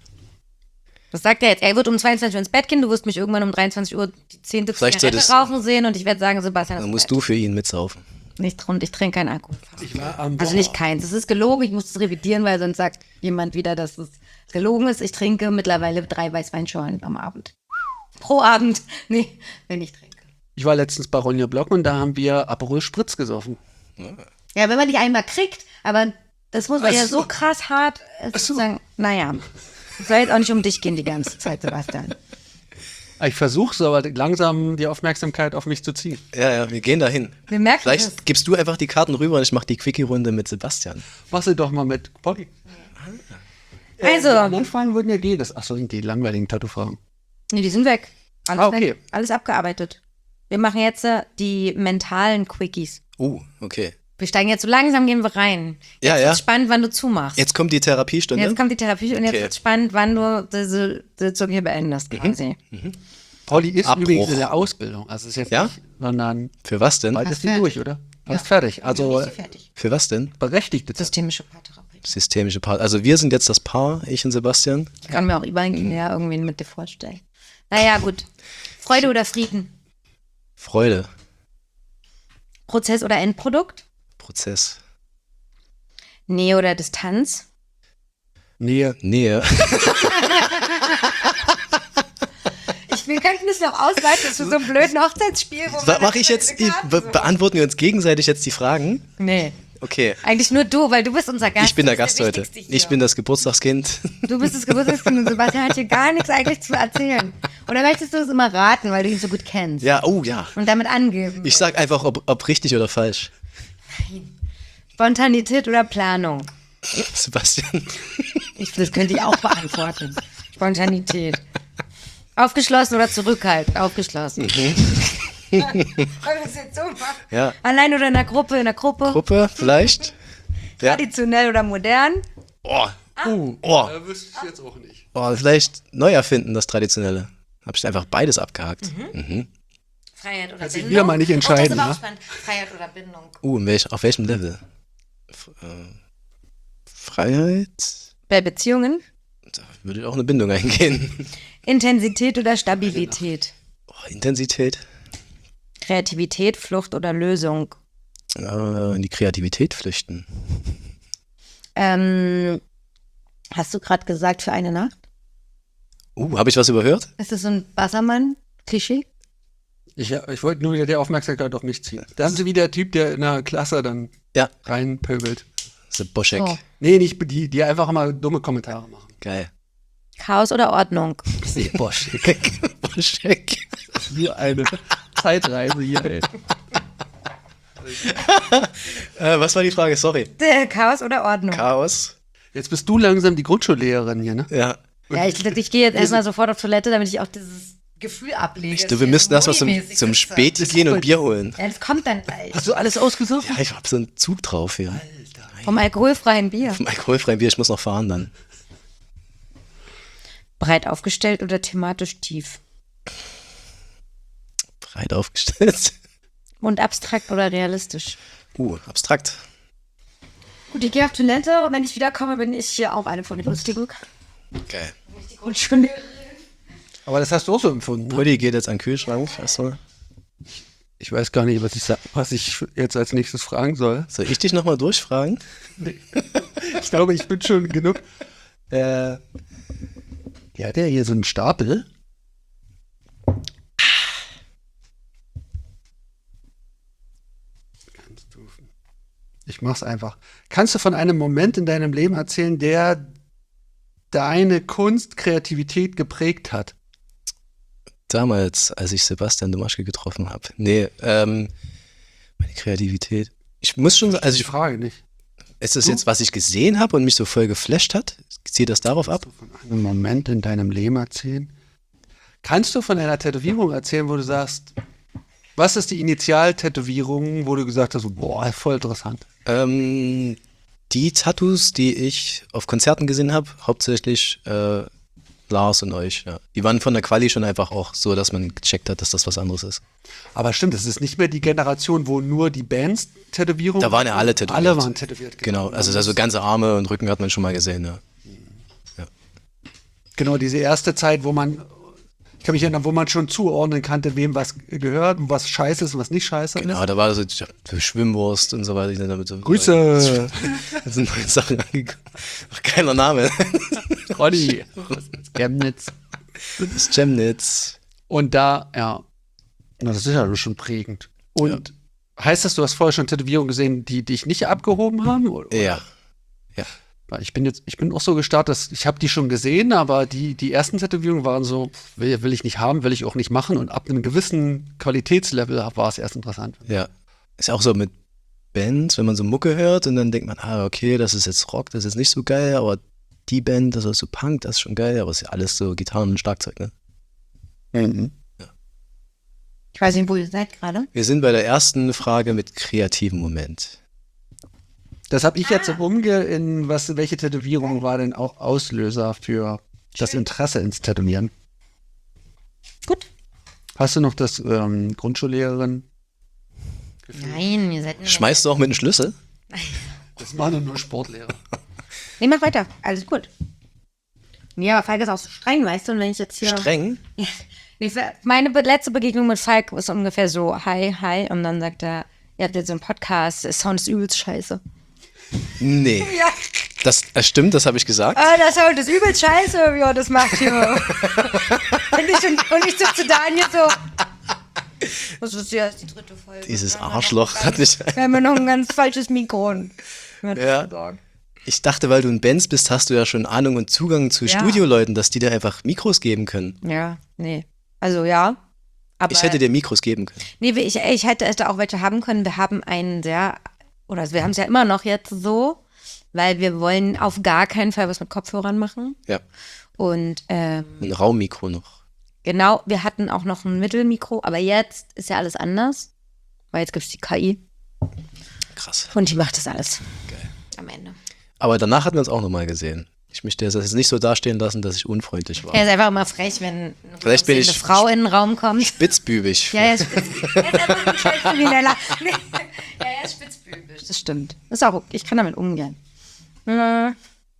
Das sagt er jetzt. Er wird um zweiundzwanzig Uhr ins Bett gehen, du wirst mich irgendwann um dreiundzwanzig Uhr die zehnte Vielleicht Zigarette solltest- rauchen sehen und ich werde sagen, Sebastian, Dann ist musst Bett. du für ihn mitsaufen. Nicht und ich trinke keinen Alkohol. Ich war am Also nicht keins. Es ist gelogen. Ich muss es revidieren, weil sonst sagt jemand wieder, dass es gelogen ist. Ich trinke mittlerweile drei Weißweinschorlen am Abend. Pro Abend. Nee, wenn ich trinke. Ich war letztens bei Ronja Block und da haben wir Aperol Spritz gesoffen. Ja, wenn man dich einmal kriegt, aber Das muss Ach ja so. so krass hart äh, Ach so. sagen. Naja, es soll jetzt auch nicht um dich gehen die ganze Zeit, Sebastian. Ich versuche es, aber langsam die Aufmerksamkeit auf mich zu ziehen. Ja, ja, wir gehen dahin. Wir merken Vielleicht es. gibst du einfach die Karten rüber und ich mache die Quickie-Runde mit Sebastian. Mach sie doch mal mit Polly. Die Also, anderen Fragen würden ja gehen. Das, achso, die langweiligen Tattoo-Fragen. nee, die sind weg. Alles Ah, okay. weg. Alles abgearbeitet. Wir machen jetzt äh, die mentalen Quickies. Uh, okay. Wir steigen jetzt so langsam, gehen wir rein. Ja, Jetzt ja. wird's spannend, wann du zumachst. Jetzt kommt die Therapiestunde. Jetzt kommt die Therapie und jetzt Okay. wird spannend, wann du diese Sitzung hier beendest quasi. Polly ist Abbruch. übrigens in der Ausbildung. Also ist jetzt Ja? nicht, sondern Für was denn? bald ist die fertig. durch, oder? Fast fertig. Also Fertig. Für was denn? berechtigte Tattoo. Systemische Paartherapie. Systemische Paar. Also wir sind jetzt das Paar, ich und Sebastian. Ich kann mir auch imaginär irgendwen mit dir vorstellen. Naja, gut. Freude oder Frieden? Freude. Prozess oder Endprodukt? Prozess. Nähe oder Distanz? Nähe. Nähe. Ich will, könnten das noch ausweiten zu so einem blöden Hochzeitsspiel, wo man Mache ich jetzt, be beantworten wir uns gegenseitig jetzt die Fragen? Nee, Okay. eigentlich nur du, weil du bist unser Gast. Ich bin der Du bist Gast heute. Wichtigste hier. Ich bin das Geburtstagskind. Du bist das Geburtstagskind und Sebastian hat hier gar nichts eigentlich zu erzählen. Oder möchtest du es immer raten, weil du ihn so gut kennst? Ja, oh ja. Und damit angeben. Ich sag einfach, ob, ob richtig oder falsch. Spontanität oder Planung? Sebastian. Ich, das könnte ich auch beantworten. Spontanität. Aufgeschlossen oder zurückhaltend? Aufgeschlossen. Mhm. Wollen wir das jetzt so machen? Ja. Allein oder in der Gruppe? In der Gruppe? Gruppe, vielleicht? Ja. Traditionell oder modern? Oh. Uh, Oh. da wüsste ich jetzt auch nicht. Oh, vielleicht neu erfinden, das Traditionelle. Hab ich einfach beides abgehakt. Mhm. Freiheit oder Kannst dich Bindung? wieder mal nicht entscheiden, Oh, das ist aber ne? auch spannend. Freiheit oder Bindung? Uh, in welch, auf welchem Level? F äh, Freiheit? Bei Beziehungen? Da würde auch eine Bindung eingehen. Intensität oder Stabilität? Oh, Intensität? Kreativität, Flucht oder Lösung? Äh, in die Kreativität flüchten. Ähm, hast du gerade gesagt für eine Nacht? Uh, habe ich was überhört? Ist das so ein Wassermann-Klischee? Ich, ich wollte nur wieder die Aufmerksamkeit auf mich ziehen. Da haben sie wieder der Typ, der in der Klasse dann Ja. reinpöbelt. Seboschek. Oh. Nee, nicht die, die einfach mal dumme Kommentare machen. Geil. Chaos oder Ordnung? Seboschek. Boschek. Wie eine Zeitreise hier, ey. Äh, was war die Frage? Sorry. Äh, Chaos oder Ordnung? Chaos. Jetzt bist du langsam die Grundschullehrerin hier, ne? Ja. Ja, ich, ich gehe jetzt erstmal sofort auf Toilette, damit ich auch dieses Gefühl ablege. Du, wir müssten erstmal zum, zum Späti gehen und Bier holen. Ja, das kommt dann gleich. Hast du alles ausgesucht? Ja, ich hab so einen Zug drauf hier. Vom alkoholfreien Bier. Vom alkoholfreien Bier, ich muss noch fahren dann. Breit aufgestellt oder thematisch tief? Breit aufgestellt. Und abstrakt oder realistisch? Uh, abstrakt. Gut, ich gehe auf Toilette und wenn ich wiederkomme, bin ich hier auch eine von den Lustigen. Geil. Die Grundschullehrerin. Aber das hast du auch so empfunden, ne? Polly geht jetzt an den Kühlschrank erstmal. Ich weiß gar nicht, was ich, sa- was ich jetzt als nächstes fragen soll. Soll ich dich nochmal durchfragen? Ich glaube, ich bin schon genug. Äh, die hat ja hier so einen Stapel. Kannst du- Ich mach's einfach. Kannst du von einem Moment in deinem Leben erzählen, der deine Kunst, Kreativität geprägt hat? Damals, als ich Sebastian Domaschke getroffen habe. Nee, ähm, meine Kreativität. Ich muss schon, also Die ich, Frage nicht. ist das Du? jetzt, was ich gesehen habe und mich so voll geflasht hat? Zielt das darauf ab? Von einem Moment in deinem Leben erzählen? Kannst du von einer Tätowierung erzählen, wo du sagst, was ist die Initialtätowierung, wo du gesagt hast, so, boah, voll interessant. Ähm, die Tattoos, die ich auf Konzerten gesehen habe, hauptsächlich äh, Lars und euch, ja. Die waren von der Quali schon einfach auch so, dass man gecheckt hat, dass das was anderes ist. Aber stimmt, es ist nicht mehr die Generation, wo nur die Bands Tätowierungen. Da waren ja alle tätowiert. Alle waren tätowiert. Genau, also also ganze Arme und Rücken hat man schon mal gesehen, ja. Genau, diese erste Zeit, wo man, ich kann mich erinnern, wo man schon zuordnen kannte, wem was gehört und was scheiße ist und was nicht scheiße Genau, ist. da war so so Schwimmwurst und so weiter. Die sind damit so Grüße, Da sind neue Sachen angekommen. Ach, geiler Name. Ronny. Chemnitz. Das Chemnitz. Und da, ja, na, das ist ja schon prägend. Und heißt das, du hast vorher schon Tätowierungen gesehen, die dich nicht abgehoben haben? Oder? Ja. Ja. Weil Ich bin jetzt, ich bin auch so gestartet, dass ich habe die schon gesehen, aber die, die ersten Tätowierungen waren so, will, will ich nicht haben, will ich auch nicht machen. Und ab einem gewissen Qualitätslevel war es erst interessant. Ja. Ist ja auch so mit Bands, wenn man so Mucke hört und dann denkt man, ah, okay, das ist jetzt Rock, das ist jetzt nicht so geil, aber die Band, das ist so Punk, das ist schon geil, aber es ist ja alles so Gitarren und Schlagzeug, ne? Mhm. Ich weiß nicht, wo ihr seid gerade. Wir sind bei der ersten Frage mit kreativen Moment. Das habe ich jetzt im Umge in was, welche Tätowierung war denn auch Auslöser für das Interesse ins Tätowieren? Gut. Hast du noch das ähm, Grundschullehrerin? Nein, ihr seid nur. Schmeißt du auch mit einem Schlüssel? Das waren nur Sportlehrer. Nee, mach weiter. Alles gut. Nee, aber Falk ist auch so streng, weißt du? Und wenn ich jetzt hier. Streng? Ja. Nee, meine be- letzte Begegnung mit Falk ist ungefähr so: Hi, hi. Und dann sagt er, ihr habt jetzt so einen Podcast, der Sound ist übelst scheiße. Nee. Ja. Das, das stimmt, das habe ich gesagt. Ah, der Sound ist übelst scheiße. Ja, das macht hier. und, ich, und, und ich sitze da und hier so. Was ist ja die dritte Folge? Dieses Wir haben Arschloch noch ein hat nicht. ganz- Wir haben ja noch ein ganz falsches Mikro. Und Ja. Ich dachte, weil du ein Benz bist, hast du ja schon Ahnung und Zugang zu Ja. Studioleuten, dass die dir einfach Mikros geben können. Ja, nee. Also ja. Aber Ich hätte dir Mikros geben können. Nee, ich, ich hätte es da auch welche haben können. Wir haben einen sehr, oder wir haben es ja immer noch jetzt so, weil wir wollen auf gar keinen Fall was mit Kopfhörern machen. Ja. Und ähm, Ein Raummikro noch. genau, wir hatten auch noch ein Mittelmikro, aber jetzt ist ja alles anders, weil jetzt gibt es die K I Krass. und die macht das alles. Geil. Am Ende. Aber danach hatten wir uns auch nochmal gesehen. Ich möchte das jetzt nicht so dastehen lassen, dass ich unfreundlich war. Er ist einfach immer frech, wenn eine Vielleicht bin aussehende ich- Frau in den Raum kommt. Spitzbübig. Ja, er ist, spitz, er ist einfach ein Scheißkrimineller. Nee. Ja, er ist spitzbübisch, das stimmt. Das ist auch okay. Ich kann damit umgehen. Hm.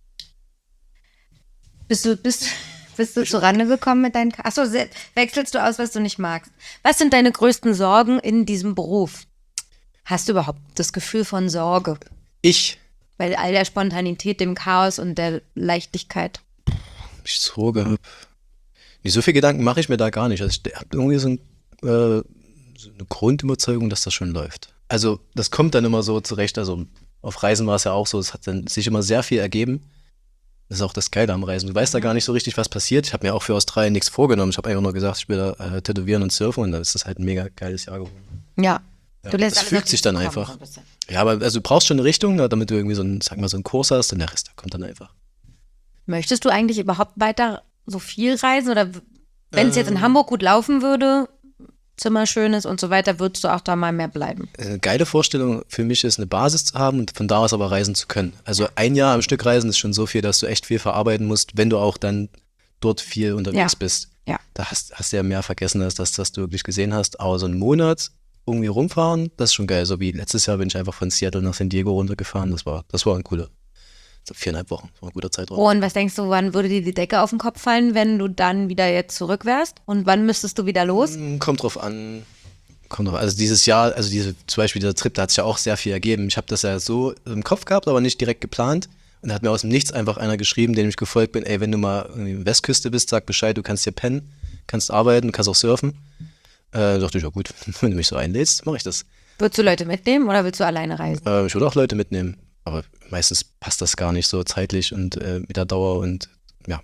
Bist du, bist, bist du zur Rande gekommen mit deinen... Ka- Achso, se- wechselst du aus, was du nicht magst. Was sind deine größten Sorgen in diesem Beruf? Hast du überhaupt das Gefühl von Sorge? Ich, Bei all der Spontanität, dem Chaos und der Leichtigkeit. ich Sorge habe. Nee, so viel Gedanken mache ich mir da gar nicht. Also ich habe irgendwie so, ein, äh, so eine Grundüberzeugung, dass das schon läuft. Also das kommt dann immer so zurecht. Also auf Reisen war es ja auch so, es hat dann sich immer sehr viel ergeben. Das ist auch das Geile am Reisen. Du weißt da gar nicht so richtig, was passiert. Ich habe mir auch für Australien nichts vorgenommen. Ich habe einfach nur gesagt, ich will da äh, tätowieren und surfen und dann ist das halt ein mega geiles Jahr geworden. Ja. Ja, Du lässt das alles fügt auf sich dich dann zukommen, einfach. so ein bisschen. Ja, aber also du brauchst schon eine Richtung, ne, damit du irgendwie so einen, sag mal, so einen Kurs hast und der Rest, der kommt dann einfach. Möchtest du eigentlich überhaupt weiter so viel reisen? Oder wenn es jetzt in Ähm. Hamburg gut laufen würde, Zimmer schön ist und so weiter, würdest du auch da mal mehr bleiben? Eine geile Vorstellung für mich ist, eine Basis zu haben und von da aus aber reisen zu können. Also ein Jahr am Stück reisen ist schon so viel, dass du echt viel verarbeiten musst, wenn du auch dann dort viel unterwegs Ja. bist. Ja. Da hast, hast du ja mehr vergessen, als das, was du wirklich gesehen hast. Aber so einen Monat irgendwie rumfahren, das ist schon geil. So wie letztes Jahr bin ich einfach von Seattle nach San Diego runtergefahren. Das war, das war ein cooler, so viereinhalb Wochen, das war ein guter Zeitraum. Oh, und was denkst du, wann würde dir die Decke auf den Kopf fallen, wenn du dann wieder jetzt zurück wärst? Und wann müsstest du wieder los? Mm, Kommt drauf an. Kommt drauf an. Also dieses Jahr, also diese, zum Beispiel dieser Trip, da hat sich ja auch sehr viel ergeben. Ich habe das ja so im Kopf gehabt, aber nicht direkt geplant. Und da hat mir aus dem Nichts einfach einer geschrieben, dem ich gefolgt bin, ey, wenn du mal irgendwie in der Westküste bist, sag Bescheid, du kannst hier pennen, kannst arbeiten, kannst auch surfen. Äh, dachte ich, ja gut, wenn du mich so einlädst, mache ich das. Würdest du Leute mitnehmen oder willst du alleine reisen? Äh, ich würde auch Leute mitnehmen, aber meistens passt das gar nicht so zeitlich und äh, mit der Dauer und ja.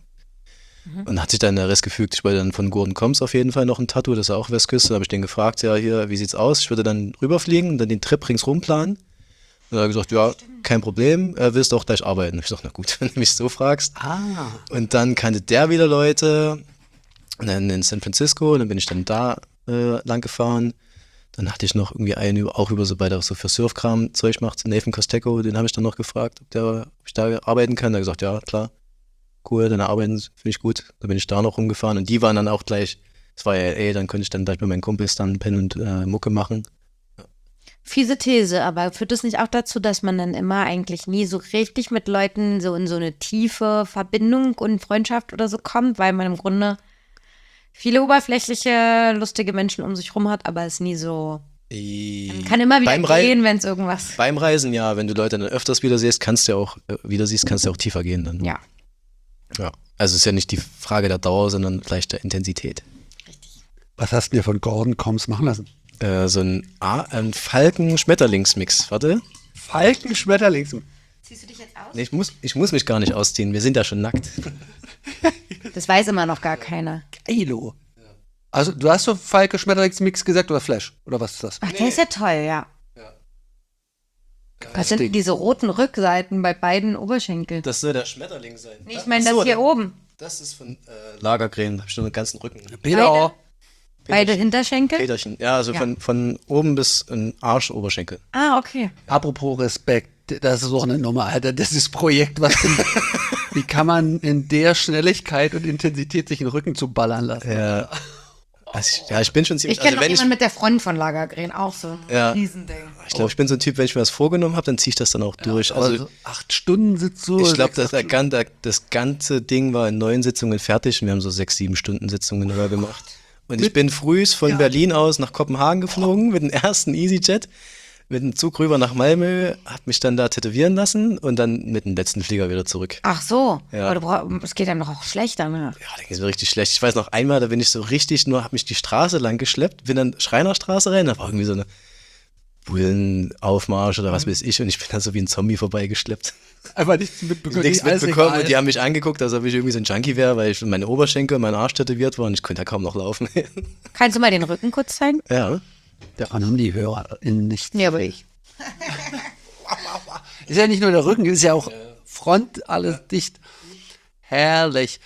Und hat sich dann der Rest gefügt. Ich wollte dann von Gordon Combs auf jeden Fall noch ein Tattoo, das ist auch Westküste. Da habe ich den gefragt, ja hier, wie sieht's aus? Ich würde dann rüberfliegen und dann den Trip ringsrum planen. Und er hat gesagt, ja, kein Problem, äh, willst du auch gleich arbeiten? Ich sag, na gut, wenn du mich so fragst. Ah. Und dann kannte der wieder Leute. Und dann in San Francisco, und dann bin ich dann da äh, lang gefahren. Dann hatte ich noch irgendwie einen, auch über so bei der so für Surfkram Zeug macht, Nathan Costeco, den habe ich dann noch gefragt, ob, der, ob ich da arbeiten kann. Der hat gesagt, ja, klar, cool, deine Arbeiten finde ich gut. Da bin ich da noch rumgefahren und die waren dann auch gleich, es war ja L A, dann konnte ich dann gleich mit meinen Kumpels dann Pen und äh, Mucke machen. Fiese These, aber führt es nicht auch dazu, dass man dann immer eigentlich nie so richtig mit Leuten so in so eine tiefe Verbindung und Freundschaft oder so kommt, weil man im Grunde viele oberflächliche, lustige Menschen um sich rum hat, aber es nie so. Man kann immer wieder Beim Rei- gehen, wenn es irgendwas. Beim Reisen, ja, wenn du Leute dann öfters wieder siehst, kannst du ja auch, äh, wieder siehst, kannst du ja auch tiefer gehen dann. Ja. Ja. Also es ist ja nicht die Frage der Dauer, sondern vielleicht der Intensität. Was hast du dir von Gordon Combs machen lassen? Äh, so ein, A- ein Falken-Schmetterlings-Mix, warte. Falkenschmetterlings. Ziehst du dich jetzt aus? Nee, ich muss, ich muss mich gar nicht ausziehen. Wir sind ja schon nackt. Das weiß immer noch gar keiner. Geilo. Also, du hast so Falke Schmetterlingsmix gesagt oder Flash? Oder was ist das? Ach, der ist ja toll, ja. Ja. Was sind Ding. diese roten Rückseiten bei beiden Oberschenkeln? Das soll der Schmetterling sein. Nee, ich meine Ach das so, hier oben. Das ist von äh, Lagergren. Da hab ich schon den ganzen Rücken. Peter. Beide Hinterschenkel? Peterchen. Ja, also Ja. Von, von oben bis in Arsch, Oberschenkel. Ah, okay. Apropos Respekt, das ist auch eine Nummer, Alter. Das ist Projekt, was denn, wie kann man in der Schnelligkeit und Intensität sich den Rücken zu ballern lassen? Ja. Also ich, ja, ich bin schon ziemlich. Ich kenne also noch wenn ich, jemanden mit der Front von Lagergren, auch so ein Ja. Riesending. ich glaube, ich bin so ein Typ, wenn ich mir was vorgenommen habe, dann ziehe ich das dann auch durch. Aber Also so acht Stunden sitzt so. ich glaube, sechs, das, acht gan- das ganze Ding war in neun Sitzungen fertig und wir haben so sechs, sieben Stunden Sitzungen oder gemacht. Und ich bin frühs von Berlin aus nach Kopenhagen geflogen mit dem ersten EasyJet, mit dem Zug rüber nach Malmö, hab mich dann da tätowieren lassen und dann mit dem letzten Flieger wieder zurück. Ach so. Ja. Aber du brauch, es geht einem doch auch schlechter, ne? Ja, da ging es mir richtig schlecht. Ich weiß noch einmal, da bin ich so richtig nur, hab mich die Straße lang geschleppt, bin dann Schreinerstraße rein, da war irgendwie so eine Bullenaufmarsch oder was weiß ich und ich bin da so wie ein Zombie vorbeigeschleppt. Einfach nichts mitbekommen. Nichts alles mitbekommen egal. und die haben mich angeguckt, als ob ich irgendwie so ein Junkie wäre, weil ich meine Oberschenkel und mein Arsch tätowiert war und ich konnte ja kaum noch laufen. Kannst du mal den Rücken kurz zeigen? ja. Daran haben die HörerInnen nichts. Nee, aber ich. Ist ja nicht nur der Rücken, ist ja auch Front, alles dicht. Herrlich.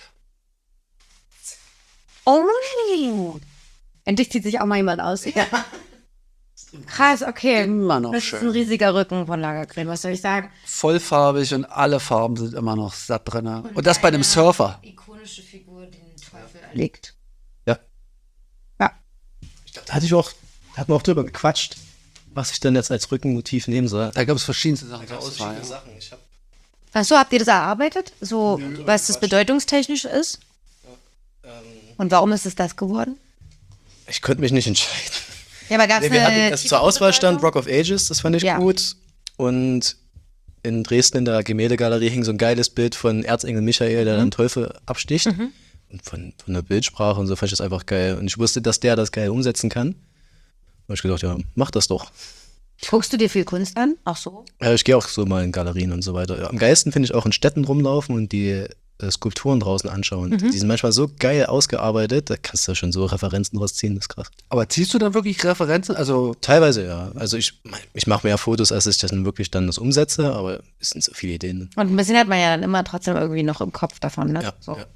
Oh, endlich zieht sich auch mal jemand aus. Ja. Krass, okay. Immer noch Das ist schön. ein riesiger Rücken von Lagergren, was soll ich sagen? Vollfarbig und alle Farben sind immer noch satt drin. Und das bei einem Surfer. Ikonische Figur, die den Teufel erlegt. Ja. Ja. Ich glaube, da hatte ich auch, da hat man auch drüber gequatscht, was ich dann jetzt als Rückenmotiv nehmen soll. Da gab es verschiedenste Sachen zur Auswahl. Ja. Sachen. Ich hab, Ach so, habt ihr das erarbeitet? So, was das bedeutungstechnisch ist? Und warum ist es das geworden? ich konnte mich nicht entscheiden. Ja, aber gab es Nee, wir hatten, eine das zur Auswahl stand Rock of Ages, das fand ich Ja. gut. Und in Dresden in der Gemäldegalerie hing so ein geiles Bild von Erzengel Michael, der den Teufel absticht. Und von, von der Bildsprache und so fand ich das einfach geil. Und ich wusste, dass der das geil umsetzen kann. Da habe ich gedacht, ja, mach das doch. Guckst du dir viel Kunst an? Ach so. Ja, ich gehe auch so mal in Galerien und so weiter. Ja, am geilsten finde ich auch in Städten rumlaufen und die äh, Skulpturen draußen anschauen. Die sind manchmal so geil ausgearbeitet, da kannst du schon so Referenzen draus ziehen, das ist krass. Aber ziehst du dann wirklich Referenzen? Also, Teilweise ja. Also ich, ich mache mehr Fotos, als ich das dann wirklich dann das umsetze, aber es sind so viele Ideen. Und ein bisschen hat man ja dann immer trotzdem irgendwie noch im Kopf davon, ne? Ja, so. ja.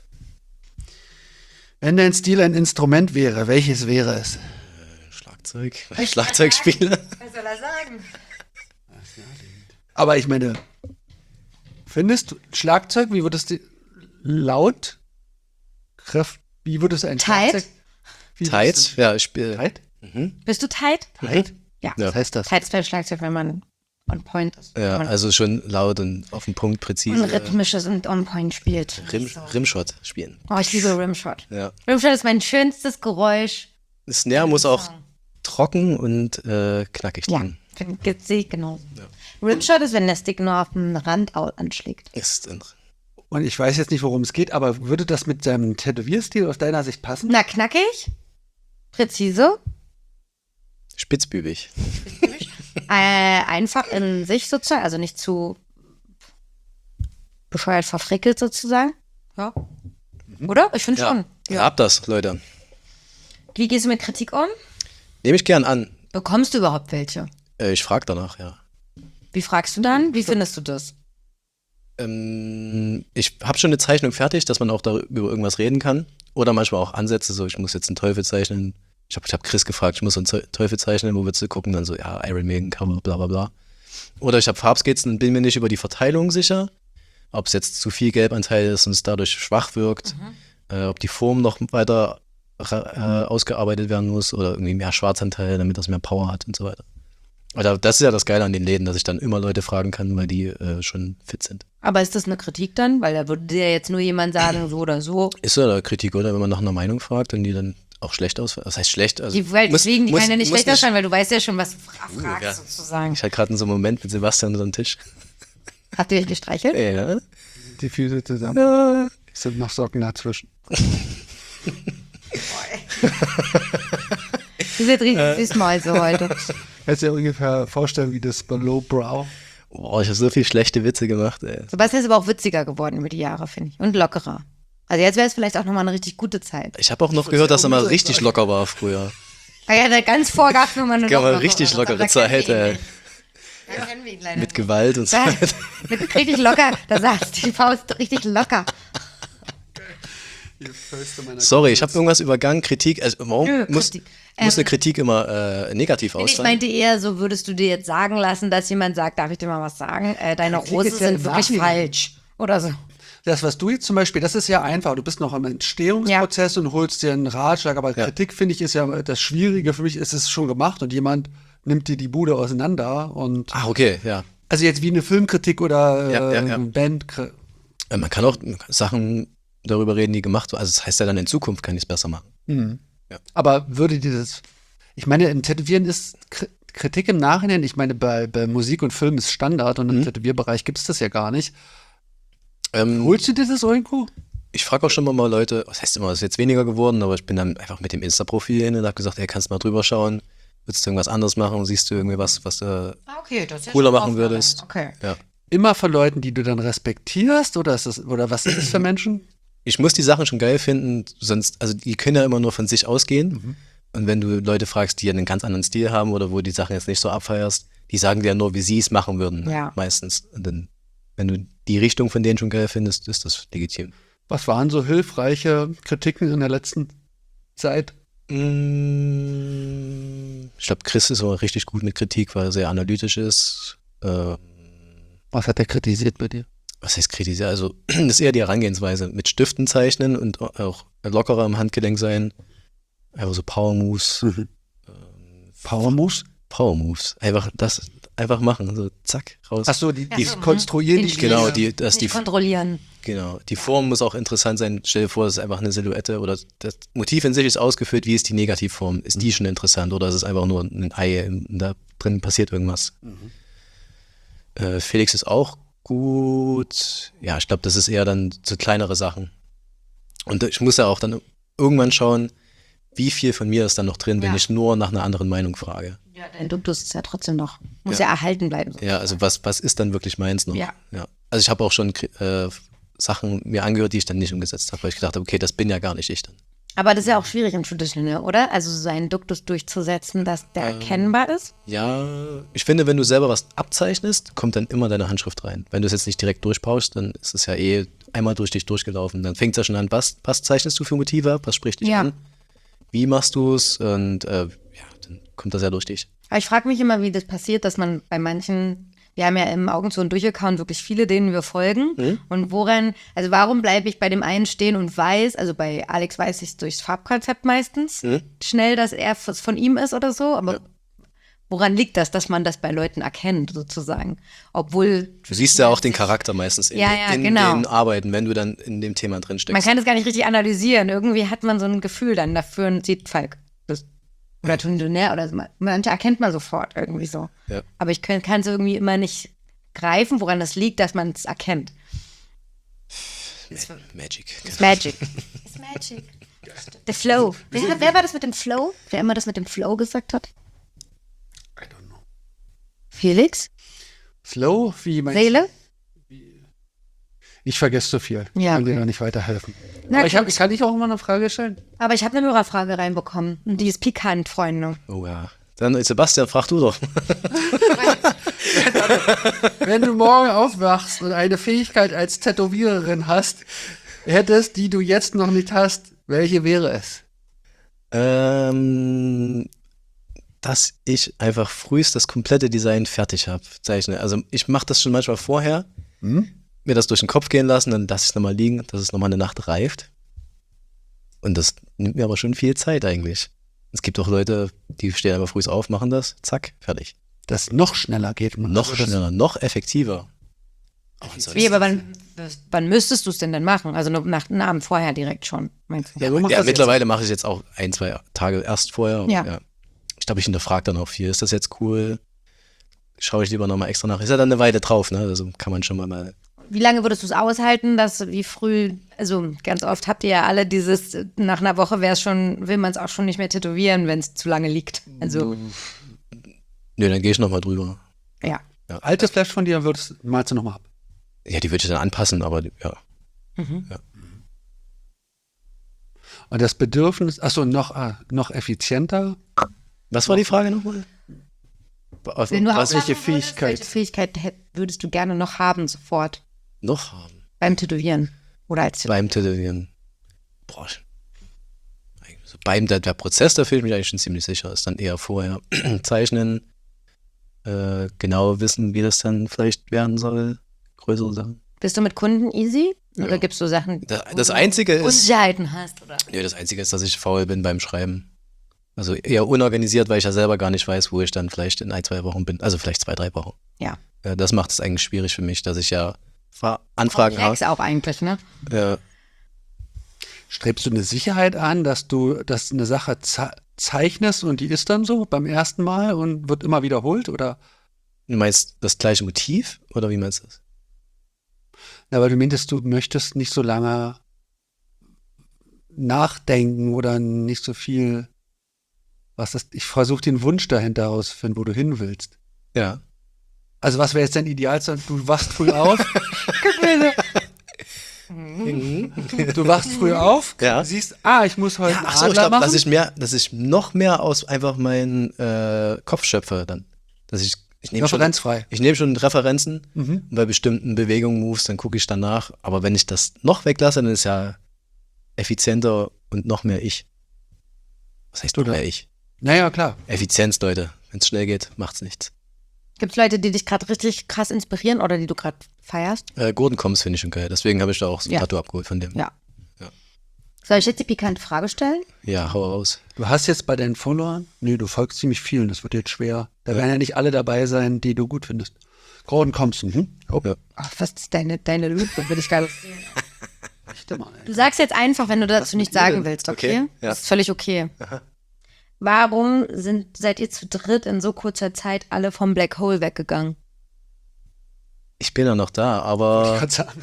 wenn dein Stil ein Instrument wäre, welches wäre es? Schlagzeug, weil ich Schlagzeug spiele. Was soll er sagen? Aber ich meine, findest du Schlagzeug, wie würdest du laut, Kraft, wie würdest du ein Tight? Schlagzeug? Wie Tight, würdest ja, ich spiele. du- Tight? Bist du tight? Tight? Ja. Ja. Was heißt das? Tight ist beim Schlagzeug, wenn man on point ist. Ja, und, also schon laut und auf den Punkt präzise. und rhythmisches und on point spielt. Rim, Rimshot spielen. Oh, ich liebe Rimshot. Ja. Rimshot ist mein schönstes Geräusch. Das Snare muss auch trocken und äh, knackig Ja, sein. sehe ich genau. Rimshot ist, wenn der Stick nur auf den Rand au- anschlägt. Ist drin. Und ich weiß jetzt nicht, worum es geht, aber würde das mit seinem Tätowierstil aus deiner Sicht passen? Na, knackig, präzise, Spitzbübig. äh, einfach in sich sozusagen, also nicht zu bescheuert verfrickelt sozusagen. Ja. Oder? Ich finde Ja. schon. Ja. Hab das, Leute. Wie gehst du mit Kritik um? Nehme ich gern an. Bekommst du überhaupt welche? Äh, ich frage danach, ja. Wie fragst du dann? Wie findest du das? Ähm, ich habe schon eine Zeichnung fertig, dass man auch darüber über irgendwas reden kann. Oder manchmal auch Ansätze, so ich muss jetzt einen Teufel zeichnen. Ich habe ich hab Chris gefragt, ich muss so einen Ze- Teufel zeichnen, wo würdest du gucken? Dann so, ja, Iron Maiden Cover, bla bla bla. Oder ich habe Farbskizzen und bin mir nicht über die Verteilung sicher. Ob es jetzt zu viel Gelbanteil ist und es dadurch schwach wirkt. Äh, ob die Form noch weiter ra- äh, ausgearbeitet werden muss oder irgendwie mehr Schwarzanteil, damit das mehr Power hat und so weiter. Oder das ist ja das Geile an den Läden, dass ich dann immer Leute fragen kann, weil die äh, schon fit sind. Aber ist das eine Kritik dann? Weil da würde dir jetzt nur jemand sagen, so oder so. Ist ja Kritik, oder? Wenn man nach einer Meinung fragt und die dann auch schlecht ausfallen. Das heißt schlecht. Also Die, weil muss- deswegen, die muss- kann ja nicht muss schlecht ausschauen, weil du weißt ja schon, was du fra fragst ja. sozusagen. Ich hatte gerade in so einem Moment mit Sebastian unter dem Tisch. Habt ihr euch gestreichelt? Ja. Die Füße zusammen. ja. Es sind noch Socken dazwischen. Du bist richtig süß mal so heute. Kannst du dir ungefähr vorstellen, wie das bei Low Brow Boah, ich habe so viel schlechte Witze gemacht, ey. Sebastian ist aber auch witziger geworden über die Jahre, finde ich. Und lockerer. Also jetzt wäre es vielleicht auch nochmal eine richtig gute Zeit. Ich habe auch noch gehört, dass er mal richtig locker war früher. Ah ja, der ganz vorgab nur mal eine Kann man lockere. richtig Da lockere kennen Zeit, wir ihn ey. nicht. Da kennen wir ihn leider Mit nicht. Gewalt und so. Da- Mit richtig locker, da sagst du die Faust richtig locker. Sorry, ich habe irgendwas übergangen. Kritik, also warum Nö, muss, Kritik. muss Ähm, eine Kritik immer äh, negativ Nee, Ich ausfallen? meinte eher, so würdest du dir jetzt sagen lassen, dass jemand sagt, darf ich dir mal was sagen? Äh, deine Kritik Rose ist ja sind im wirklich Nachhinein. falsch. Oder so. Das, was du jetzt zum Beispiel, das ist ja einfach. Du bist noch im Entstehungsprozess und holst dir einen Ratschlag. Aber Ja. Kritik, finde ich, ist ja das Schwierige. Für mich ist es schon gemacht und jemand nimmt dir die Bude auseinander. Und Ah, okay, ja. also jetzt wie eine Filmkritik oder äh, Ja, ja, ja. eine Bandkritik. Äh, Man kann auch Sachen darüber reden, die gemacht wurden. Also das heißt ja dann, in Zukunft kann ich es besser machen. Mhm. Ja. Aber würde dir das, ich meine, im Tätowieren ist Kri- Kritik im Nachhinein, ich meine, bei, bei Musik und Film ist Standard und im Mhm. Tätowierbereich gibt es das ja gar nicht. Ähm, Holst du dir das irgendwo? Ich frage auch schon mal Leute, was heißt immer, das ist jetzt weniger geworden, aber ich bin dann einfach mit dem Insta-Profil hin und habe gesagt, ey, kannst du mal drüber schauen, würdest du irgendwas anderes machen, siehst du irgendwie was, was du Okay, das ist ja cooler schon machen Aufnahme. würdest. Okay. Ja. Immer von Leuten, die du dann respektierst oder ist das, oder was sind das für Menschen? Ich muss die Sachen schon geil finden, sonst, also die können ja immer nur von sich ausgehen. Mhm. Und wenn du Leute fragst, die einen ganz anderen Stil haben oder wo die Sachen jetzt nicht so abfeierst, die sagen dir ja nur, wie sie es machen würden, Ja. meistens. Und dann, wenn du die Richtung von denen schon geil findest, ist das legitim. Was waren so hilfreiche Kritiken in der letzten Zeit? Mm, Ich glaube, Chris ist auch richtig gut mit Kritik, weil er sehr analytisch ist. Ähm, Was hat er kritisiert bei dir? was heißt kritisieren? Also, das ist eher die Herangehensweise. Mit Stiften zeichnen und auch lockerer im Handgelenk sein. Einfach so Power Moves. Power Moves? Power Moves. Einfach das, einfach machen. So zack, raus. Achso, die, die Ach so, konstruieren mhm. die. Genau, die, dass Nicht die, kontrollieren. genau, die Form muss auch interessant sein. Stell dir vor, es ist einfach eine Silhouette oder das Motiv in sich ist ausgeführt. Wie ist die Negativform? Ist die schon interessant oder ist es einfach nur ein Ei und da drin passiert irgendwas? Äh, Felix ist auch gut. Ja, ich glaube, das ist eher dann so kleinere Sachen. Und ich muss ja auch dann irgendwann schauen, wie viel von mir ist dann noch drin, wenn Ja. ich nur nach einer anderen Meinung frage. Ja, dein Duktus ist ja trotzdem noch, muss ja, Ja. erhalten bleiben. Ja, also was, was ist dann wirklich meins noch? Ja. ja. Also ich habe auch schon äh, Sachen mir angehört, die ich dann nicht umgesetzt habe, weil ich gedacht habe, okay, das bin ja gar nicht ich dann. Aber das ist ja auch schwierig im Traditional, oder? Also so einen Duktus durchzusetzen, dass der Ähm. erkennbar ist. Ja, ich finde, wenn du selber was abzeichnest, kommt dann immer deine Handschrift rein. Wenn du es jetzt nicht direkt durchpauschst, dann ist es ja eh einmal durch dich durchgelaufen. Dann fängt es ja schon an, was, was zeichnest du für Motive ab, was spricht dich Ja. an, wie machst du es und äh, ja, dann kommt das ja durch dich. Aber ich frage mich immer, wie das passiert, dass man bei manchen, wir haben ja im Augen zu und Durch-Account wirklich viele, denen wir folgen. Mhm. Und woran, also warum bleibe ich bei dem einen stehen und weiß, also bei Alex weiß ich es durchs Farbkonzept meistens, Mhm. schnell, dass er f- von ihm ist oder so, aber Ja. woran liegt das, dass man das bei Leuten erkennt, sozusagen? Obwohl, Du siehst ja auch den Charakter meistens in, Ja, ja, in genau. den Arbeiten, wenn du dann in dem Thema drin steckst. man kann das gar nicht richtig analysieren. Irgendwie hat man so ein Gefühl dann dafür und sieht Falk. Das, oder Tundonär oder so. Manche erkennt man sofort irgendwie so. Ja. Aber ich kann es irgendwie immer nicht greifen, woran das liegt, dass man es erkennt. Magic. It's magic. It's magic. Der Flow. Wer, wer war das mit dem Flow? Wer immer das mit dem Flow gesagt hat? I don't know. Felix? Flow? Wie meinst Seele? Ich vergesse zu viel. Ich Ja, kann dir okay. noch nicht weiterhelfen. Na Aber ich, hab, gut. ich kann dich auch immer eine Frage stellen. Aber ich habe eine Hörerfrage reinbekommen. Und die ist pikant, Freunde. Oh ja. Dann, Sebastian, frag du doch. Wenn du morgen aufwachst und eine Fähigkeit als Tätowiererin hast, hättest, die du jetzt noch nicht hast, welche wäre es? Ähm, dass ich einfach frühest das komplette Design fertig habe, zeichne. Also ich mache das schon manchmal vorher, Hm? mir das durch den Kopf gehen lassen, dann lasse ich es nochmal liegen, dass es nochmal eine Nacht reift. Und das nimmt mir aber schon viel Zeit eigentlich. Es gibt auch Leute, die stehen einfach früh auf, machen das, zack, fertig. Das noch schneller geht. Noch Also das- schneller, noch effektiver. Aber ansonsten- Wie, aber wann, wann müsstest du es denn denn machen? Also nur nach einem Abend vorher direkt schon, meinst du? Ja, so macht Ja, das mittlerweile mache ich es jetzt auch ein, zwei Tage erst vorher. Ja. Ja. Ich glaube, ich hinterfrage dann auch viel. Ist das jetzt cool? Schaue ich lieber nochmal extra nach. Ist ja dann eine Weile drauf, ne? Also kann man schon mal mal. Wie lange würdest du es aushalten, dass wie früh, also ganz oft habt ihr ja alle dieses, nach einer Woche wäre es schon, will man es auch schon nicht mehr tätowieren, wenn es zu lange liegt. Also, Nö, dann gehe ich nochmal drüber. ja. Ja. Altes Flash von dir würdest, malst du nochmal ab. Ja, die würde ich dann anpassen, aber ja. Mhm. ja. Und das Bedürfnis, achso, noch, ah, noch effizienter. Was war die Frage nochmal? Also, Wenn du was aussagen ich würdest, Fähigkeit? Welche Fähigkeit hätt- würdest du gerne noch haben sofort noch haben beim Tätowieren? Oder als Tätowieren? beim Tätowieren? Boah. Also beim der, der Prozess, da fühle ich mich eigentlich schon ziemlich sicher. Ist dann eher vorher zeichnen, äh, genau wissen, wie das dann vielleicht werden soll. Größere Sachen. Bist du mit Kunden easy? Oder Ja. gibst du Sachen, Das, wo das du Einzige ist. Unsicherheiten hast? Oder? Nee, das Einzige ist, dass ich faul bin beim Schreiben. Also eher unorganisiert, weil ich ja selber gar nicht weiß, wo ich dann vielleicht in ein, zwei Wochen bin. Also vielleicht zwei, drei Wochen. Ja. Ja, das macht es eigentlich schwierig für mich, dass ich ja Fra- Anfragen habe. Komplex auch eigentlich, ne? Ja, Strebst du eine Sicherheit an, dass du, dass eine Sache ze zeichnest und die ist dann so beim ersten Mal und wird immer wiederholt? Oder? du meinst das gleiche Motiv? Oder wie meinst du das? Na, weil du meintest, du möchtest nicht so lange nachdenken oder nicht so viel. Was ist, ich versuche den Wunsch dahinter herauszufinden, wo du hin willst. Ja. Also was wäre jetzt dein Idealzustand? Du wachst früh auf. Du wachst früh auf, Ja. siehst, ah, ich muss heute Ja, einen ach so, ich Adler glaube, machen. dass ich mehr, dass ich noch mehr aus einfach meinen äh, Kopf schöpfe dann. Dass ich, ich nehme schon, Referenzfrei. ich nehme schon Referenzen Mhm. und bei bestimmten Bewegungen, Moves, dann gucke ich danach. Aber wenn ich das noch weglasse, dann ist ja effizienter und noch mehr ich. Was heißt noch Oder? mehr ich? Naja, klar. Effizienz, Leute. Wenn es schnell geht, macht's nichts. Gibt es Leute, die dich gerade richtig krass inspirieren oder die du gerade feierst? Äh, Gordon Combs finde ich schon geil. Deswegen habe ich da auch so ein Ja. Tattoo abgeholt von dem. Ja. Ja. Soll ich jetzt die pikante Frage stellen? Ja, hau raus. Du hast jetzt bei deinen Followern, nee, du folgst ziemlich vielen, das wird jetzt schwer. Da werden ja nicht alle dabei sein, die du gut findest. Gordon Compson, hm? Oh, Ja. Ach, was ist deine, deine Lüge? Will ich gar nicht. echt mal, ey. Du sagst jetzt einfach, wenn du dazu nichts sagen denn? willst, okay? Okay, ja. Das ist völlig okay. Aha. Warum sind, seid ihr zu dritt in so kurzer Zeit alle vom Black Hole weggegangen? Ich bin ja noch da, aber. Ich kann sagen.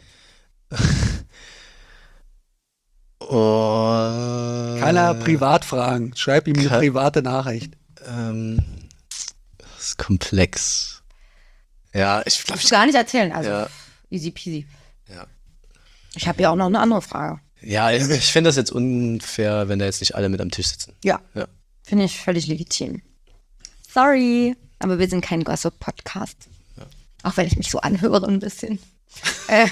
Oh, Keiner privat fragen. Schreib ihm eine Ke- private Nachricht. Ähm, das ist komplex. Ja, ich glaube, Kannst du gar nicht erzählen, also Ja. easy peasy. Ja. Ich habe ja auch noch eine andere Frage. Ja, ich finde das jetzt unfair, wenn da jetzt nicht alle mit am Tisch sitzen. Ja, Ja. finde ich völlig legitim. Sorry, aber wir sind kein Gossip-Podcast. Auch wenn ich mich so anhöre ein bisschen. äh,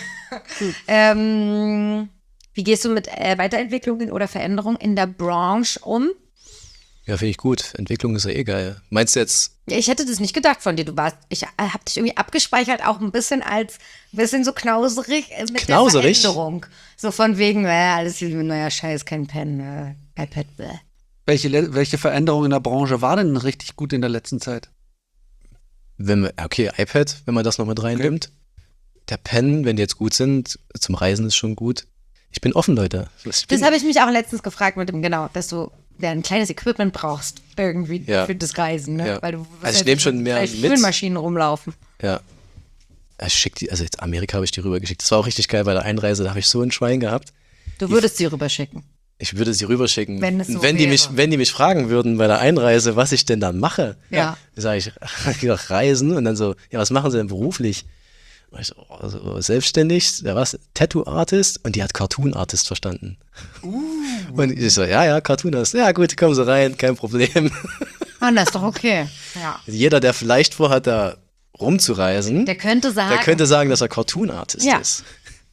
ähm, wie gehst du mit äh, Weiterentwicklungen oder Veränderungen in der Branche um? Ja, finde ich gut. Entwicklung ist ja eh geil. Meinst du jetzt, Ja, ich hätte das nicht gedacht von dir. Du warst, ich habe dich irgendwie abgespeichert, auch ein bisschen als, ein bisschen so knauserig äh, mit Knauserig? der Veränderung. So von wegen, äh, alles hier mit neuer Scheiß, kein Pen, äh, iPad, bäh. Welche, le- welche Veränderung in der Branche war denn richtig gut in der letzten Zeit? wenn wir, okay, iPad, wenn man das noch mit reinnimmt. Der Pen, wenn die jetzt gut sind, zum Reisen ist schon gut. Ich bin offen, Leute. Ich bin, Das habe ich mich auch letztens gefragt mit dem, genau, dass du ja, ein kleines Equipment brauchst irgendwie Ja. für das Reisen, ne? Ja. Weil du Also ich nehm schon mehr mit. Spülmaschinen rumlaufen. ja. Ich schick die, also jetzt Amerika habe ich die rübergeschickt. Das war auch richtig geil bei der Einreise, da habe ich so ein Schwein gehabt. Du würdest sie rüberschicken. Ich würde sie rüberschicken. Wenn es so wenn die wäre. mich, wenn die mich fragen würden bei der Einreise, was ich denn dann mache, Ja. sage ich, ich sag, reisen und dann so, ja, was machen sie denn beruflich? Und ich so, oh, so selbstständig, ja was, Tattoo Artist und die hat Cartoon Artist verstanden. Uh. Und ich so, ja, ja, Cartoon Artist, ja gut, kommen sie rein, kein Problem. Ah, das ist doch okay. Ja. Jeder, der vielleicht vorhat, da rumzureisen, Der könnte sagen. der könnte sagen, dass er Cartoon Artist Ja. ist.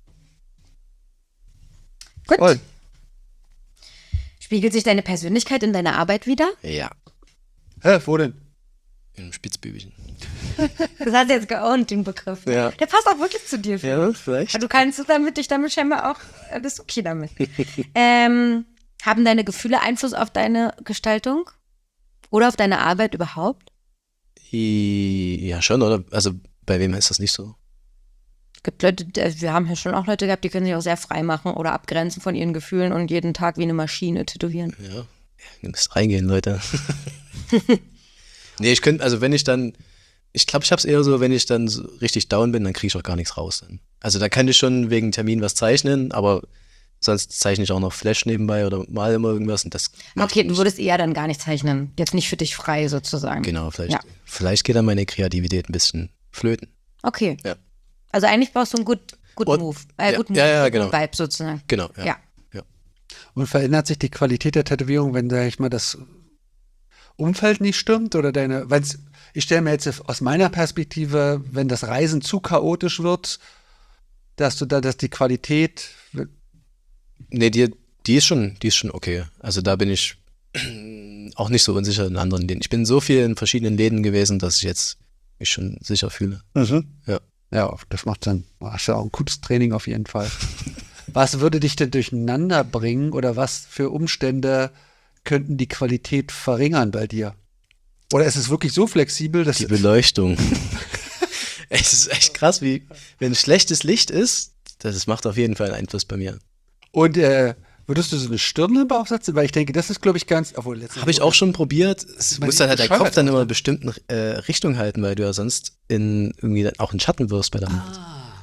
Gut. Voll. Spiegelt sich deine Persönlichkeit in deiner Arbeit wieder? Ja, Hä, wo denn? im Spitzbübchen. Das hat jetzt geowned, den Begriff. ne? Ja. Der passt auch wirklich zu dir. Ja, vielleicht. Du kannst damit dich damit scheinbar auch, äh, bist okay damit. ähm, haben deine Gefühle Einfluss auf deine Gestaltung? Oder auf deine Arbeit überhaupt? Ja, schon, oder? Also bei wem ist das nicht so? Es gibt Leute, die- wir haben ja schon auch Leute gehabt, die können sich auch sehr frei machen oder abgrenzen von ihren Gefühlen und jeden Tag wie eine Maschine tätowieren. Ja, ihr müsst reingehen, Leute. Nee, ich könnte, also wenn ich dann, ich glaube, ich habe es eher so, wenn ich dann so richtig down bin, dann kriege ich auch gar nichts raus. Dann. Also da kann ich schon wegen Termin was zeichnen, aber sonst zeichne ich auch noch Flash nebenbei oder mal immer irgendwas und das. Okay, du würdest eher dann gar nicht zeichnen. Jetzt nicht für dich frei sozusagen. Genau, vielleicht, Ja. vielleicht geht dann meine Kreativität ein bisschen flöten. Okay. Ja. Also eigentlich brauchst du einen Good, good Und- Move. Äh, ja, Good Move. ja, ja, Good genau. Vibe sozusagen. Genau, ja. Ja. Und verändert sich die Qualität der Tätowierung, wenn, sag ich mal, das Umfeld nicht stimmt? Oder deine, wenn's, ich stelle mir jetzt aus meiner Perspektive, wenn das Reisen zu chaotisch wird, dass du da, dass die Qualität, Nee, die, die ist schon, die ist schon okay. Also da bin ich auch nicht so unsicher in anderen Läden. Ich bin in so viel in verschiedenen Läden gewesen, dass ich jetzt mich schon sicher fühle. Ja. Ja, das macht dann, hast ja auch ein gutes Training auf jeden Fall. Was würde dich denn durcheinander bringen oder was für Umstände könnten die Qualität verringern bei dir? Oder ist es wirklich so flexibel, dass Die Beleuchtung. Es ist echt krass, wie, wenn schlechtes Licht ist, das macht auf jeden Fall einen Einfluss bei mir. und äh, würdest du so eine Stirnlampe aufsetzen? Weil ich denke, das ist, glaube ich, ganz, obwohl letztens Habe ich auch schon probiert. Es meine, muss dann halt dein bescheuert Kopf dann aus, immer ne? in bestimmten äh, Richtung halten, weil du ja sonst in irgendwie dann auch in Schatten wirst bei der Nacht.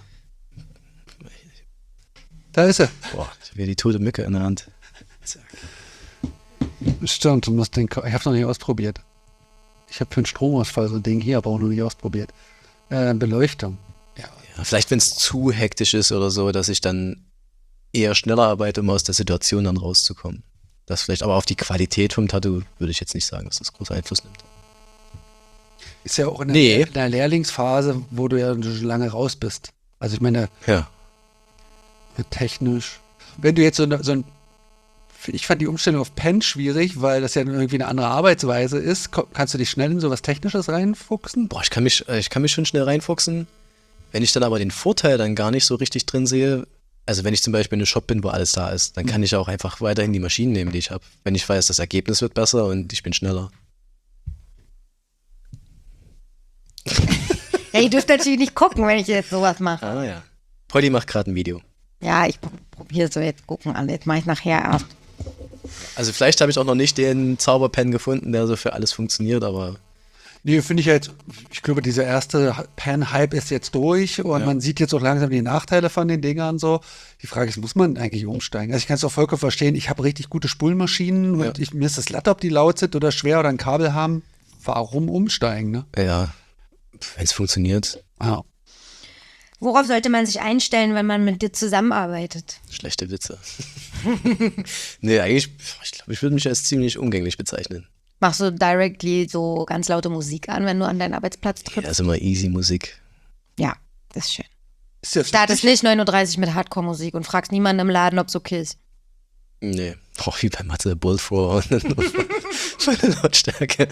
Da ist er. Boah, ich habe hier die tote Mücke in der Hand. Stimmt, du musst den, Ko- ich habe es noch nicht ausprobiert. Ich habe für einen Stromausfall so ein Ding hier, aber auch noch nicht ausprobiert. Äh, Beleuchtung. Ja, vielleicht, wenn es zu hektisch ist oder so, dass ich dann eher schneller arbeite, um aus der Situation dann rauszukommen. Das vielleicht, aber auf die Qualität vom Tattoo würde ich jetzt nicht sagen, dass das großen Einfluss nimmt. Ist ja auch in der, Nee. in der Lehrlingsphase, wo du ja schon lange raus bist. Also ich meine, Ja. technisch. Wenn du jetzt so, eine, so ein, ich fand die Umstellung auf Pen schwierig, weil das ja irgendwie eine andere Arbeitsweise ist. Ko- Kannst du dich schnell in sowas Technisches reinfuchsen? Boah, ich kann mich, äh, ich kann mich schon schnell reinfuchsen. Wenn ich dann aber den Vorteil dann gar nicht so richtig drin sehe, also wenn ich zum Beispiel in einem Shop bin, wo alles da ist, dann kann ich auch einfach weiterhin die Maschinen nehmen, die ich habe. Wenn ich weiß, das Ergebnis wird besser und ich bin schneller. Ja, ihr dürft natürlich nicht gucken, wenn ich jetzt sowas mache. Ah ja. Polly macht gerade ein Video. Ja, ich probiere so jetzt gucken alle. Jetzt mache ich nachher erst. Also vielleicht habe ich auch noch nicht den Zauberpen gefunden, der so für alles funktioniert, aber Nee, finde ich jetzt, ich glaube, dieser erste Pen-Hype ist jetzt durch und Ja. man sieht jetzt auch langsam die Nachteile von den Dingern so. Die Frage ist, muss man eigentlich umsteigen? Also ich kann es auch vollkommen verstehen, ich habe richtig gute Spulmaschinen und Ja. ich, mir ist das Latte, ob die laut sind oder schwer oder ein Kabel haben. Warum umsteigen, ne? ja, wenn es funktioniert, Ah. Worauf sollte man sich einstellen, wenn man mit dir zusammenarbeitet? schlechte Witze. Nee, eigentlich, ich glaube, ich würde mich als ziemlich umgänglich bezeichnen. Machst du directly so ganz laute Musik an, wenn du an deinen Arbeitsplatz Ja, trittst? ist immer easy Musik. Ja, das ist schön. Ist jetzt Startest nicht neun Uhr dreißig mit Hardcore-Musik und fragst niemanden im Laden, ob es okay ist. Nee, boah, wie bei Mathe, Bullthrower und dann meine Lautstärke.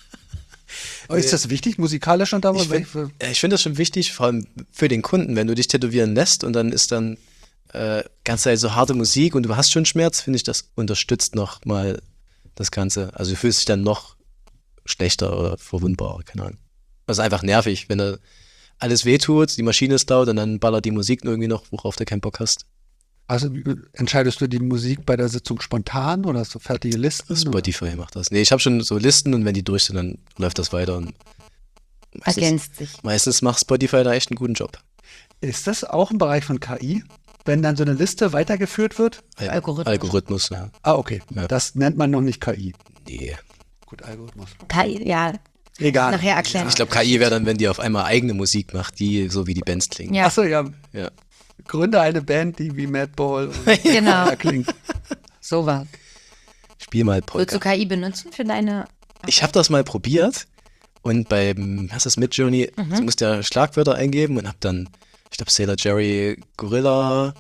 Aber ist das wichtig, musikalisch und da Ich finde ich find das schon wichtig, vor allem für den Kunden, wenn du dich tätowieren lässt und dann ist dann äh, ganz Zeit so harte Musik und du hast schon Schmerz, finde ich, das unterstützt noch mal das Ganze. Also du fühlst dich dann noch schlechter oder verwundbarer, keine Ahnung. Das ist einfach nervig, wenn da alles wehtut, die Maschine ist laut und dann ballert die Musik irgendwie noch, worauf du keinen Bock hast. Also entscheidest du die Musik bei der Sitzung spontan oder hast du fertige Listen? Spotify macht das. Nee, ich habe schon so Listen und wenn die durch sind, dann läuft das weiter. Und meistens, Ergänzt sich. meistens macht Spotify da echt einen guten Job. Ist das auch im Bereich von K I, wenn dann so eine Liste weitergeführt wird? Al- Algorithmus. Algorithmus, ja. Ah, okay. Ja. Das nennt man noch nicht K I. Nee. Gut, Algorithmus. K I, ja, Egal. nachher erklären. Ich glaube, K I wäre dann, wenn die auf einmal eigene Musik macht, die so wie die Bands klingen. Ja, Achso, ja. Ja. Gründe eine Band, die wie Madball und genau. da klingt. So war. Spiel mal Würdest Polka. du K I benutzen für deine... Ich habe das mal probiert und beim, was ist das, Midjourney, Mhm. du musst ja Schlagwörter eingeben und hab dann, ich glaube, Sailor Jerry, Gorilla,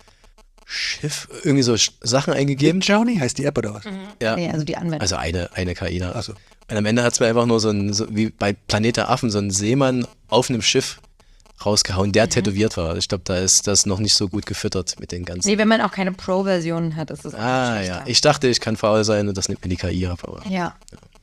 Schiff, irgendwie so Sch- Sachen eingegeben. Journey heißt die App oder was? Ja. Nee, also die Anwendung. Also eine, eine K I da. Achso. Und am Ende hat es mir einfach nur so ein, so wie bei Planet der Affen, so ein Seemann auf einem Schiff rausgehauen, der tätowiert war. Ich glaube, da ist das noch nicht so gut gefüttert mit den ganzen. Nee, wenn man auch keine Pro-Version hat, ist es auch Ah schlechter. ja, ich dachte, ich kann faul sein und das nimmt mir die K I ab, aber Ja.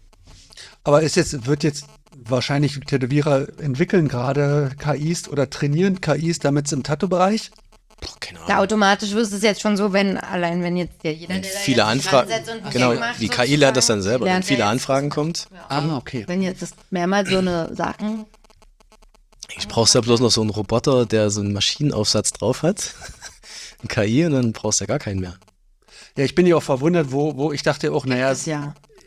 Aber ist jetzt, wird jetzt wahrscheinlich Tätowierer entwickeln gerade K Is oder trainieren K Is, damit es im Tattoo-Bereich? boah, keine Ja, Ahnung. automatisch wirst du es jetzt schon so, wenn allein wenn jetzt ja jeder, der da Viele jetzt sich Anfragen, ransetzt und Musik genau, macht, die K I lernt das dann sozusagen, selber. Wenn lernt viele er jetzt- Anfragen kommt, Ah, okay. Wenn jetzt das mehrmals so eine Sachen. ich brauchst ja bloß noch so einen Roboter, der so einen Maschinenaufsatz drauf hat, ein K I und dann brauchst du ja gar keinen mehr. Ja, ich bin ja auch verwundert, wo, wo ich dachte auch, naja, Das ja.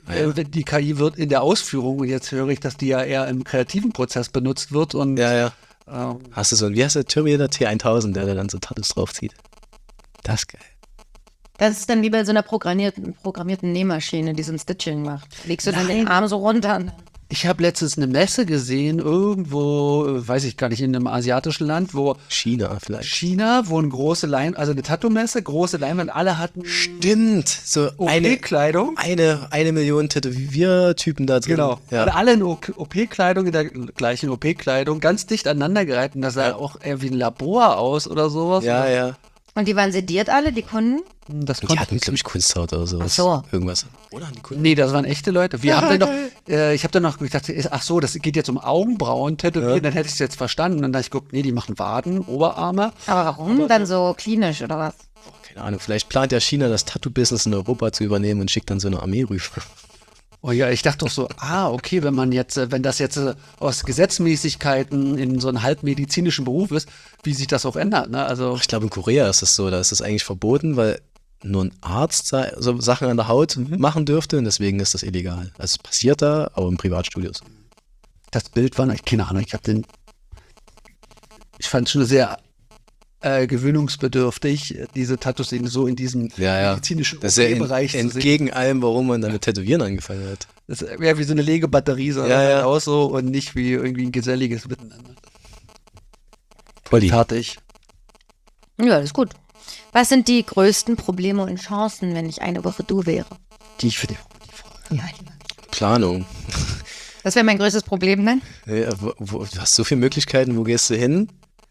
Ah, ja. äh, die K I wird in der Ausführung, und jetzt höre ich, dass die ja eher im kreativen Prozess benutzt wird. Und Ja, ja. ähm, Hast du so ein, wie heißt der Terminator T tausend, der da dann so Tattoos draufzieht? Das ist geil. Das ist dann wie bei so einer programmierten, programmierten Nähmaschine, die so ein Stitching macht. Legst du dann den Arm so runter. Und ich habe letztens eine Messe gesehen, irgendwo, äh, weiß ich gar nicht, in einem asiatischen Land, wo China vielleicht. China, wo eine große Leinwand, also eine Tattoo-Messe, große Leinwand, alle hatten Stimmt. So eine, O P-Kleidung. eine, eine Million Tätowiertypen da drin. Genau. Ja. Und alle in O P-Kleidung, in der gleichen O P-Kleidung, ganz dicht aneinander gereiht. Und das sah Ja. auch eher wie ein Labor aus oder sowas. Ja, ja. Und die waren sediert alle, die Kunden? Das Die konnte hatten, glaube ich, Kunsthaut oder sowas. Ach so. Irgendwas. Oder haben die Kunden? Nee, das waren echte Leute. Wir haben dann noch, äh, ich habe dann noch gedacht, ach so, das geht jetzt um Augenbrauen tätowieren, Ja. dann hätte ich es jetzt verstanden. Und dann habe ich geguckt, nee, die machen Waden, Oberarme. Aber warum dann so klinisch oder was? Keine Ahnung. Vielleicht plant ja China das Tattoo-Business in Europa zu übernehmen und schickt dann so eine Armee rüber. Oh ja, ich dachte doch so, ah, okay, wenn man jetzt, äh, wenn das jetzt äh, aus Gesetzmäßigkeiten in so einen halbmedizinischen Beruf ist, wie sich das auch ändert, ne? Also, Ich glaube, in Korea ist das so. Da ist das eigentlich verboten, weil nur ein Arzt sa- so Sachen an der Haut machen dürfte und deswegen ist das illegal. Also es passiert da, aber in Privatstudios. das Bild war, ich keine Ahnung, ich habe den, ich fand es schon sehr äh, gewöhnungsbedürftig, äh, diese Tattoos eben so in diesem Ja, ja. medizinischen Das ist ja en- Bereich zu sehen. entgegen allem, warum man dann mit Tätowieren angefangen hat. Das wäre wie so eine Legebatterie, so Ja, ja. aus so und nicht wie irgendwie ein geselliges Miteinander. Polly. Fertig. Ja, das ist gut. Was sind die größten Probleme und Chancen, wenn ich eine Woche du wäre? Die ich für die Ja, Planung. das wäre mein größtes Problem dann. Ja, wo, wo, du hast so viele Möglichkeiten, wo gehst du hin?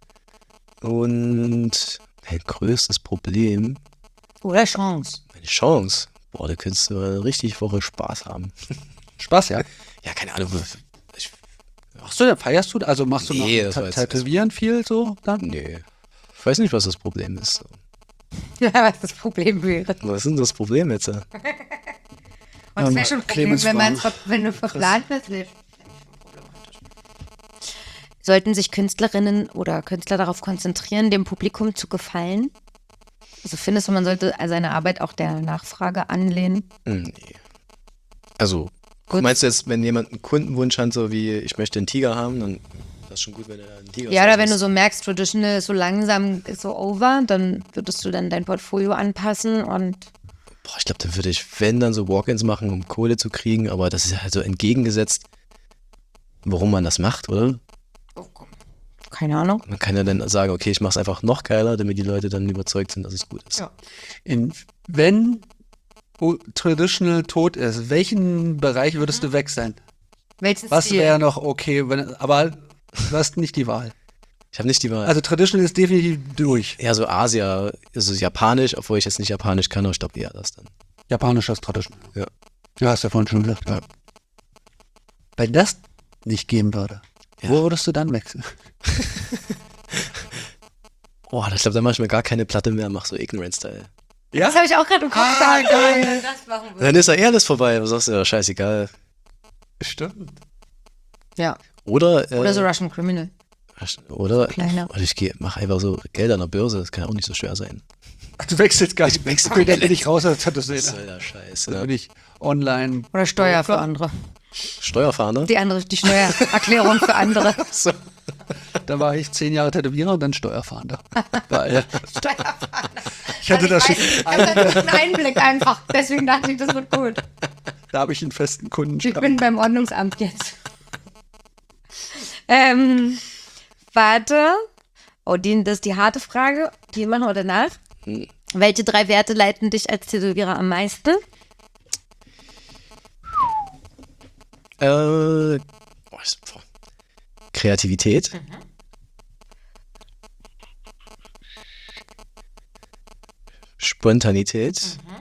Und dein größtes Problem, Oder Chance. eine Chance. Boah, da könntest du eine richtig Woche Spaß haben. Spaß, ja. Ja, keine Ahnung. Ich, Machst du, feierst du, also machst du Nee, noch das Ta- war jetzt- Tätowieren viel so dann? nee. Ich weiß nicht, was das Problem ist. Ja, was das Problem wäre. Was ist denn das Problem jetzt? Und das wäre schon ein Problem, Clemens wenn, man's Frank. ver- wenn du verplant bist. Nee. Sollten sich Künstlerinnen oder Künstler darauf konzentrieren, dem Publikum zu gefallen? Also findest du, man sollte seine Arbeit auch der Nachfrage anlehnen? Hm, nee. Also, Gut. meinst du jetzt, wenn jemand einen Kundenwunsch hat, so wie ich möchte einen Tiger haben, dann ist das schon gut, wenn er einen Tiger Ja, oder wenn du zeichnest? so merkst, Traditional ist so langsam ist so over, dann würdest du dann dein Portfolio anpassen und Boah, ich glaube, da würde ich, wenn, dann so Walk-ins machen, um Kohle zu kriegen, aber das ist ja halt so entgegengesetzt, warum man das macht, oder? keine Ahnung. Man kann ja dann sagen, okay, ich mache es einfach noch geiler, damit die Leute dann überzeugt sind, dass es gut ist. Ja. In, wenn o- Traditional tot ist, welchen Bereich würdest du wechseln? Welchen Was Stil? wäre noch okay, wenn, aber du hast nicht die Wahl. Ich habe nicht die Wahl. Also Traditional ist definitiv durch. eher so Asia, also Japanisch, obwohl ich jetzt nicht Japanisch kann, aber ich glaube eher das dann. Japanisches Traditional. Ja. Du hast ja vorhin schon gesagt. Ja. Wenn das nicht geben würde, Ja. wo würdest du dann wechseln? Oh, ich glaube, da mache ich mir gar keine Platte mehr, mach so Ignorant-Style. Ja? Das habe ich auch gerade im Kopf. Ah, geil. Das machen wir. Dann ist ja eh alles vorbei, du sagst ja, scheißegal. Stimmt. Ja. Oder, äh, Oder so Russian Criminal. oder, Kleiner. oder ich gehe, mach einfach so Geld an der Börse, das kann ja auch nicht so schwer sein. Du wechselst gar nicht. Ich wechsel okay, dann bin komplett. ich raus aus der Was Tattoo-Szene. soll der Scheiß? Dann Ne? bin ich online. Oder Steuer für andere. Steuerfahnder? Die andere, die Steuererklärung für andere. So. Da war ich zehn Jahre Tätowierer und dann Steuerfahnder. Weil Steuerfahnder. ich hatte da schon, Ich habe da einen Einblick einfach. Deswegen dachte ich, das wird gut. da habe ich einen festen Ich Kundenstamm. bin beim Ordnungsamt jetzt. ähm, warte. Oh, die, das ist die harte Frage. Die machen wir danach. Hm. Welche drei Werte leiten dich als Tätowierer am meisten? Äh, oh, ist- boah. Kreativität. Spontanität.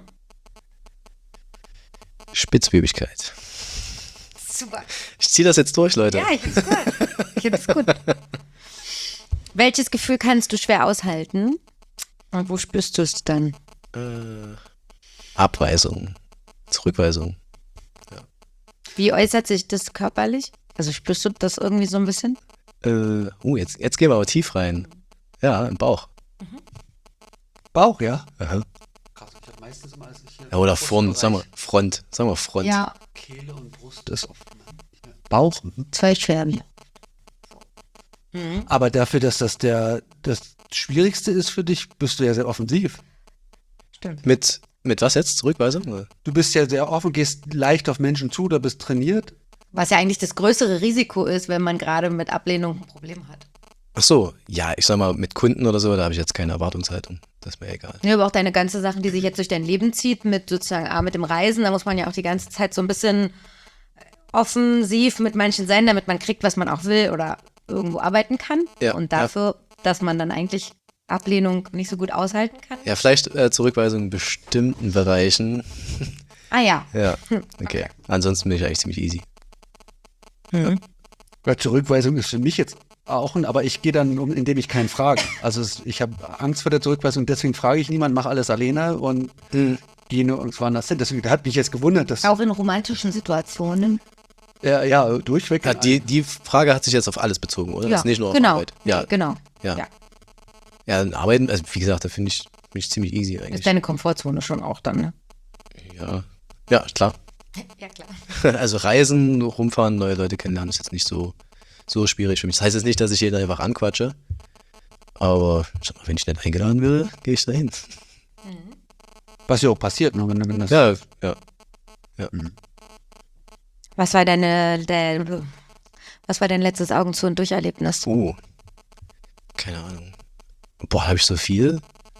Spitzbübigkeit. Super. Ich ziehe das jetzt durch, Leute. Ja, ich find's gut. Ich find's gut. Welches Gefühl kannst du schwer aushalten? Und wo spürst du es dann? Äh, Abweisung. Zurückweisung. Wie äußert sich das körperlich? Also spürst du das irgendwie so ein bisschen? Äh, uh, jetzt, jetzt gehen wir aber tief rein. Ja, im Bauch. Bauch, ja? Aha. Krass, ich habe meistens immer, als ich hier Ja, oder Front, sagen wir Front. Sagen wir Front. Ja, Kehle und Brust ist offen. Bauch. Zwei Scherben. Mhm. Aber dafür, dass das der das Schwierigste ist für dich, bist du ja sehr offensiv. Stimmt. Mit, mit was jetzt? Zurückweisung? Oder? Du bist ja sehr offen, gehst leicht auf Menschen zu, da bist trainiert. Was ja eigentlich das größere Risiko ist, wenn man gerade mit Ablehnung ein Problem hat. Ach so, ja, ich sag mal, mit Kunden oder so, da habe ich jetzt keine Erwartungshaltung. Das ist mir egal. Ja, aber auch deine ganze Sachen, die sich jetzt durch dein Leben zieht, mit sozusagen, ah, mit dem Reisen, da muss man ja auch die ganze Zeit so ein bisschen offensiv mit manchen sein, damit man kriegt, was man auch will oder irgendwo arbeiten kann. Ja, und dafür, dass man dann eigentlich Ablehnung nicht so gut aushalten kann. Ja, vielleicht äh, Zurückweisung in bestimmten Bereichen. Ah ja. Ja, okay. Ansonsten bin ich eigentlich ziemlich easy. Mhm. Weil Zurückweisung ist für mich jetzt auch ein, aber ich gehe dann, um, indem ich keinen frage. Also es, ich habe Angst vor der Zurückweisung, deswegen frage ich niemanden, mache alles alleine und Mhm. gehe nur irgendwo anders hin. Deswegen hat mich jetzt gewundert, dass Auch in romantischen Situationen. ja, ja durchweg. Ja, die, die Frage hat sich jetzt auf alles bezogen, oder? Ja, Das ist nicht nur auf genau. Arbeit. Ja, Genau. ja. Ja. Ja, Arbeiten, also wie gesagt, da finde ich, find ich ziemlich easy Ist eigentlich. deine Komfortzone schon auch dann, ne? Ja, ja, klar. Ja, klar. Also Reisen, rumfahren, neue Leute kennenlernen ist jetzt nicht so, so schwierig für mich. Das heißt jetzt nicht, dass ich jeden einfach anquatsche, aber sag mal, wenn ich nicht eingeladen werde, gehe ich dahin. Was ja auch passiert, ne, wenn, wenn das Ja, ja. Was war deine, der, was war dein letztes Augen zu und Durcherlebnis? Oh, keine Ahnung. Boah, habe ich so viel?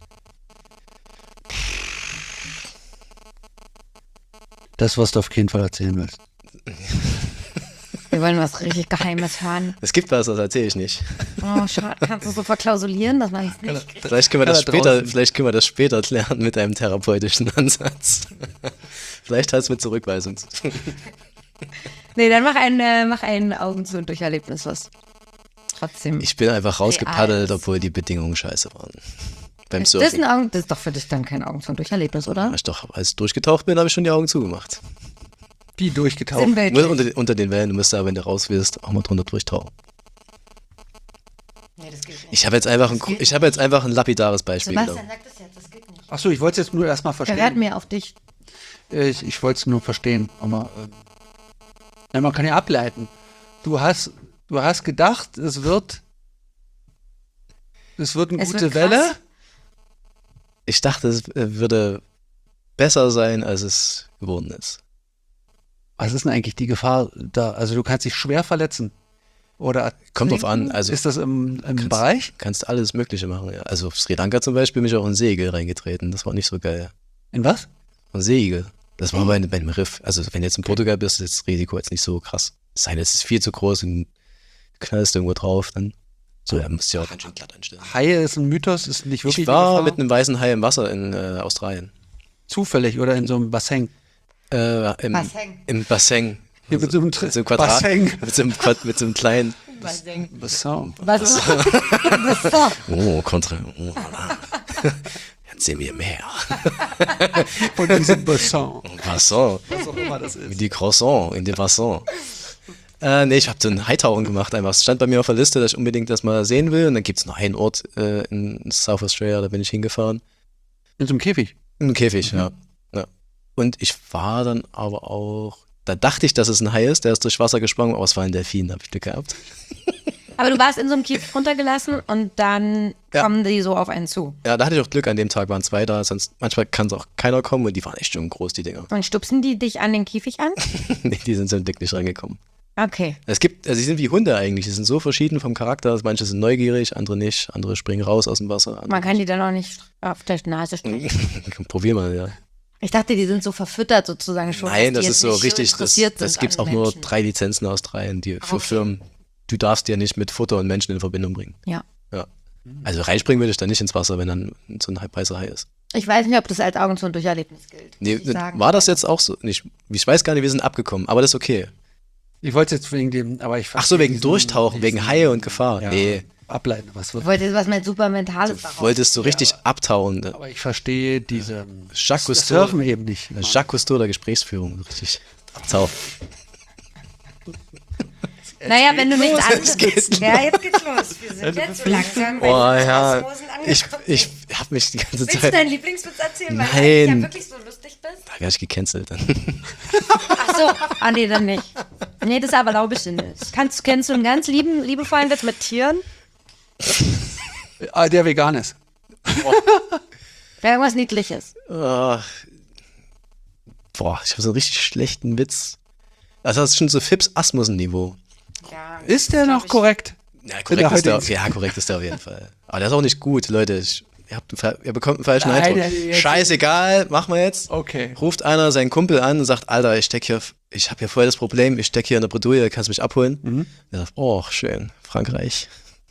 das, was du auf keinen Fall erzählen willst. Wir wollen was richtig Geheimes hören. Es gibt was, das erzähle ich nicht. Oh, schade. Kannst du so verklausulieren, dass man es nicht kriegt? Vielleicht können wir das Ja, da später, draußen. vielleicht können wir das später klären mit einem therapeutischen Ansatz. Vielleicht hat es mit Zurückweisung zu tun. Nee, dann mach ein, äh, mach ein Augen zu und Durcherlebnis, was trotzdem. Ich bin einfach rausgepaddelt, Real ist. obwohl die Bedingungen scheiße waren. Beim das, ist Surfen. ein Augen, das ist doch für dich dann kein Augen zu und Durcherlebnis, oder? Als ich doch, als ich durchgetaucht bin, habe ich schon die Augen zugemacht. Wie durchgetaucht. Sinnbildlich. Unter, den- unter den Wellen, du musst aber, wenn du raus willst, auch mal drunter durchtauchen. Nee, das geht nicht. Ich habe jetzt einfach ein, geht ich habe jetzt einfach ein lapidares Beispiel Sebastian, genommen. sag das jetzt, das geht nicht. Achso, ich wollte es jetzt nur erstmal Er hört verstehen. mehr auf dich. Ich, ich wollte es nur verstehen. Aber ähm, ja, man kann ja ableiten. Du hast, du hast gedacht, es wird, es wird eine Es gute wird krass. Welle. Ich dachte, es äh, würde besser sein, als es geworden ist. Was ist denn eigentlich die Gefahr da? Also du kannst dich schwer verletzen. Oder Kommt drauf ertrinken? an, also- ist das im, im Kannst- Bereich? Kannst alles Mögliche machen. Ja. Also auf Sri Lanka zum Beispiel bin ich auch in Seeigel reingetreten. Das war nicht so geil. In was? Und Seeigel. Das war bei, bei einem Riff. Also wenn du jetzt in Portugal bist, ist das Risiko jetzt nicht so krass. Es sei denn, es ist viel zu groß und knallst irgendwo drauf, dann so, ja, musst du ja auch ganz schön glatt anstellen. Haie ist ein Mythos, ist nicht wirklich Ich war die Gefahr? mit einem weißen Hai im Wasser in äh, Australien. Zufällig oder in so einem Bassin. Äh, im, Bassin. Im Bassin. Hier mit so einem, Tri- Mit so einem Quadrat. Bassin. Mit so einem, Quad, mit so einem kleinen. Bassin. Was? Was so? Oh, Kontra. Oh, voilà. Jetzt sehen wir mehr. Von diesem Bassin. Croissant. Was auch immer das ist. Die Croissant in dem Bassin. Äh, nee, ich habe so ein Haitauchen gemacht einfach. Es stand bei mir auf der Liste, dass ich unbedingt das mal sehen will. Und dann gibt es noch einen Ort äh, in South Australia, da bin ich hingefahren. In so einem Käfig. Ein Käfig, ja. ja. Und ich war dann aber auch, da dachte ich, dass es ein Hai ist, der ist durchs Wasser gesprungen, aber es war ein Delfin, da habe ich Glück gehabt. Aber du warst in so einem Käfig runtergelassen und dann Ja. kommen die so auf einen zu. Ja, da hatte ich auch Glück, an dem Tag waren zwei da, sonst manchmal kann es auch keiner kommen und die waren echt schon groß, die Dinger. Und stupsen die dich an den Käfig an? Nee, die sind zum Glück nicht rangekommen. Okay. Es gibt, also sie sind wie Hunde eigentlich, die sind so verschieden vom Charakter, manche sind neugierig, andere nicht, andere springen raus aus dem Wasser. andere Man kann die dann auch nicht auf der Nase streichen. nicht. Probier mal, ja. Ich dachte, die sind so verfüttert sozusagen schon. Nein, dass das die ist jetzt so nicht richtig, das, interessiert das sind gibt's an auch nur Menschen. drei Lizenzen aus dreien, die für Okay. Firmen, du darfst ja nicht mit Futter und Menschen in Verbindung bringen. Ja. Ja. Also reinspringen würde ich dann nicht ins Wasser, wenn dann so ein weißer Hai ist. Ich weiß nicht, ob das als Augen zu und Durcherlebnis gilt. Nee, muss ich sagen. war das jetzt auch so? Nicht, ich weiß gar nicht, wir sind abgekommen, aber das ist okay. Ich wollte jetzt wegen dem, aber ich Ach so, wegen diesen- Durchtauchen, wegen Haie und Gefahr. Ja, Nee, ableiten, was wird. Ich wollte jetzt was mit super Mentales daraus. wolltest du richtig abtauchen. Aber ich verstehe diese Jacques das Cousteau, Surfen eben nicht. Jacques Cousteau der Gesprächsführung, richtig abtauchen. Naja, wenn du nichts los, anderes. es geht Ja, jetzt geht's los. Wir sind jetzt so langsam bei Oh den ja, Osmosen ich, angekommen. ich hab mich die ganze Willst du Zeit, deinen Lieblingswitz erzählen, weil Nein. du eigentlich ja wirklich so lustig bist? da werde ich gecancelt. Ach Ach so. Ah, nee, dann nicht. Nee, das aber glaube ich nicht. Kannst, kennst du einen ganz lieben, liebevollen Witz mit Tieren? Ah, der vegan ist. Wäre irgendwas Niedliches. Oh. Boah, ich habe so einen richtig schlechten Witz. Also das ist schon so Fips Asmussen-Niveau. Ja, Ist der noch korrekt? Ja, der korrekt ist der, heutigen- ja, korrekt ist der auf jeden Fall. Aber der ist auch nicht gut, Leute. Ich, ihr, habt einen, Ver- ihr bekommt einen falschen Nein, Eindruck. der- jetzt- Scheißegal, machen wir jetzt. Okay. Ruft einer seinen Kumpel an und sagt, Alter, ich steck hier, ich habe hier voll das Problem, ich steck hier in der Bredouille, kannst du mich abholen? Mhm. Er sagt, oh, schön, Frankreich.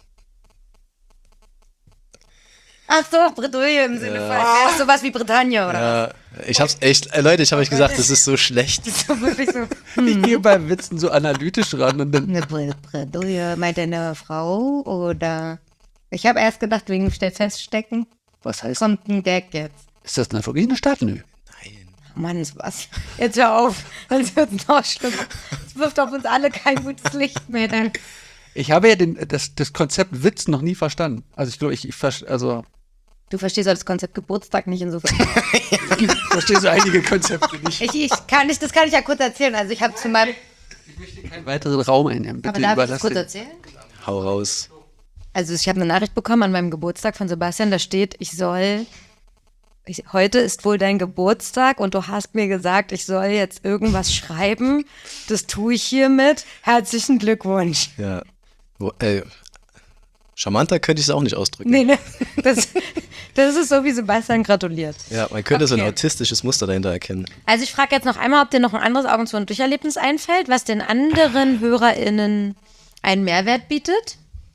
Ach so, Bredouille im Sinne von, wäre das sowas wie Bretagne, oder? Ja, ich hab's echt, äh, Leute, ich habe euch gesagt, das ist so schlecht. So wirklich so, Ich gehe beim Witzen so analytisch ran und dann. eine Bre- Bredouille, meint er eine Frau, oder? Ich habe erst gedacht, wegen Ste- Feststecken Was heißt? kommt ein Gag jetzt. Ist das eine wirklich eine Stadt? Nö. Nein. Mann, was? Jetzt hör auf, sonst wird es noch schlimmer. Es wirft auf uns alle kein gutes Licht mehr. Dann. Ich habe ja den, das, das Konzept Witz noch nie verstanden. Also ich glaube, ich, ich vers- also, Du verstehst auch das Konzept Geburtstag nicht insofern. ich verstehe so einige Konzepte nicht. Ich, ich kann nicht, das kann ich ja kurz erzählen. Also ich habe zu meinem, Ich möchte keinen weiteren Raum einnehmen. Bitte aber darf ich das überlass kurz den- erzählen? Hau raus. Also ich habe eine Nachricht bekommen an meinem Geburtstag von Sebastian, da steht, ich soll, ich, heute ist wohl dein Geburtstag und du hast mir gesagt, ich soll jetzt irgendwas schreiben. Das tue ich hiermit. Herzlichen Glückwunsch. Ja. Wo, ey, charmanter könnte ich es auch nicht ausdrücken. Nee, ne, das, das ist so, wie Sebastian gratuliert. Ja, man könnte so ein Okay. autistisches Muster dahinter erkennen. Also ich frage jetzt noch einmal, ob dir noch ein anderes Augen zu und Durcherlebnis einfällt, was den anderen HörerInnen einen Mehrwert bietet.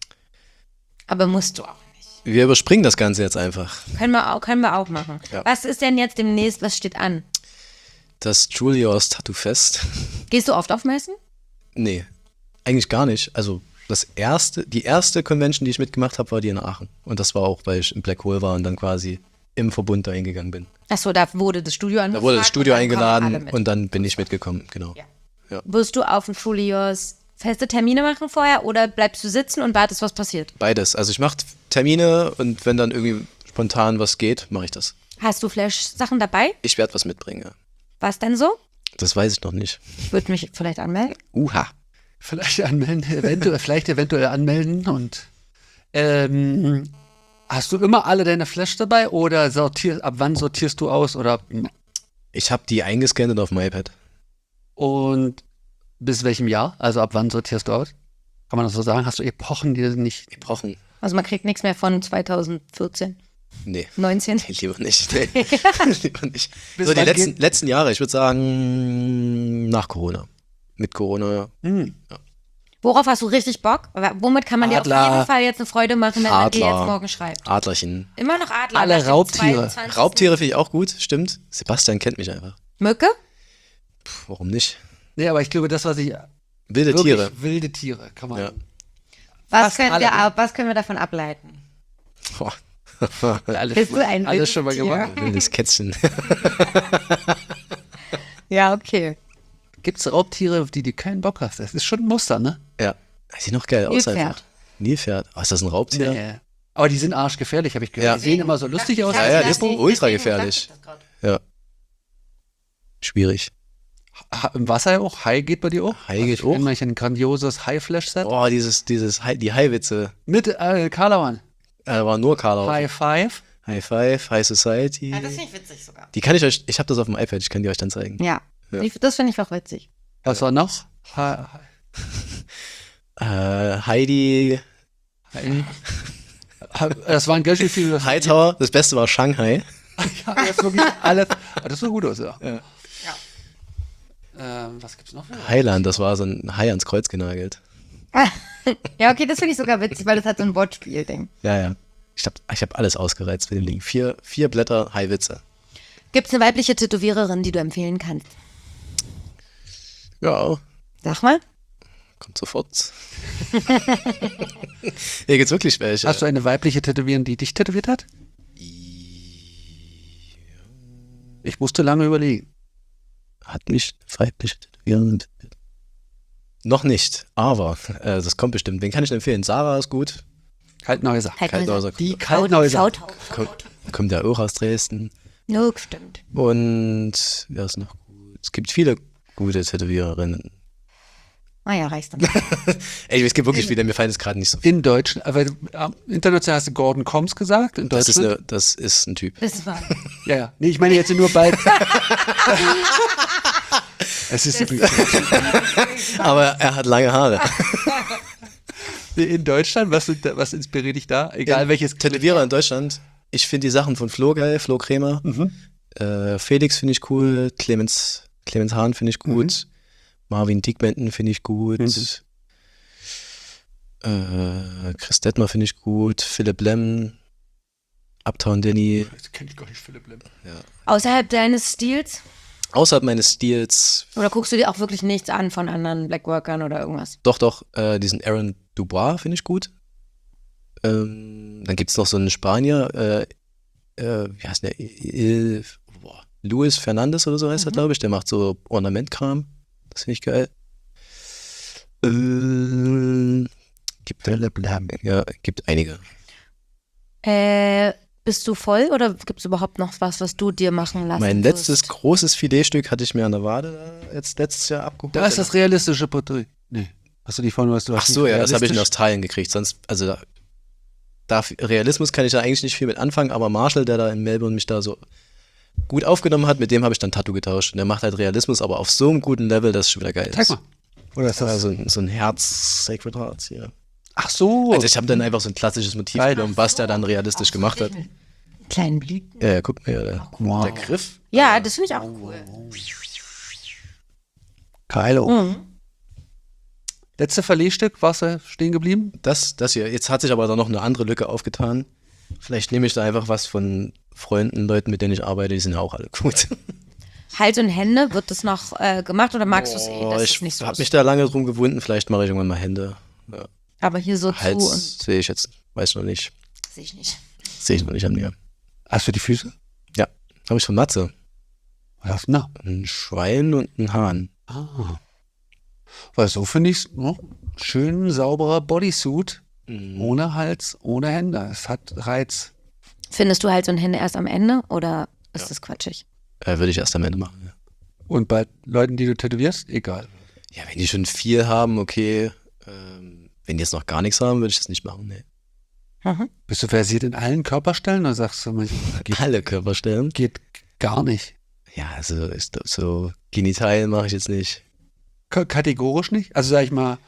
Aber musst du auch nicht. Wir überspringen das Ganze jetzt einfach. Können wir auch, können wir auch machen. Ja. Was ist denn jetzt demnächst, was steht an? Das Julios Tattoo-Fest. Gehst du oft auf Messen? Nee, eigentlich gar nicht. Also das erste, die erste Convention, die ich mitgemacht habe, war die in Aachen. Und das war auch, weil ich im Black Hole war und dann quasi im Verbund da hingegangen bin. Achso, da wurde das Studio angefragt. Da wurde das Studio und dann kommen alle eingeladen mit. und dann bin ich mitgekommen, genau. Ja. Wirst du auf dem Julios feste Termine machen vorher oder bleibst du sitzen und wartest, was passiert? Beides. Also ich mache Termine und wenn dann irgendwie spontan was geht, mache ich das. Hast du Flash-Sachen dabei? Ich werde was mitbringen. Ja. Was denn so? Das weiß ich noch nicht. Ich würde mich vielleicht anmelden. Uha. Vielleicht anmelden, eventuell, vielleicht eventuell anmelden und ähm, hast du immer alle deine Flash dabei oder sortier, ab wann sortierst du aus oder Ich habe die eingescannt und auf dem iPad. und bis welchem Jahr? Also ab wann sortierst du aus? Kann man das so sagen? Hast du Epochen, die nicht. Wir brauchen. Also man kriegt nichts mehr von zwanzig vierzehn, Nee. neunzehn. Nee, lieber nicht. Nee. lieber nicht. Bis So, die wann letzten, geht- letzten Jahre, ich würde sagen, nach Corona. Mit Corona. Hm. Worauf hast du richtig Bock? Aber womit kann man dir auf Adler. jeden Fall jetzt eine Freude machen, wenn man dir Adler. jetzt morgen schreibt? Adlerchen. Immer noch Adler. Alle nach dem Raubtiere. zweiundzwanzigsten Raubtiere finde ich auch gut, stimmt. Sebastian kennt mich einfach. Mücke? Puh, warum nicht? Nee, aber ich glaube, das, was ich. Wilde wirklich Tiere. Wilde Tiere, kann man. Ja. Was Fast können, alle. wir, ab- was können wir davon ableiten? Boah. Alles, Bist du ein alles wildes schon mal Tier? gemacht. Wildes Kätzchen. Ja, okay. Gibt es Raubtiere, auf die du keinen Bock hast? Das ist schon ein Muster, ne? Ja. Sieht noch geil aus Nilpferd. einfach. Nilpferd. Oh, ist das ein Raubtier? Nee. Aber die sind arschgefährlich, habe ich gehört. Ja. Die sehen immer so lustig aus. Ja, ja, die ist ultra gefährlich. Ja. Schwierig. Ha- Im Wasser auch? Hai geht bei dir auch? Hai geht ich kenn auch. mal ein grandioses Hai-Flash-Set. Oh, dieses, dieses, Hai- die Hai-Witze. Mit äh, Karlawan. Äh, war nur Karla. High Five. High Five, High Society. Ja, das finde ich witzig sogar. Die kann ich euch, ich habe das auf dem iPad, ich kann die euch dann zeigen. Ja, Ja. Ich- das finde ich auch witzig. Was war noch? Ha Äh, Heidi, Hai. Ha- Das waren ganz schön viele. Hightower, das Beste war Shanghai. Ja, das ist wirklich alles. Ah, das sah gut aus, ja. Ja. Ähm, was gibt's noch? Highland, das war so ein Hai ans Kreuz genagelt. Ja, okay, das finde ich sogar witzig, weil das hat so ein Wortspiel-Ding. Ja, ja. Ich habe ich hab alles ausgereizt mit dem Ding. Vier, vier Blätter Hai-Witze. Gibt es eine weibliche Tätowiererin, die du empfehlen kannst? Ja, Sag mal. kommt sofort. Hier gibt's wirklich welche. Hast du eine weibliche Tätowiererin, die dich tätowiert hat? Ich musste lange überlegen. Hat mich weibliche Tätowiererin tätowiert? Noch nicht, aber äh, das kommt bestimmt. Wen kann ich denn empfehlen? Sarah ist gut. Kaltenhäuser. Kaltenhäuser. Die Kaltenhäuser. Schaut. Kommt, kommt ja auch aus Dresden. No, stimmt. Und wer ist noch gut? Es gibt viele gute Tätowiererinnen. Ah ja, reicht dann. Ey, es gibt wirklich viele, mir fallen es gerade nicht so viel. In Deutschland, aber äh, international hast du Gordon Combs gesagt, in Das ist, Deutschland? eine, das ist ein Typ. Das war. Ja, ja. Nee, ich meine jetzt nur bald. Es ist übrigens Aber er hat lange Haare. in Deutschland, was, sind da- was inspiriert dich da? Egal welches. Tätowierer in Deutschland. Ich finde die Sachen von Flo geil, Flo Krämer. Mhm. Äh, Felix finde ich cool, Clemens, Clemens Hahn finde ich gut, Marvin Diekbenden finde ich gut, Mhm. äh, Chris Detmer finde ich gut, Philipp Lemm, Uptown Danny. Das kenn ich gar nicht, Philipp Lim. Außerhalb deines Stils? Außerhalb meines Stils, Oder guckst du dir auch wirklich nichts an von anderen Blackworkern oder irgendwas? doch, doch, äh, diesen Aaron Dubois finde ich gut. Ähm, dann gibt es noch so einen Spanier, äh, äh, wie heißt der? Il, boah, Luis Fernandes oder so heißt er, glaube ich. Der macht so Ornamentkram. Das finde ich geil. Äh, gibt, Philipp Lim. ja, gibt einige. Äh, bist du voll oder gibt es überhaupt noch was, was du dir machen lassen Mein wirst? letztes großes Filetstück hatte ich mir an der Wade jetzt letztes Jahr abgeholt. Da ist das realistische Porträt. Nee. Hast du die vorhin, was du Ach hast? so, nicht ja, das habe ich in realistisch? Australien gekriegt. Sonst, also da, da, Realismus kann ich da eigentlich nicht viel mit anfangen, aber Marshall, der da in Melbourne mich da so gut aufgenommen hat, mit dem habe ich dann Tattoo getauscht. Und der macht halt Realismus, aber auf so einem guten Level, dass es schon wieder geil Zeig ist. mal. Oder ist das? Also ein- so ein Herz, Sacred Hearts hier. Ach so. Also ich habe dann einfach so ein klassisches Motiv Geil. genommen, was der dann realistisch gemacht hat. Kleinen Blick. Ja, ja, guck mal, ja, der, Wow. der Griff. Ja, das finde ich auch cool. Kylo. Mhm. Letzte Verlegstück, warst du stehen geblieben? Das, das hier. Jetzt hat sich aber da noch eine andere Lücke aufgetan. Vielleicht nehme ich da einfach was von Freunden, Leuten, mit denen ich arbeite, die sind ja auch alle gut. Hals und Hände, wird das noch äh, gemacht oder magst du es eh? Oh, Das ich ist nicht so. habe mich da lange drum gewunden, vielleicht mache ich irgendwann mal Hände. Ja. Aber hier so zu und Hals sehe ich jetzt, weiß ich noch nicht. sehe ich nicht. Sehe ich noch nicht an mir. Hast du die Füße? Ja, habe ich von Matze. Was hast du denn da? Ein Schwein und ein Hahn. Ah. Weil so finde ich es ne? Schön sauberer Bodysuit, Mhm. ohne Hals, ohne Hände. Es hat Reiz. Findest du Hals und Hände erst am Ende oder ist Ja. das quatschig? Äh, würde ich erst am Ende machen. Ja. Und bei Leuten, die du tätowierst, egal. Ja, wenn die schon viel haben, okay. Ähm, wenn die jetzt noch gar nichts haben, würde ich das nicht machen. Nee. Mhm. Bist du versiert in allen Körperstellen oder sagst du, manchmal, geht, Alle Körperstellen. geht gar nicht? Ja, also ist doch so Genitalien mache ich jetzt nicht. K kategorisch nicht? Also sag ich mal,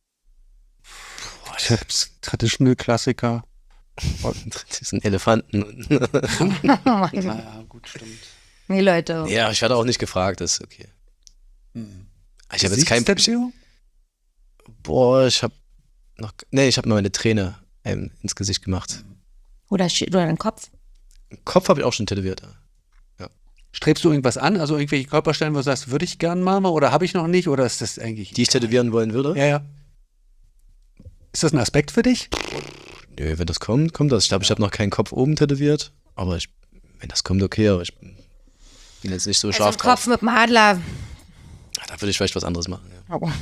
Traditional Klassiker. Diesen Elefanten. Oh mein Gott. Naja, gut, stimmt. Nee, Leute. Ja, ich werde auch nicht gefragt, das ist okay. Hm. Ich habe jetzt kein. Gesichtstätowierung? Boah, ich habe noch. Nee, ich habe mal meine Träne einem ins Gesicht gemacht. Oder, sch- oder den Kopf. Kopf habe ich auch schon tätowiert. Ja. Strebst du irgendwas an? Also irgendwelche Körperstellen, wo du sagst, würde ich gern mal, oder habe ich noch nicht? Oder ist das eigentlich. Die ich tätowieren wollen würde? Ja, ja. Ist das ein Aspekt für dich? Nö, wenn das kommt, kommt das. Ich glaube, ich habe noch keinen Kopf oben tätowiert. Aber ich, wenn das kommt, okay. Aber ich bin jetzt nicht so Also scharf ein drauf. Kopf mit dem Adler. Da würde ich vielleicht was anderes machen. Ja. Oh.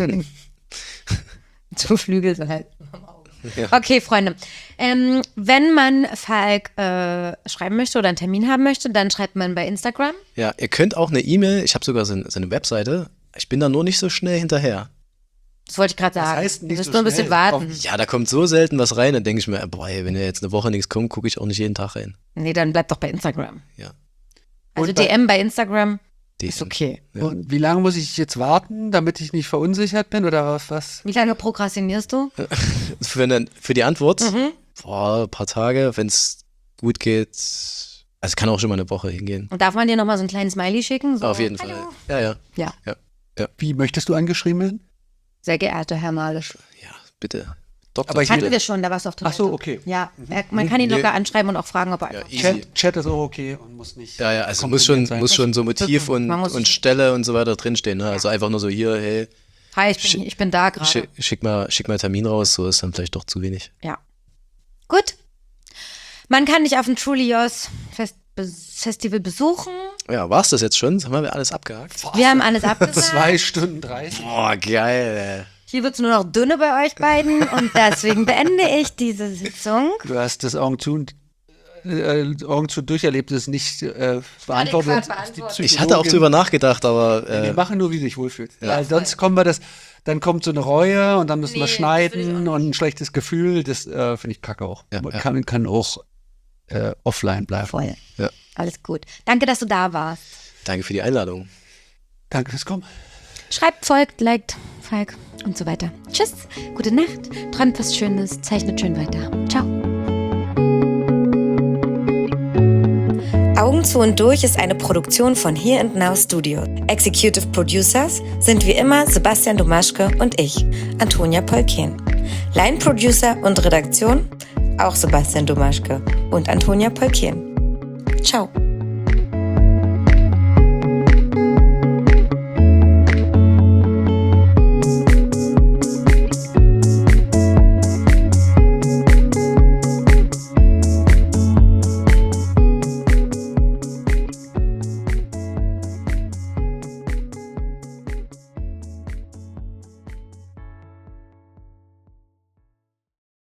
Zu Flügel so halt. Ja. Okay, Freunde. Ähm, wenn man Falk äh, schreiben möchte oder einen Termin haben möchte, dann schreibt man bei Instagram. Ja, ihr könnt auch eine E-Mail. Ich habe sogar seine, seine Webseite. Ich bin da nur nicht so schnell hinterher. Das wollte ich gerade sagen. heißt nicht du musst so nur ein bisschen schnell. warten. Ja, da kommt so selten was rein, dann denke ich mir, boah, ey, wenn ja jetzt eine Woche nichts kommt, gucke ich auch nicht jeden Tag rein. Nee, dann bleib doch bei Instagram. Ja. Also Und bei- D M bei Instagram Die ist okay. Ja. Und wie lange muss ich jetzt warten, damit ich nicht verunsichert bin? Oder was? was? Wie lange prokrastinierst du? Für, eine, für die Antwort, Mhm. boah, ein paar Tage, wenn es gut geht. Also es kann auch schon mal eine Woche hingehen. Und darf man dir nochmal so einen kleinen Smiley schicken? So, Auf jeden hallo. Fall. Ja, ja. Ja, Wie möchtest du angeschrieben werden? sehr geehrter Herr Malisch. Ja, bitte. Doktor, Aber ich- Hatten bitte. wir schon, da warst du auf Toilette. Ach so, okay. Ja, er, man kann ihn Nee. locker anschreiben und auch fragen, ob er Ja, einfach... easy. Chat, Chat ist auch okay und muss nicht. Ja, ja, also muss schon, komprimiert sein. muss schon so Motiv und, Man muss- und Stelle und so weiter drinstehen. Ne? Also einfach nur so hier, hey, Hi, ich bin, ich bin da gerade. schick, schick, mal, schick mal einen Termin raus, so ist dann vielleicht doch zu wenig. Ja. Gut. Man kann dich auf dem Truly Yours Fest Festival besuchen. Ja, war's das jetzt schon? Haben wir alles abgehakt? Wir haben alles abgesagt. Zwei Stunden dreißig. Boah, geil, Hier wird es nur noch dünne bei euch beiden und deswegen beende ich diese Sitzung. Du hast das Augen zu und äh, Augen zu Durcherlebtes nicht äh, beantwortet. Adäquat ist die beantwortet. Ich hatte auch Psychologin- drüber nachgedacht, aber Wir äh, machen nur, wie sich wohlfühlt. Ja. Weil sonst kommen wir das, dann kommt so eine Reue und dann müssen Nee, wir das will schneiden ich auch und ein schlechtes Gefühl. Das äh, finde ich kacke auch. Ja, Man ja. kann, kann auch äh, offline bleiben. Voll. Ja. Alles gut. Danke, dass du da warst. danke für die Einladung. Danke fürs Kommen. Schreibt, folgt, liked, Falk und so weiter. Tschüss, gute Nacht, träumt was Schönes, zeichnet schön weiter. Ciao. Augen zu und durch ist eine Produktion von Here and Now Studio. Executive Producers sind wie immer Sebastian Domaschke und ich, Antonia Polkehn. Line Producer und Redaktion auch Sebastian Domaschke und Antonia Polkehn. Ciao.